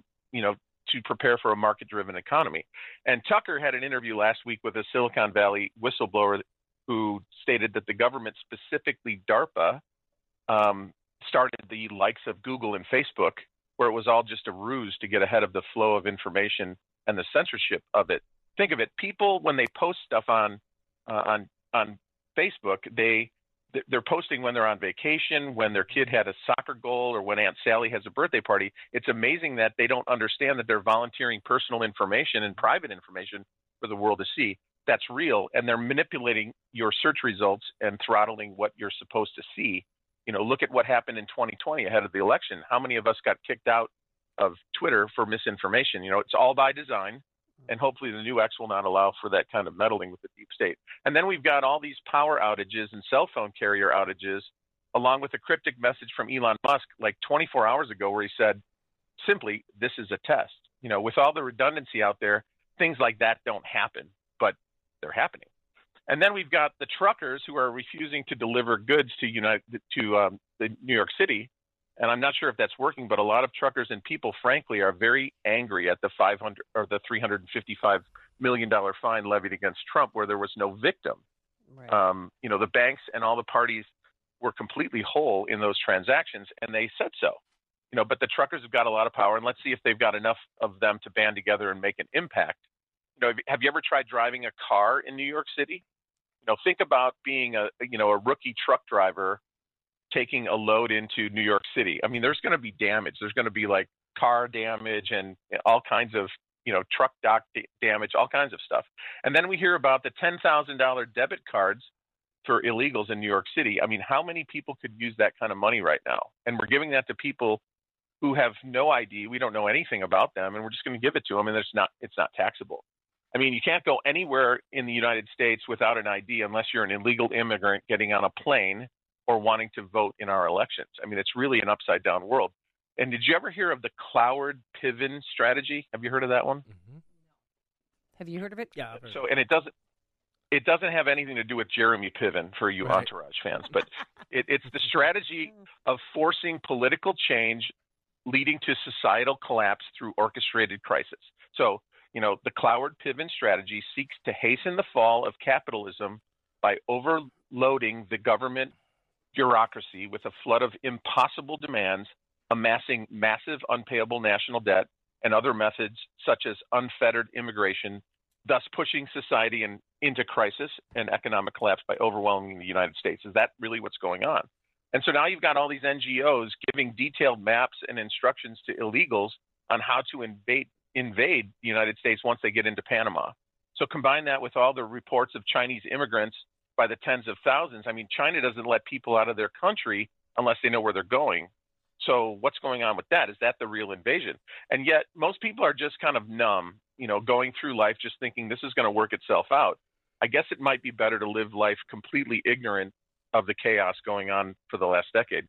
to prepare for a market-driven economy. And Tucker had an interview last week with a Silicon Valley whistleblower who stated that the government, specifically DARPA, started the likes of Google and Facebook, where it was all just a ruse to get ahead of the flow of information and the censorship of it. Think of it. People, when they post stuff on Facebook, they're posting when they're on vacation, when their kid had a soccer goal, or when Aunt Sally has a birthday party. It's amazing that they don't understand that they're volunteering personal information and private information for the world to see. That's real, and they're manipulating your search results and throttling what you're supposed to see. Look at what happened in 2020 ahead of the election. How many of us got kicked out of Twitter for misinformation? It's all by design, and hopefully the new X will not allow for that kind of meddling with the deep state. And then we've got all these power outages and cell phone carrier outages, along with a cryptic message from Elon Musk like 24 hours ago where he said, simply, this is a test. With all the redundancy out there, things like that don't happen, but they're happening. And then we've got the truckers who are refusing to deliver goods to the New York City. And I'm not sure if that's working, but a lot of truckers and people, frankly, are very angry at the $355 million fine levied against Trump, where there was no victim. Right. The banks and all the parties were completely whole in those transactions, and they said so. But the truckers have got a lot of power, and let's see if they've got enough of them to band together and make an impact. Have you ever tried driving a car in New York City? Think about being a rookie truck driver taking a load into New York City. I mean, there's going to be damage. There's going to be like car damage and all kinds of, truck dock damage, all kinds of stuff. And then we hear about the $10,000 debit cards for illegals in New York City. I mean, how many people could use that kind of money right now? And we're giving that to people who have no ID. We don't know anything about them, and we're just going to give it to them, and it's not taxable. I mean, you can't go anywhere in the United States without an ID unless you're an illegal immigrant getting on a plane or wanting to vote in our elections. I mean, it's really an upside-down world. And did you ever hear of the Cloward-Piven strategy? Have you heard of that one? Mm-hmm. Have you heard of it? Yeah. So, and it doesn't have anything to do with Jeremy Piven for you Entourage fans, but it's the strategy of forcing political change leading to societal collapse through orchestrated crisis. So, the Cloward-Piven strategy seeks to hasten the fall of capitalism by overloading the government bureaucracy with a flood of impossible demands, amassing massive unpayable national debt, and other methods such as unfettered immigration, thus pushing society into crisis and economic collapse by overwhelming the United States. Is that really what's going on? And so now you've got all these NGOs giving detailed maps and instructions to illegals on how to invade the United States once they get into Panama. So combine that with all the reports of Chinese immigrants by the tens of thousands. I mean, China doesn't let people out of their country unless they know where they're going. So what's going on with that? Is that the real invasion? And yet most people are just kind of numb, going through life just thinking this is going to work itself out. I guess it might be better to live life completely ignorant of the chaos going on for the last decade.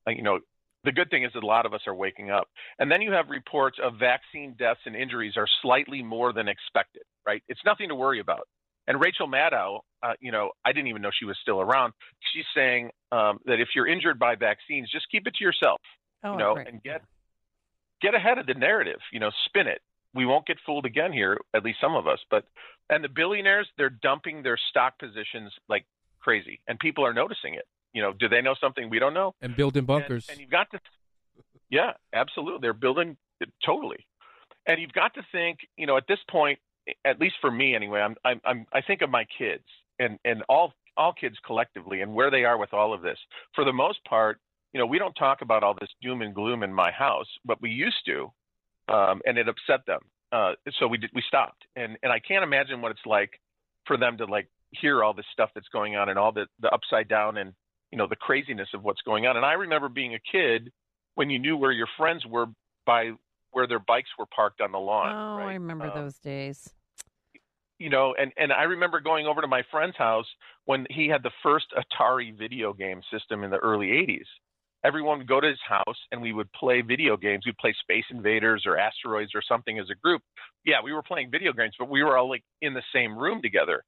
The good thing is that a lot of us are waking up. And then you have reports of vaccine deaths and injuries are slightly more than expected, right? It's nothing to worry about. And Rachel Maddow, I didn't even know she was still around. She's saying that if you're injured by vaccines, just keep it to yourself, and get ahead of the narrative, spin it. We won't get fooled again here, at least some of us. And the billionaires, they're dumping their stock positions like crazy, and people are noticing it. Do they know something we don't know? And building bunkers. And you've got to, yeah, absolutely. They're building totally. And you've got to think, at this point, at least for me anyway, I think of my kids and all all kids collectively and where they are with all of this. For the most part, we don't talk about all this doom and gloom in my house, but we used to, and it upset them. So we stopped, and I can't imagine what it's like for them to like hear all this stuff that's going on and all the upside down and the craziness of what's going on. And I remember being a kid when you knew where your friends were by where their bikes were parked on the lawn. Oh, right? I remember those days. And I remember going over to my friend's house when he had the first Atari video game system in the early 80s. Everyone would go to his house and we would play video games. We'd play Space Invaders or Asteroids or something as a group. Yeah, we were playing video games, but we were all like in the same room together.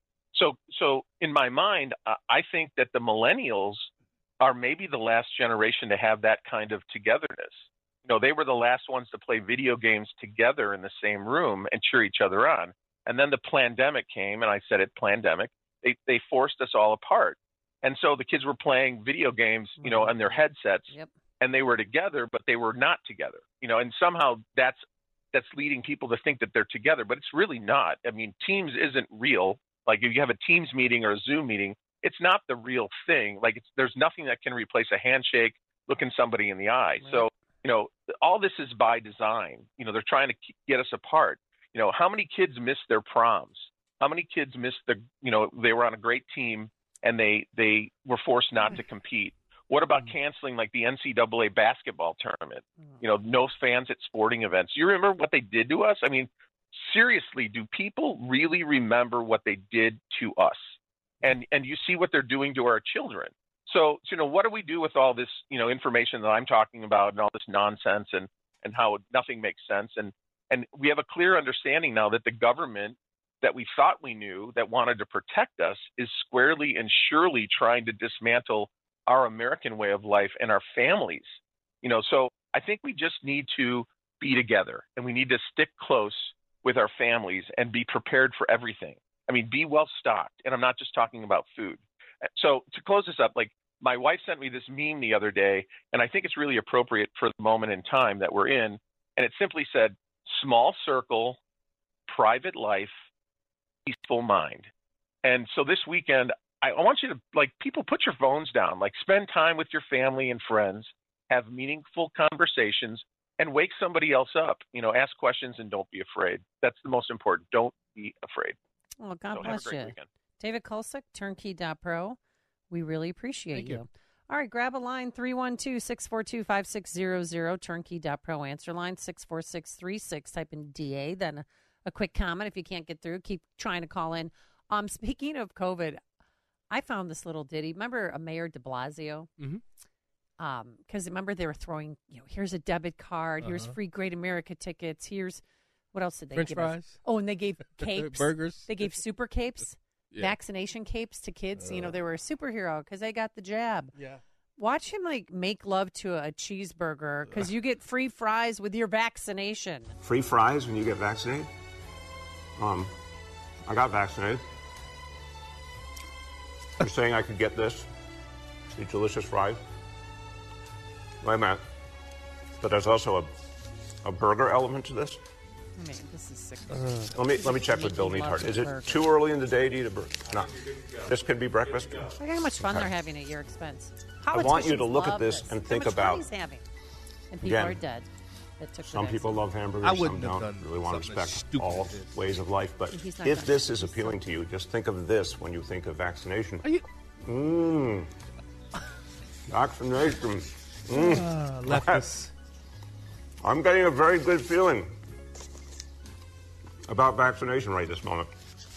So in my mind, I think that the millennials are maybe the last generation to have that kind of togetherness. They were the last ones to play video games together in the same room and cheer each other on. And then the pandemic came, and I said it, pandemic. They forced us all apart. And so the kids were playing video games, on their headsets, and they were together, but they were not together. And somehow that's leading people to think that they're together, but it's really not. I mean, Teams isn't real. Like if you have a Teams meeting or a Zoom meeting, it's not the real thing. Like there's nothing that can replace a handshake, looking somebody in the eye. Right. So, all this is by design. They're trying to get us apart. How many kids missed their proms? How many kids missed they were on a great team and they were forced not to compete? What about canceling like the NCAA basketball tournament? No fans at sporting events. You remember what they did to us? I mean, seriously, do people really remember what they did to us? And you see what they're doing to our children. So, what do we do with all this, information that I'm talking about and all this nonsense and how nothing makes sense? And we have a clear understanding now that the government that we thought we knew that wanted to protect us is squarely and surely trying to dismantle our American way of life and our families. So I think we just need to be together and we need to stick close with our families and be prepared for everything. I mean, be well stocked. And I'm not just talking about food. So to close this up, like my wife sent me this meme the other day, and I think it's really appropriate for the moment in time that we're in. And it simply said, small circle, private life, peaceful mind. And so this weekend, I want you to, people put your phones down, spend time with your family and friends, have meaningful conversations, and wake somebody else up. Ask questions and don't be afraid. That's the most important. Don't be afraid. Well, God bless you. Weekend. David Kulsick, Turnkey.pro. We really appreciate you. All right, grab a line, 312-642-5600, Turnkey.pro answer line, 64636. Type in DA, then a quick comment. If you can't get through, keep trying to call in. Speaking of COVID, I found this little ditty. Remember Mayor de Blasio? Mm-hmm. Because remember they were throwing, here's a debit card, here's free Great America tickets, here's, what else did they French give fries? us? Oh, and they gave capes. Burgers. They gave super capes. Yeah. Vaccination capes to kids. They were a superhero because they got the jab. Yeah. Watch him make love to a cheeseburger because you get free fries with your vaccination. Free fries when you get vaccinated? I got vaccinated. You're saying I could get this? These delicious fries? Wait a minute. But there's also a burger element to this? I mean, this is sick. Let me check with Bill Neathart. Is it too early in the day to eat a burger? No. This could be breakfast. Look how much fun they're having at your expense. I want you to look at this and think about. He's having. And people are dead. Some people love hamburgers. Some don't really want to respect all ways of life. But if this is appealing to you, just think of this when you think of vaccination. Vaccination. Leftists. I'm getting a very good feeling about vaccination right this moment.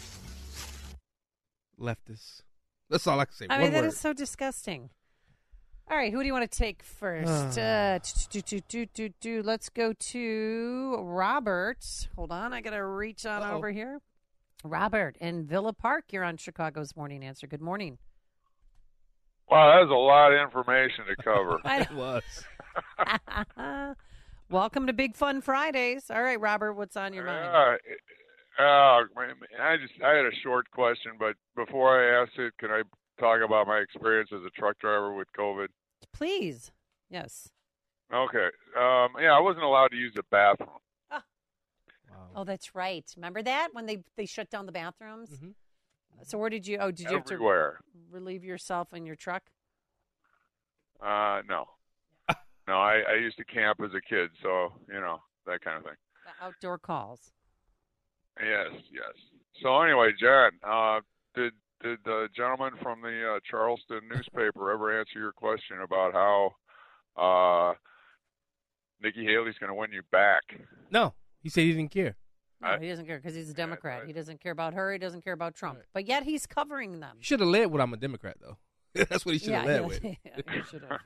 Leftists. That's all I can say. I mean, that is so disgusting. All right, who do you want to take first? Let's go to Robert. Hold on, I got to reach on over here. Robert in Villa Park, you're on Chicago's Morning Answer. Good morning. Wow, that was a lot of information to cover. It was. Welcome to Big Fun Fridays. All right, Robert, what's on your mind? I had a short question, but before I ask it, can I talk about my experience as a truck driver with COVID? Please. Yes. Okay. I wasn't allowed to use the bathroom. Oh, that's right. Remember that when they shut down the bathrooms? Mm-hmm. So where did you? Oh, did you everywhere. have to relieve yourself in your truck? No. No, I used to camp as a kid, so, that kind of thing. The outdoor calls. Yes. So anyway, Jen, did the gentleman from the Charleston newspaper ever answer your question about how Nikki Haley's going to win you back? No, he said he didn't care. No, he doesn't care because he's a Democrat. He doesn't care about her. He doesn't care about Trump. But yet he's covering them. He should have led with I'm a Democrat, though. That's what he should have led with. Yeah, he should have.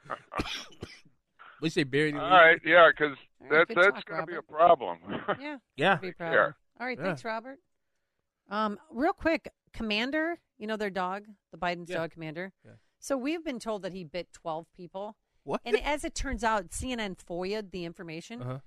We say buried. All right, yeah, because that's talk, going to be a Robert. problem. Yeah. Yeah. All right, thanks, Robert. Real quick, Commander, their dog, the Biden's dog, Commander. Yeah. So we've been told that he bit 12 people. What? And as it turns out, CNN FOIA'd the information.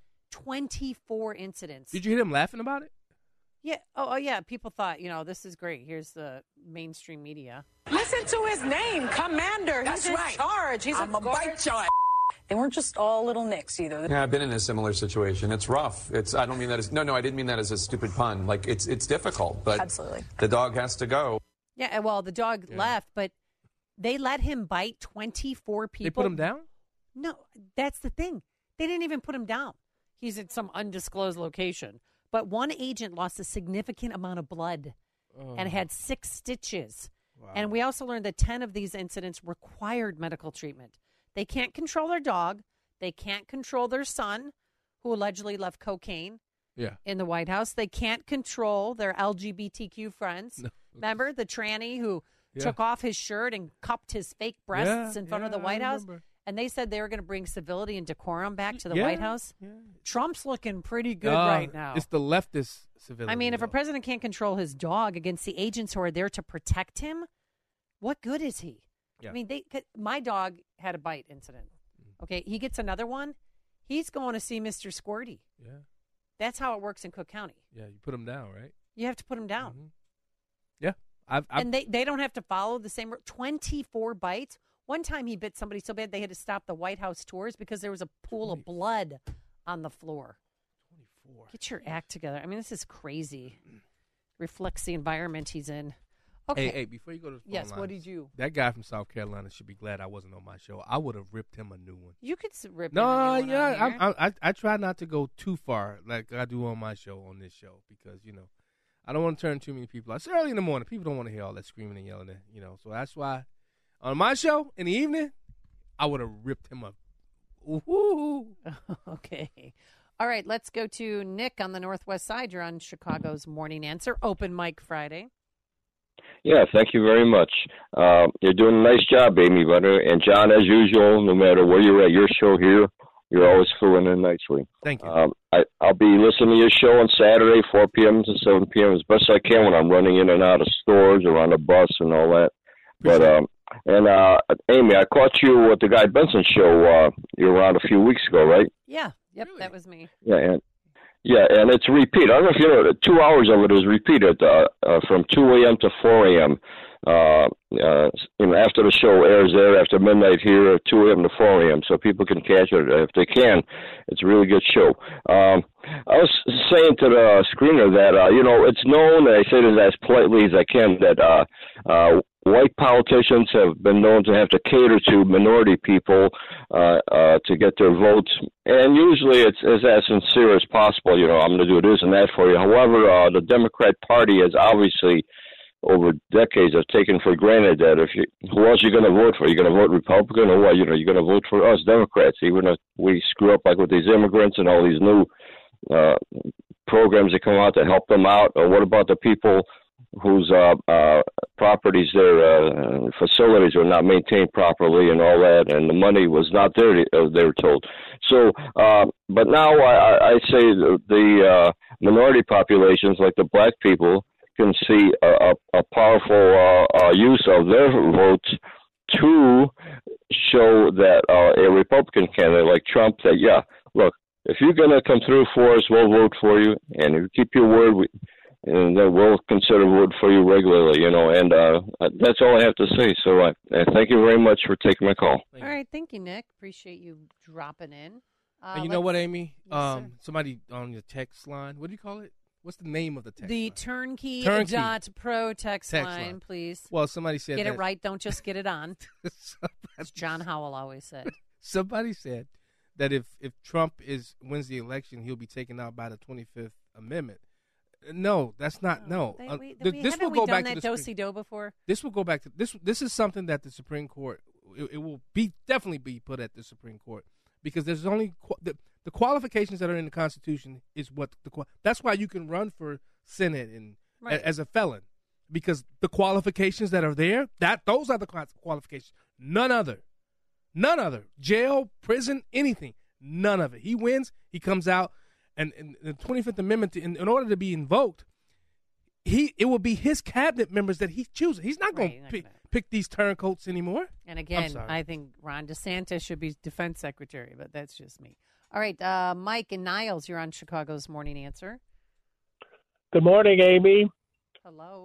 24 incidents. Did you hear him laughing about it? Yeah. Oh, yeah. People thought, this is great. Here's the mainstream media. Listen to his name, Commander. He's in charge. He's I'm a bite your ass. They weren't just all little nicks either. Yeah, I've been in a similar situation. It's rough. I don't mean that as no. I didn't mean that as a stupid pun. Like it's difficult, but absolutely, the dog has to go. Yeah. Well, the dog left, but they let him bite 24 people. They put him down? No, that's the thing. They didn't even put him down. He's at some undisclosed location. But one agent lost a significant amount of blood and had 6 stitches. Wow. And we also learned that 10 of these incidents required medical treatment. They can't control their dog. They can't control their son, who allegedly left cocaine in the White House. They can't control their LGBTQ friends. No. Remember the tranny who took off his shirt and cupped his fake breasts in front of the White House? And they said they were going to bring civility and decorum back to the White House. Yeah. Trump's looking pretty good right now. It's the leftist civility. I mean, if a president can't control his dog against the agents who are there to protect him, what good is he? Yeah. I mean, my dog had a bite incident. Okay, he gets another one. He's going to see Mr. Squirty. Yeah. That's how it works in Cook County. Yeah, you put him down, right? You have to put him down. Mm-hmm. Yeah. And they don't have to follow the same 24 bites. One time he bit somebody so bad they had to stop the White House tours because there was a pool of blood on the floor. 24. Get your act together. I mean, this is crazy. Reflects the environment he's in. Okay. Hey, before you go to the phone yes, lines, what did you? That guy from South Carolina should be glad I wasn't on my show. I would have ripped him a new one. You could rip him a new one. I try not to go too far like I do on my show, on this show, because, I don't want to turn too many people out. It's early in the morning. People don't want to hear all that screaming and yelling, so that's why on my show in the evening, I would have ripped him up. Ooh. Okay. All right, let's go to Nick on the Northwest Side. You're on Chicago's Morning Answer, Open Mic Friday. Yeah, thank you very much. You're doing a nice job, Amy Butter. And John, as usual, no matter where you're at, your show here, you're always filling in nicely. Thank you. I'll be listening to your show on Saturday, 4 p.m. to 7 p.m. as best I can when I'm running in and out of stores or on the bus and all that. But Amy, I caught you with the Guy Benson show. You were on a few weeks ago, right? Yeah. Yep, really? That was me. Yeah, and it's a repeat. I don't know if you know, 2 hours of it is repeated from 2 a.m. to 4 a.m. After the show airs there, after midnight here, 2 a.m. to 4 a.m. So people can catch it if they can. It's a really good show. I was saying to the screener that, it's known, and I say this as politely as I can, that white politicians have been known to have to cater to minority people to get their votes. And usually it's as sincere as possible. I'm going to do this and that for you. However, the Democrat Party has obviously, over decades, have taken for granted that who else are you going to vote for? You're going to vote Republican or what? You're going to vote for us Democrats, even if we screw up like with these immigrants and all these new programs that come out to help them out. Or what about the people whose properties, their facilities are not maintained properly and all that, and the money was not there, they were told. So, but now I say the minority populations, like the black people, can see a powerful use of their votes to show that a Republican candidate like Trump, that, look, if you're going to come through for us, we'll vote for you, and if you keep your word, and then we'll consider vote for you regularly, and that's all I have to say. So thank you very much for taking my call. All right, thank you, Nick. Appreciate you dropping in. And you know what, Amy? Yes, somebody on the text line, what do you call it? What's the name of the text The line? Turnkey.pro text line, line. please. Well, somebody said Get that. it right. Don't just get it on. As John Howell always said. Somebody said that if Trump wins the election, he'll be taken out by the 25th Amendment. No, that's not. No, this will go back to the do-si-do before. This will go back to this. This is something that the Supreme Court. It will definitely be put at the Supreme Court because there's only the qualifications that are in the Constitution is what that's why you can run for Senate and as a felon because the qualifications that are there those are the qualifications. None other. Jail, prison, anything. None of it. He wins. He comes out. And the 25th Amendment, in order to be invoked, it will be his cabinet members that he chooses. He's not going to pick these turncoats anymore. And again, I think Ron DeSantis should be defense secretary, but that's just me. All right, Mike and Niles, you're on Chicago's Morning Answer. Good morning, Amy. Hello.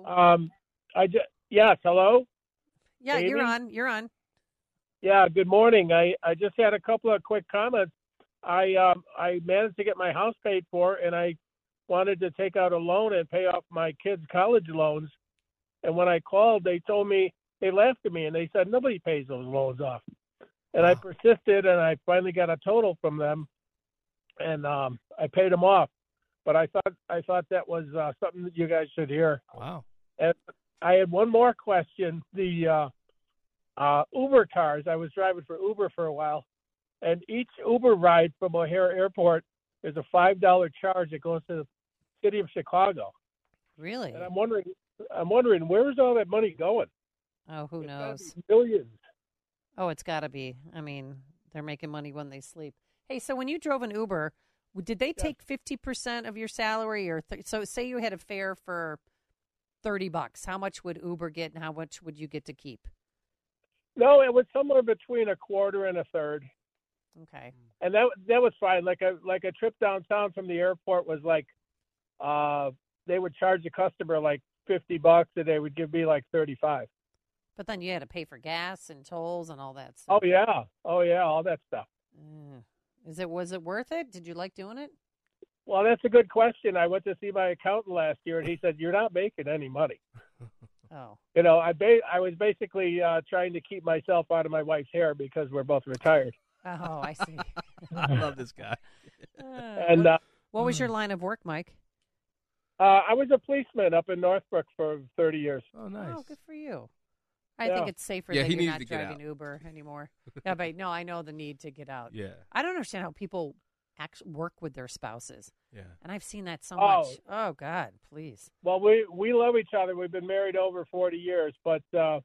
Yes, hello? Yeah, Amy? You're on. Yeah, good morning. I just had a couple of quick comments. I managed to get my house paid for, and I wanted to take out a loan and pay off my kids' college loans. And when I called, they told me, they laughed at me, and they said, nobody pays those loans off. And I persisted, and I finally got a total from them, and I paid them off. But I thought that was something that you guys should hear. Wow. And I had one more question. The Uber cars, I was driving for Uber for a while. And each Uber ride from O'Hare Airport is a $5 charge that goes to the city of Chicago. Really? And I'm wondering where's all that money going? Oh, who knows? Millions. Oh, it's got to be. I mean, they're making money when they sleep. Hey, so when you drove an Uber, did they take 50% of your salary, or so? Say you had a fare for $30. How much would Uber get, and how much would you get to keep? No, it was somewhere between a quarter and a third. Okay. And that was fine. Like a trip downtown from the airport was like, they would charge the customer like $50, and they would give me like $35. But then you had to pay for gas and tolls and all that stuff. Oh yeah, all that stuff. Was it worth it? Did you like doing it? Well, that's a good question. I went to see my accountant last year, and he said, "You're not making any money." Oh. You know, I was basically trying to keep myself out of my wife's hair because we're both retired. Oh, I see. I love this guy. And what was your line of work, Mike? I was a policeman up in Northbrook for 30 years. Oh, nice. Oh, good for you. I think it's safer that you're not driving Uber anymore. Yeah, but no, I know the need to get out. Yeah. I don't understand how people actually work with their spouses. Yeah. And I've seen that so much. Oh, God, please. Well, we love each other. We've been married over 40 years, but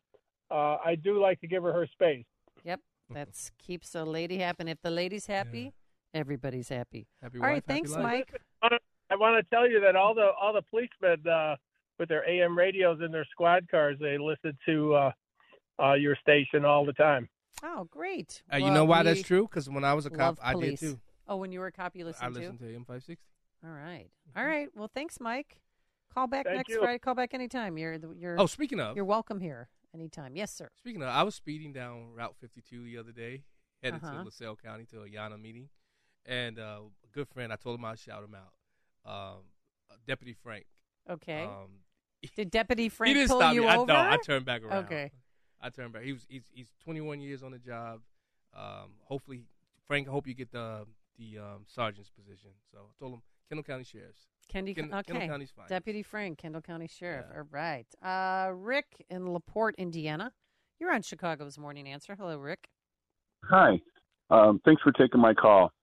I do like to give her space. Yep. That keeps a lady happy. And if the lady's happy, everybody's happy. Happy all wife, right, thanks, Mike. I want to tell you that all the policemen with their AM radios in their squad cars, they listen to your station all the time. Oh, great. You know why that's true? Because when I was a cop, I did too. Oh, when you were a cop, you listened to? I listened to M560. All right. All right. Well, thanks, Mike. Call back next Friday. Call back anytime. You're speaking of. You're welcome here anytime. Yes, sir. Speaking of, I was speeding down Route 52 the other day, headed to LaSalle County to a Yana meeting. And a good friend, I told him I'd shout him out. Deputy Frank. Okay. Did Deputy Frank he didn't pull stop you me. over? No, I turned back around. Okay. I turned back. He's 21 years on the job. Hopefully, Frank, I hope you get the sergeant's position. So I told him Kendall County Sheriff's. Kendall County's fine. Deputy Frank, Kendall County Sheriff. Yeah. All right. Rick in LaPorte, Indiana. You're on Chicago's Morning Answer. Hello, Rick. Hi. Thanks for taking my call.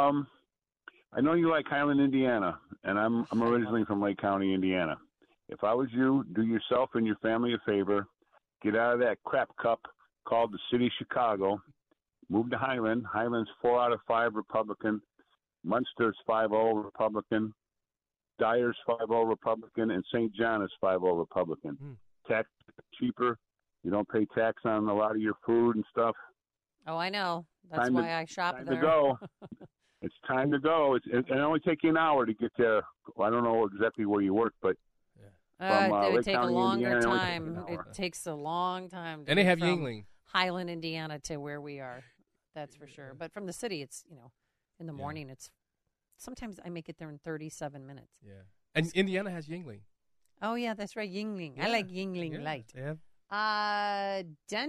I know you like Highland, Indiana, and I'm originally from Lake County, Indiana. If I was you, do yourself and your family a favor. Get out of that crap cup called the City of Chicago. Move to Highland. Highland's 4 out of 5 Republican. Munster's 5-0 Republican. Dyer's 5-0 Republican. And St. John is 5-0 Republican. Tax cheaper. You don't pay tax on a lot of your food and stuff. Oh, I know. That's why I shop there. Time to go. It's time to go. It only take you an hour to get there. Well, I don't know exactly where you work, but it would Lake take County, a longer Indiana, time. It takes a long time. And they have from Yuengling. Highland, Indiana, to where we are. That's for sure. But from the city, it's in the morning. It's sometimes I make it there in 37 minutes. Yeah. And Indiana has Yingling. Oh, yeah, that's right. Yingling. I like Yingling Light. Yeah.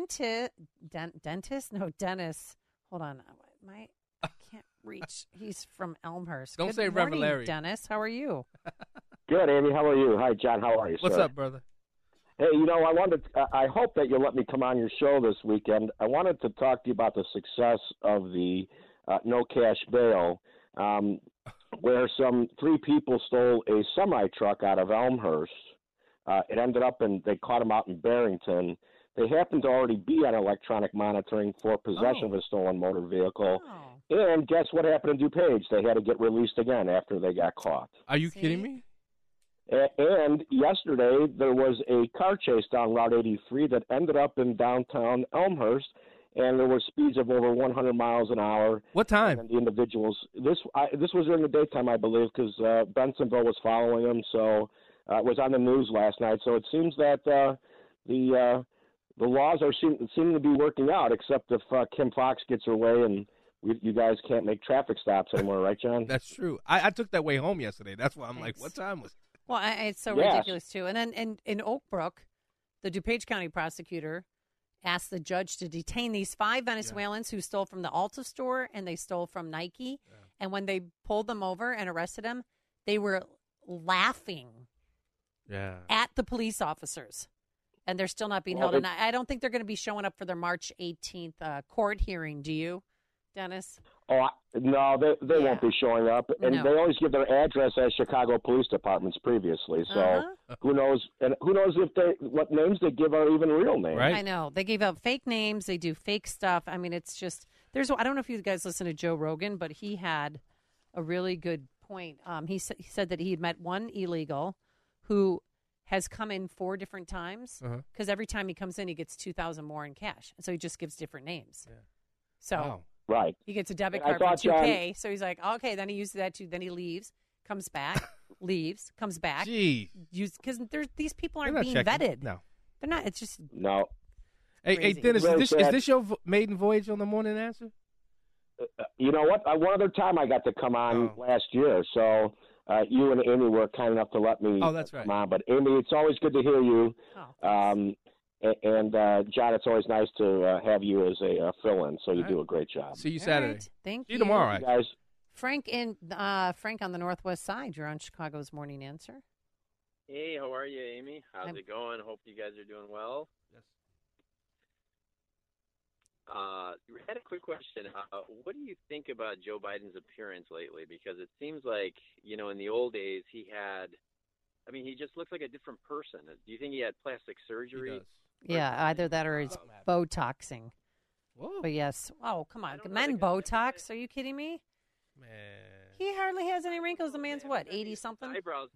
Dentist? No, Dennis. Hold on. I can't reach. He's from Elmhurst. Don't Good say morning, Revelary. Dennis. How are you? Good, Amy. How are you? Hi, John. How are you, What's sir? up, brother? Hey, I hope that you'll let me come on your show this weekend. I wanted to talk to you about the success of the no cash bail, where some 3 people stole a semi-truck out of Elmhurst. It ended up they caught them out in Barrington. They happened to already be on electronic monitoring for possession of a stolen motor vehicle. And guess what happened in DuPage? They had to get released again after they got caught. Are you kidding me? And yesterday, there was a car chase down Route 83 that ended up in downtown Elmhurst, and there were speeds of over 100 miles an hour. What time? And the individuals, this was during the daytime, I believe, because Bensonville was following them, so it was on the news last night. So it seems that the laws are seeming to be working out, except if Kim Fox gets her way and you guys can't make traffic stops anymore, right, John? That's true. I took that way home yesterday. That's why I'm like, what time was it? Well, it's so ridiculous, too. And then in Oak Brook, the DuPage County prosecutor asked the judge to detain these 5 Venezuelans who stole from the Ulta store and they stole from Nike. Yeah. And when they pulled them over and arrested them, they were laughing at the police officers. And they're still not being held. And I don't think they're going to be showing up for their March 18th court hearing. Do you, Dennis? Oh, no, they won't be showing up. And they always give their address as Chicago Police Departments previously. So who knows? And who knows what names they give are even real names? Right? I know. They gave out fake names. They do fake stuff. I mean, it's just, I don't know if you guys listen to Joe Rogan, but he had a really good point. He said that he had met one illegal who has come in 4 different times because every time he comes in, he gets $2,000 more in cash. And so he just gives different names. Yeah. So right. He gets a debit card for $2K. So he's like, okay, then he uses that too. Then he leaves, comes back, leaves, comes back. Gee. Because these people aren't being vetted. No. They're not. It's just. No. Hey, Dennis, is this your maiden voyage on the Morning Answer? You know what? One other time I got to come on last year. So you and Amy were kind enough to let me come on. But, Amy, it's always good to hear you. And John, it's always nice to have you as a fill-in, so you do a great job. See you Saturday. Right. Thank you. See you tomorrow, guys. Frank on the Northwest Side. You're on Chicago's Morning Answer. Hey, how are you, Amy? How's it going? Hope you guys are doing well. Yes. We had a quick question. What do you think about Joe Biden's appearance lately? Because it seems like, in the old days he just looks like a different person. Do you think he had plastic surgery? He does. Yeah, either that or it's Botoxing. Whoa. But yes. Oh, come on. Men Botox? Are you kidding me? Man. He hardly has any wrinkles. The man's what, 80-something? Eyebrows.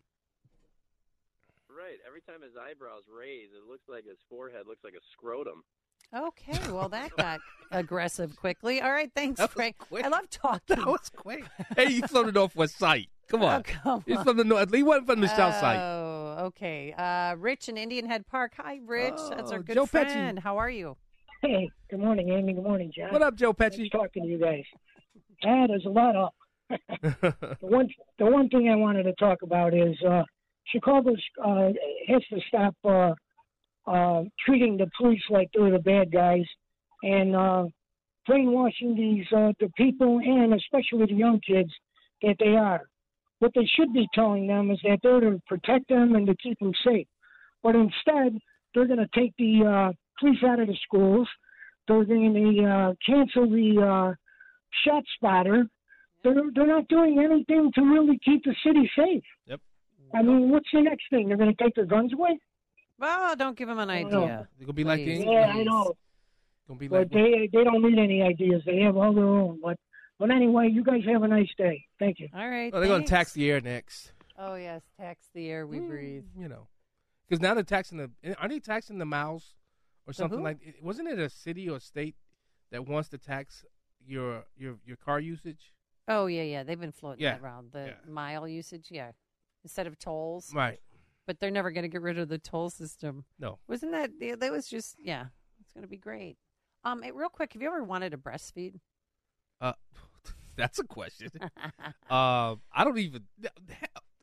Right. Every time his eyebrows raise, it looks like his forehead looks like a scrotum. Okay. Well, that got aggressive quickly. All right. Thanks, Frank. I love talking. That was quick. Hey, you floated off West Side. Come on. Oh, come He's on. from the north. He wasn't from the south side. Oh, okay. Rich in Indian Head Park. Hi, Rich. That's our good Joe friend. Pesci. How are you? Hey, good morning, Amy. Good morning, John. What up, Joe Pesci? Nice talking to you guys. There's a lot up. The one thing I wanted to talk about is Chicago has to stop treating the police like they're the bad guys and brainwashing the people and especially the young kids that they are. What they should be telling them is that they're to protect them and to keep them safe. But instead, they're going to take the police out of the schools. They're going to cancel the shot spotter. They're not doing anything to really keep the city safe. Yep. I mean, what's the next thing? They're going to take their guns away? Well, don't give them an idea. They're going to be like the Yeah, I know. Gonna be But like they don't need any ideas. They have all their own. But anyway, you guys have a nice day. Thank you. All right. they're going to tax the air next. Oh, yes. Tax the air we breathe. Because now they're taxing aren't they taxing the miles or something who? like? Wasn't it a city or state that wants to tax your car usage? Oh, yeah. They've been floating that around. The mile usage, instead of tolls. Right. But they're never going to get rid of the toll system. No. Wasn't that was just, it's going to be great. Hey, real quick, have you ever wanted to breastfeed? That's a question. I don't even.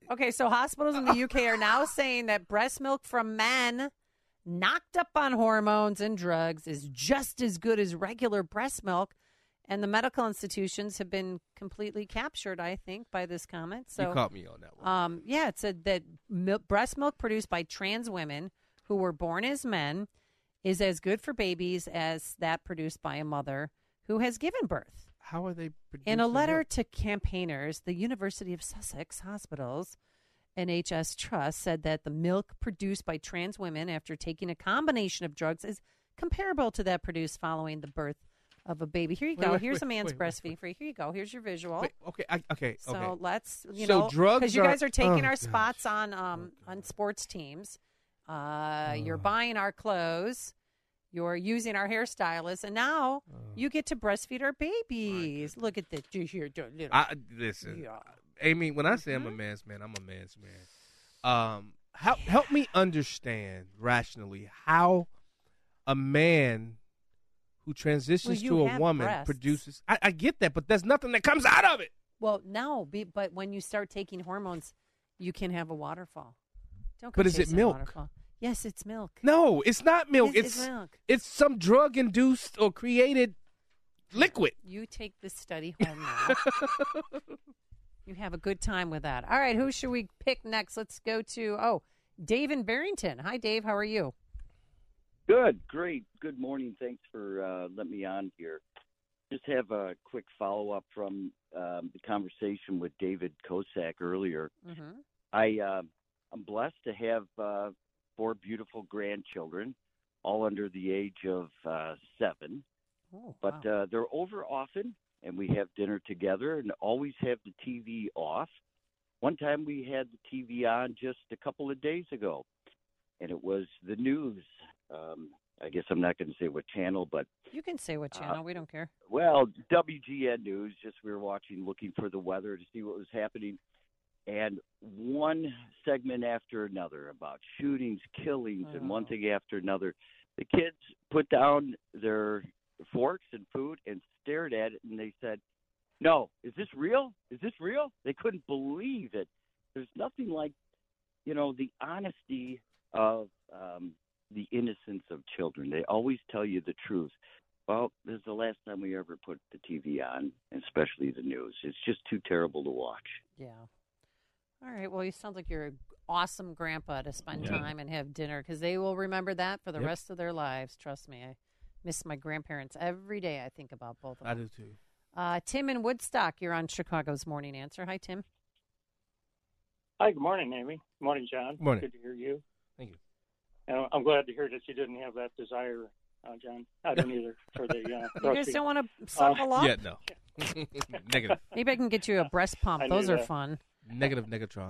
Okay, so hospitals in the UK are now saying that breast milk from men knocked up on hormones and drugs is just as good as regular breast milk. And the medical institutions have been completely captured, I think, by this comment. So you caught me on that one. Yeah, it said that breast milk produced by trans women who were born as men is as good for babies as that produced by a mother who has given birth. How are they producing In a letter milk? to campaigners, the University of Sussex Hospitals NHS Trust said that the milk produced by trans women after taking a combination of drugs is comparable to that produced following the birth of a baby. Here you go. Here's a man's breastfeeding for you. Here you go. Here's your visual. Okay. So let's, drugs because you guys are taking our gosh. spots on sports teams. You're buying our clothes. You're using our hairstylists, and now you get to breastfeed our babies. Look at this. Listen, Yeah. Amy, when I say I'm a man's man, I'm a man's man. Help me understand rationally how a man who transitions you to a have woman breasts. produces. I get that, but there's nothing that comes out of it. Well, no, but when you start taking hormones, you can have a waterfall. Don't go But is it chasing a milk? waterfall. Yes, it's milk. No, it's not milk. It's milk. It's some drug-induced or created liquid. You take this study home now. You have a good time with that. All right, who should we pick next? Let's go to, Dave in Barrington. Hi, Dave. How are you? Good, great. Good morning. Thanks for letting me on here. Just have a quick follow-up from the conversation with David Kosak earlier. Mm-hmm. I'm blessed to have 4 beautiful grandchildren, all under the age of 7. Oh, but they're over often, and we have dinner together and always have the TV off. One time we had the TV on just a couple of days ago, and it was the news. I guess I'm not going to say what channel, but You can say what channel. We don't care. well, WGN News, just we were watching, looking for the weather to see what was happening. And one segment after another about shootings, killings, and one thing after another. The kids put down their forks and food and stared at it, and they said, "No, is this real? Is this real?" They couldn't believe it. There's nothing like, the honesty of the innocence of children. They always tell you the truth. Well, this is the last time we ever put the TV on, especially the news. It's just too terrible to watch. Yeah. All right. Well, you sound like you're an awesome grandpa to spend time and have dinner because they will remember that for the rest of their lives. Trust me. I miss my grandparents every day. I think about both of them. I do too. Tim in Woodstock, you're on Chicago's Morning Answer. Hi, Tim. Hi, good morning, Amy. Good morning, John. Morning. Good to hear you. Thank you. And I'm glad to hear that you didn't have that desire, John. I don't either for the You guys don't want to suckle up? Yeah, no. Negative. Maybe I can get you a breast pump. I Those knew are that. fun. Negative Negatron.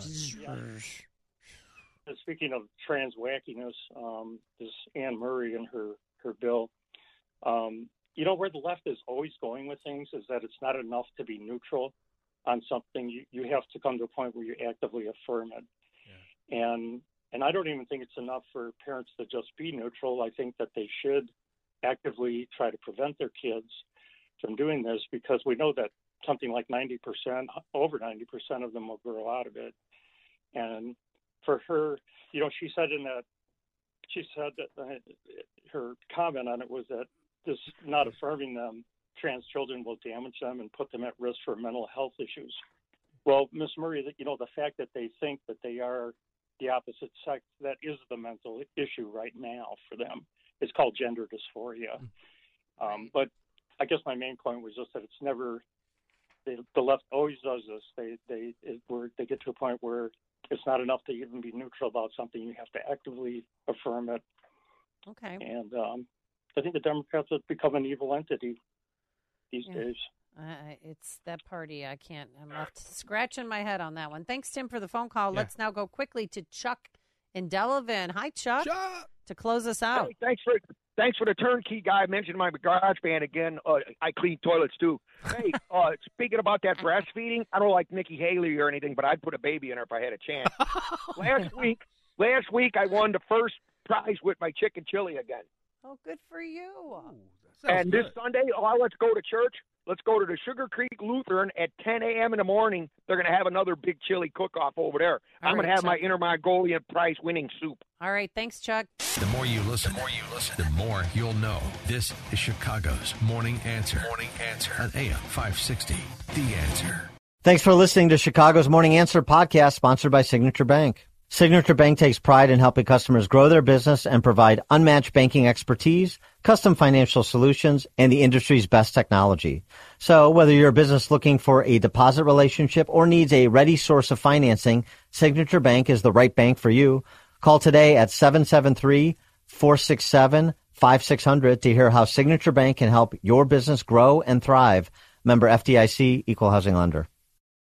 Speaking of trans wackiness, this Anne Murray and her bill, where the left is always going with things is that it's not enough to be neutral on something. You have to come to a point where you actively affirm it. Yeah. And I don't even think it's enough for parents to just be neutral. I think that they should actively try to prevent their kids from doing this because we know that something like 90%, over 90% of them will grow out of it. And for her, she said that her comment on it was that this not affirming them, trans children will damage them and put them at risk for mental health issues. Well, Ms. Murray, the fact that they think that they are the opposite sex, that is the mental issue right now for them. It's called gender dysphoria. But I guess my main point was just that it's never, the left always does this. They get to a point where it's not enough to even be neutral about something. You have to actively affirm it. Okay. And I think the Democrats have become an evil entity these days. It's that party. I'm left scratching my head on that one. Thanks, Tim, for the phone call. Yeah. Let's now go quickly to Chuck in Delavan. Hi, Chuck. To close us out. Hey, thanks for the turnkey guy. I mentioned my garage band again. I clean toilets too. Hey, speaking about that breastfeeding, I don't like Nikki Haley or anything, but I'd put a baby in her if I had a chance. Last week I won the first prize with my chicken chili again. Oh, good for you. And this Sunday, let's go to church. let's go to the Sugar Creek Lutheran at 10 a.m. in the morning. They're going to have another big chili cook-off over there. I'm going to have my Inner Mongolian prize winning soup. All right. Thanks, Chuck. The more you listen, the more you'll know. This is Chicago's Morning Answer. Morning Answer on AM 560. The Answer. Thanks for listening to Chicago's Morning Answer podcast, sponsored by Signature Bank. Signature Bank takes pride in helping customers grow their business and provide unmatched banking expertise, custom financial solutions, and the industry's best technology. So whether you're a business looking for a deposit relationship or needs a ready source of financing, Signature Bank is the right bank for you. Call today at 773-467-5600 to hear how Signature Bank can help your business grow and thrive. Member FDIC, Equal Housing Lender.